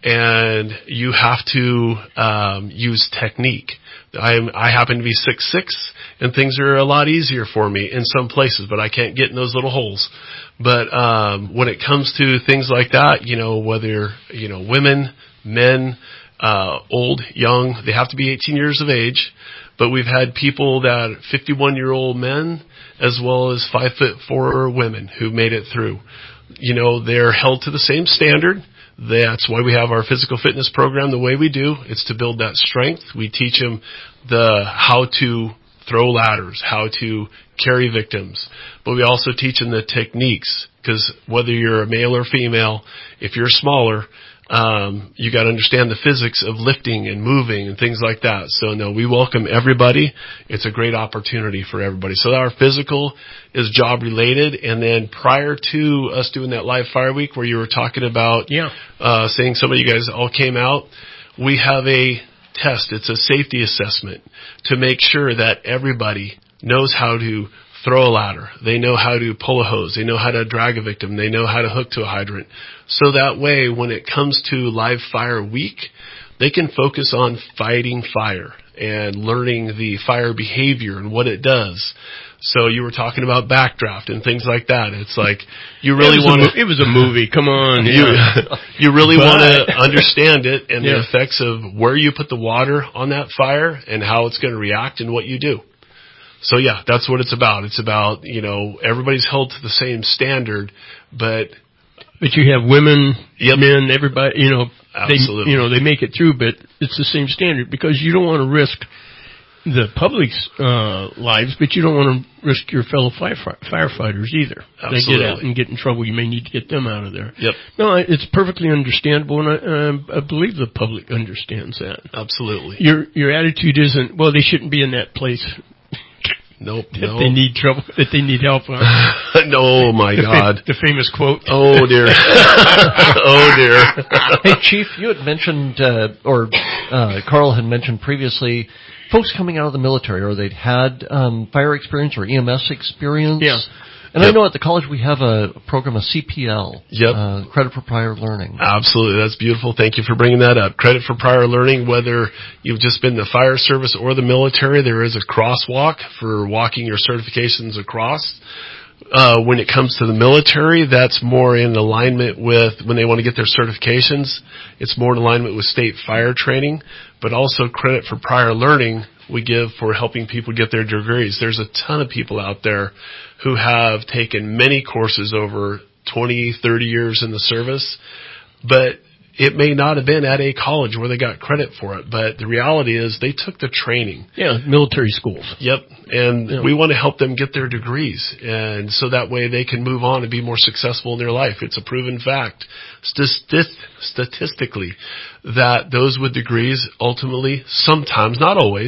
Speaker 5: and you have to um use technique. I'm, I happen to be six six, and things are a lot easier for me in some places, but I can't get in those little holes. But um when it comes to things like that, you know, whether, you know, women, men, uh old, young, they have to be eighteen years of age. But we've had people that fifty-one-year-old men as well as five foot four women who made it through. You know, they're held to the same standard. That's why we have our physical fitness program the way we do. It's to build that strength. We teach them the how to throw ladders, how to carry victims. But we also teach them the techniques, because whether you're a male or female, if you're smaller, um, you got to understand the physics of lifting and moving and things like that. So no, we welcome everybody. It's a great opportunity for everybody. So our physical is job related. And then prior to us doing that live fire week where you were talking about,
Speaker 2: yeah,
Speaker 5: uh, saying some of you guys all came out, we have a test. It's a safety assessment to make sure that everybody knows how to throw a ladder. They know how to pull a hose. They know how to drag a victim. They know how to hook to a hydrant. So that way, when it comes to live fire week, they can focus on fighting fire and learning the fire behavior and what it does. So you were talking about backdraft and things like that. It's like you really want to.
Speaker 2: It was a movie. Come on,
Speaker 5: you,
Speaker 2: yeah.
Speaker 5: you really want to understand it and
Speaker 2: yeah.
Speaker 5: the effects of where you put the water on that fire and how it's going to react and what you do. So yeah, that's what it's about. It's about, you know, everybody's held to the same standard, but
Speaker 2: but you have women,
Speaker 5: yep.
Speaker 2: men, everybody. You know,
Speaker 5: absolutely.
Speaker 2: They, you know, they make it through, but it's the same standard because you don't want to risk the public's uh, lives, but you don't want to risk your fellow fire, firefighters either.
Speaker 5: Absolutely.
Speaker 2: They get out and get in trouble. You may need to get them out of there.
Speaker 5: Yep.
Speaker 2: No, it's perfectly understandable, and I, uh, I believe the public understands that.
Speaker 5: Absolutely.
Speaker 2: Your your attitude isn't, well, they shouldn't be in that place.
Speaker 5: Nope.
Speaker 2: That
Speaker 5: no.
Speaker 2: they need trouble. That they need help on.
Speaker 5: No, my
Speaker 2: the
Speaker 5: God.
Speaker 2: Fam- the famous quote.
Speaker 5: Oh dear. Oh dear.
Speaker 4: Hey, Chief, you had mentioned, uh, or uh, Carl had mentioned previously, folks coming out of the military, or they'd had um, fire experience or E M S experience.
Speaker 2: Yeah.
Speaker 4: And
Speaker 5: yep.
Speaker 4: I know at the college we have a program, a C P L,
Speaker 5: yep.
Speaker 4: uh, Credit for Prior Learning.
Speaker 5: Absolutely. That's beautiful. Thank you for bringing that up. Credit for Prior Learning, whether you've just been the fire service or the military, there is a crosswalk for walking your certifications across. Uh, when it comes to the military, that's more in alignment with when they want to get their certifications. It's more in alignment with state fire training, but also Credit for Prior Learning we give for helping people get their degrees. There's a ton of people out there who have taken many courses over twenty, thirty years in the service, but it may not have been at a college where they got credit for it, but the reality is they took the training.
Speaker 2: Yeah, military schools.
Speaker 5: Yep, and
Speaker 2: yeah.
Speaker 5: we want to help them get their degrees, and so that way they can move on and be more successful in their life. It's a proven fact, Statist- statistically, that those with degrees ultimately, sometimes, not always,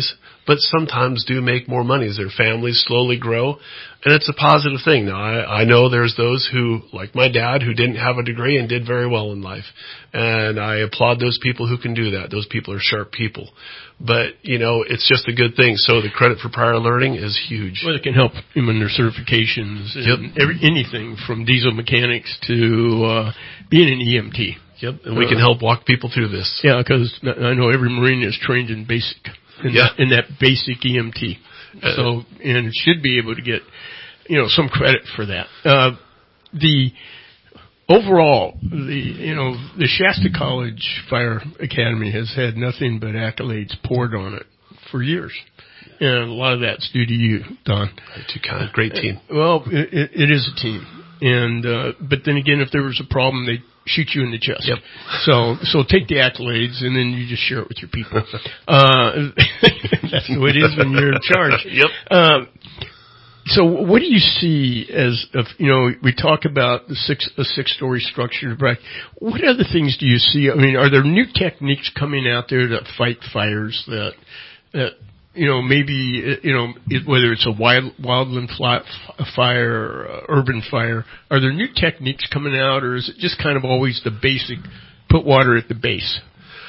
Speaker 5: but sometimes do make more money as their families slowly grow. And it's a positive thing. Now, I, I know there's those who, like my dad, who didn't have a degree and did very well in life. And I applaud those people who can do that. Those people are sharp people. But, you know, it's just a good thing. So the credit for prior learning is huge.
Speaker 2: Well, it can help them in their certifications and
Speaker 5: yep.
Speaker 2: every, anything from diesel mechanics to uh, being an E M T.
Speaker 5: Yep, and we uh, can help walk people through this.
Speaker 2: Yeah, because I know every Marine is trained in basic, in,
Speaker 5: yeah.
Speaker 2: that, in that basic E M T. Uh, so, and should be able to get, you know, some credit for that. Uh, the overall, the you know, the Shasta College Fire Academy has had nothing but accolades poured on it for years, and a lot of that's due to you, Don.
Speaker 5: Too kind, great team.
Speaker 2: Uh, well, it, it, it is a team, and uh, but then again, if there was a problem, they shoot you in the chest.
Speaker 5: Yep.
Speaker 2: So, so take the accolades and then you just share it with your people. Uh, that's the way it is when you're in charge.
Speaker 5: Yep.
Speaker 2: Um, so what do you see as, of, you know, we talk about the six, a six-story structure, but what other things do you see? I mean, are there new techniques coming out there that fight fires that, that, you know, maybe, you know, it, whether it's a wild, wildland flat fire or uh, urban fire, are there new techniques coming out, or is it just kind of always the basic, put water at the base?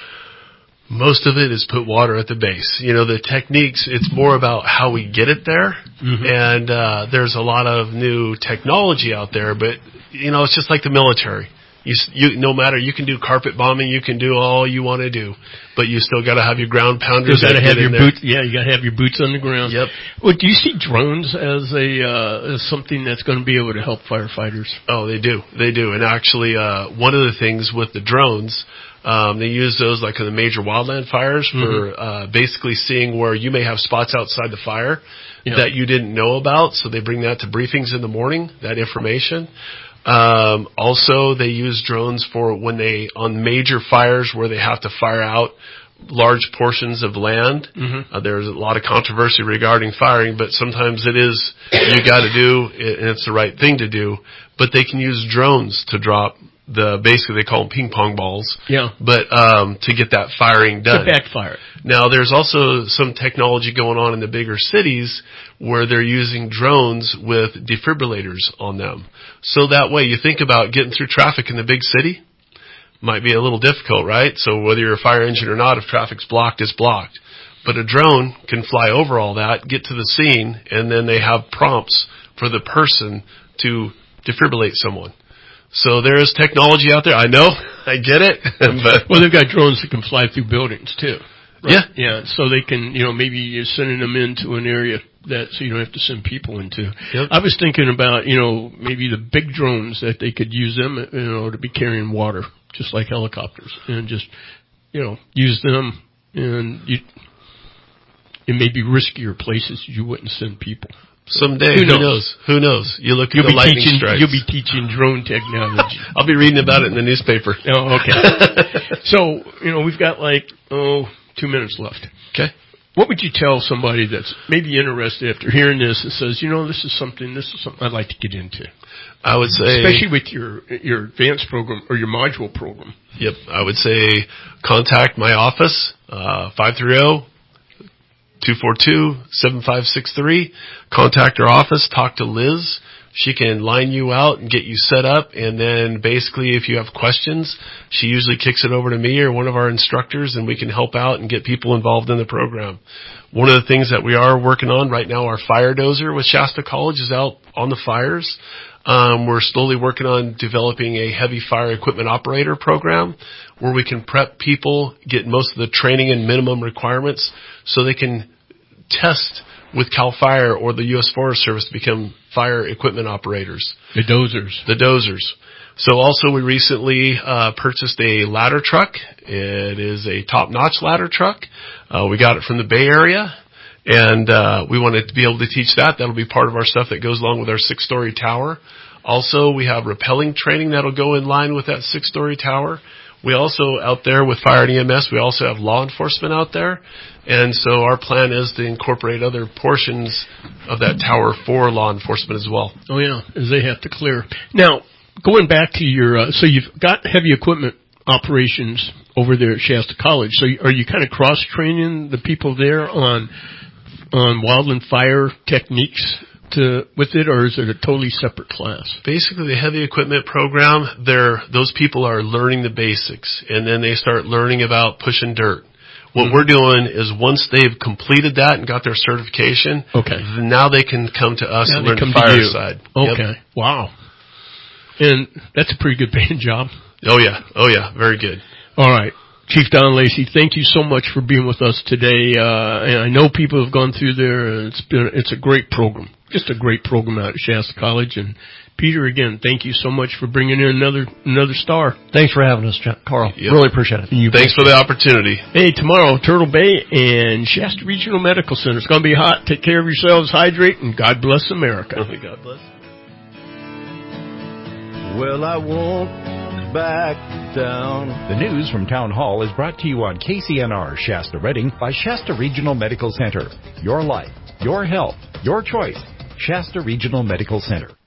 Speaker 5: Most of it is put water at the base. You know, the techniques, it's more about how we get it there. Mm-hmm. And uh, there's a lot of new technology out there, but, you know, it's just like the military. You, you, no matter, you can do carpet bombing, you can do all you want to do, but you still got to have your ground pounders.
Speaker 2: You got to have your boots. Yeah, you got to have your boots on the ground.
Speaker 5: Yep.
Speaker 2: Well, do you see drones as a uh, as something that's going to be able to help firefighters?
Speaker 5: Oh, they do, they do. And actually, uh, one of the things with the drones, um, they use those like in the major wildland fires for mm-hmm. uh, basically seeing where you may have spots outside the fire yep. that you didn't know about. So they bring that to briefings in the morning, that information. Um, also, they use drones for when they, on major fires where they have to fire out large portions of land. Mm-hmm. Uh, there's a lot of controversy regarding firing, but sometimes it is, you got to do, and it's the right thing to do, but they can use drones to drop the, basically they call them ping pong balls.
Speaker 2: Yeah.
Speaker 5: But, um, to get that firing done.
Speaker 2: To backfire.
Speaker 5: Now, there's also some technology going on in the bigger cities where they're using drones with defibrillators on them. So that way, you think about getting through traffic in the big city, might be a little difficult, right? So whether you're a fire engine or not, if traffic's blocked, it's blocked. But a drone can fly over all that, get to the scene, and then they have prompts for the person to defibrillate someone. So there is technology out there. I know, I get it. But
Speaker 2: well, they've got drones that can fly through buildings too.
Speaker 5: Right? Yeah,
Speaker 2: yeah. So they can, you know, maybe you're sending them into an area that so you don't have to send people into.
Speaker 5: Yep.
Speaker 2: I was thinking about, you know, maybe the big drones that they could use them, you know, to be carrying water, just like helicopters, and just, you know, use them, and you, it may be riskier places you wouldn't send people.
Speaker 5: Someday,
Speaker 2: who knows?
Speaker 5: who knows? Who knows? You look at
Speaker 2: you'll
Speaker 5: the
Speaker 2: be
Speaker 5: lightning
Speaker 2: teaching,
Speaker 5: strikes.
Speaker 2: You'll be teaching drone technology.
Speaker 5: I'll be reading about it in the newspaper.
Speaker 2: Oh, okay. So, you know, we've got like, oh, two minutes left.
Speaker 5: Okay.
Speaker 2: What would you tell somebody that's maybe interested after hearing this and says, you know, this is something, this is something I'd like to get into?
Speaker 5: I would say,
Speaker 2: especially with your your advanced program or your module program.
Speaker 5: Yep. I would say contact my office, uh, five three zero, two four two, seven five six three. Contact our office, talk to Liz. She can line you out and get you set up, and then basically if you have questions, she usually kicks it over to me or one of our instructors, and we can help out and get people involved in the program. One of the things that we are working on right now, our fire dozer with Shasta College is out on the fires. Um, we're slowly working on developing a heavy fire equipment operator program where we can prep people, get most of the training and minimum requirements so they can test with CAL FIRE or the U S Forest Service to become fire equipment operators.
Speaker 2: The dozers.
Speaker 5: The dozers. So also we recently uh, purchased a ladder truck. It is a top-notch ladder truck. Uh, we got it from the Bay Area, and uh, we wanted to be able to teach that. That'll be part of our stuff that goes along with our six-story tower. Also, we have rappelling training that'll go in line with that six-story tower. We also, out there with fire and E M S, we also have law enforcement out there. And so our plan is to incorporate other portions of that tower for law enforcement as well.
Speaker 2: Oh, yeah, as they have to clear. Now, going back to your, uh, so you've got heavy equipment operations over there at Shasta College. So are you kind of cross-training the people there on on wildland fire techniques to with it, or is it a totally separate class?
Speaker 5: Basically, the heavy equipment program, they're, those people are learning the basics, and then they start learning about pushing dirt. What mm-hmm. we're doing is once they've completed that and got their certification,
Speaker 2: okay,
Speaker 5: now they can come to us
Speaker 2: now
Speaker 5: and learn
Speaker 2: come
Speaker 5: the fire
Speaker 2: to you.
Speaker 5: side.
Speaker 2: Okay,
Speaker 5: yep.
Speaker 2: Wow. And that's a pretty good paying job.
Speaker 5: Oh, yeah. Oh, yeah. Very good.
Speaker 2: All right. Chief Don Lacey, thank you so much for being with us today. Uh, and I know people have gone through there. And it's been, it's a great program. Just a great program out at Shasta College. And Peter, again, thank you so much for bringing in another, another star.
Speaker 4: Thanks for having us, Carl.
Speaker 5: Yep.
Speaker 4: Really appreciate it.
Speaker 2: You
Speaker 5: Thanks for the opportunity.
Speaker 2: Hey, tomorrow, Turtle Bay and Shasta Regional Medical Center. It's going to be hot. Take care of yourselves. Hydrate, and God bless America.
Speaker 5: God bless.
Speaker 1: Well, I won't back down.
Speaker 6: The news from Town Hall is brought to you on K C N R Shasta Redding by Shasta Regional Medical Center. Your life, your health, your choice. Shasta Regional Medical Center.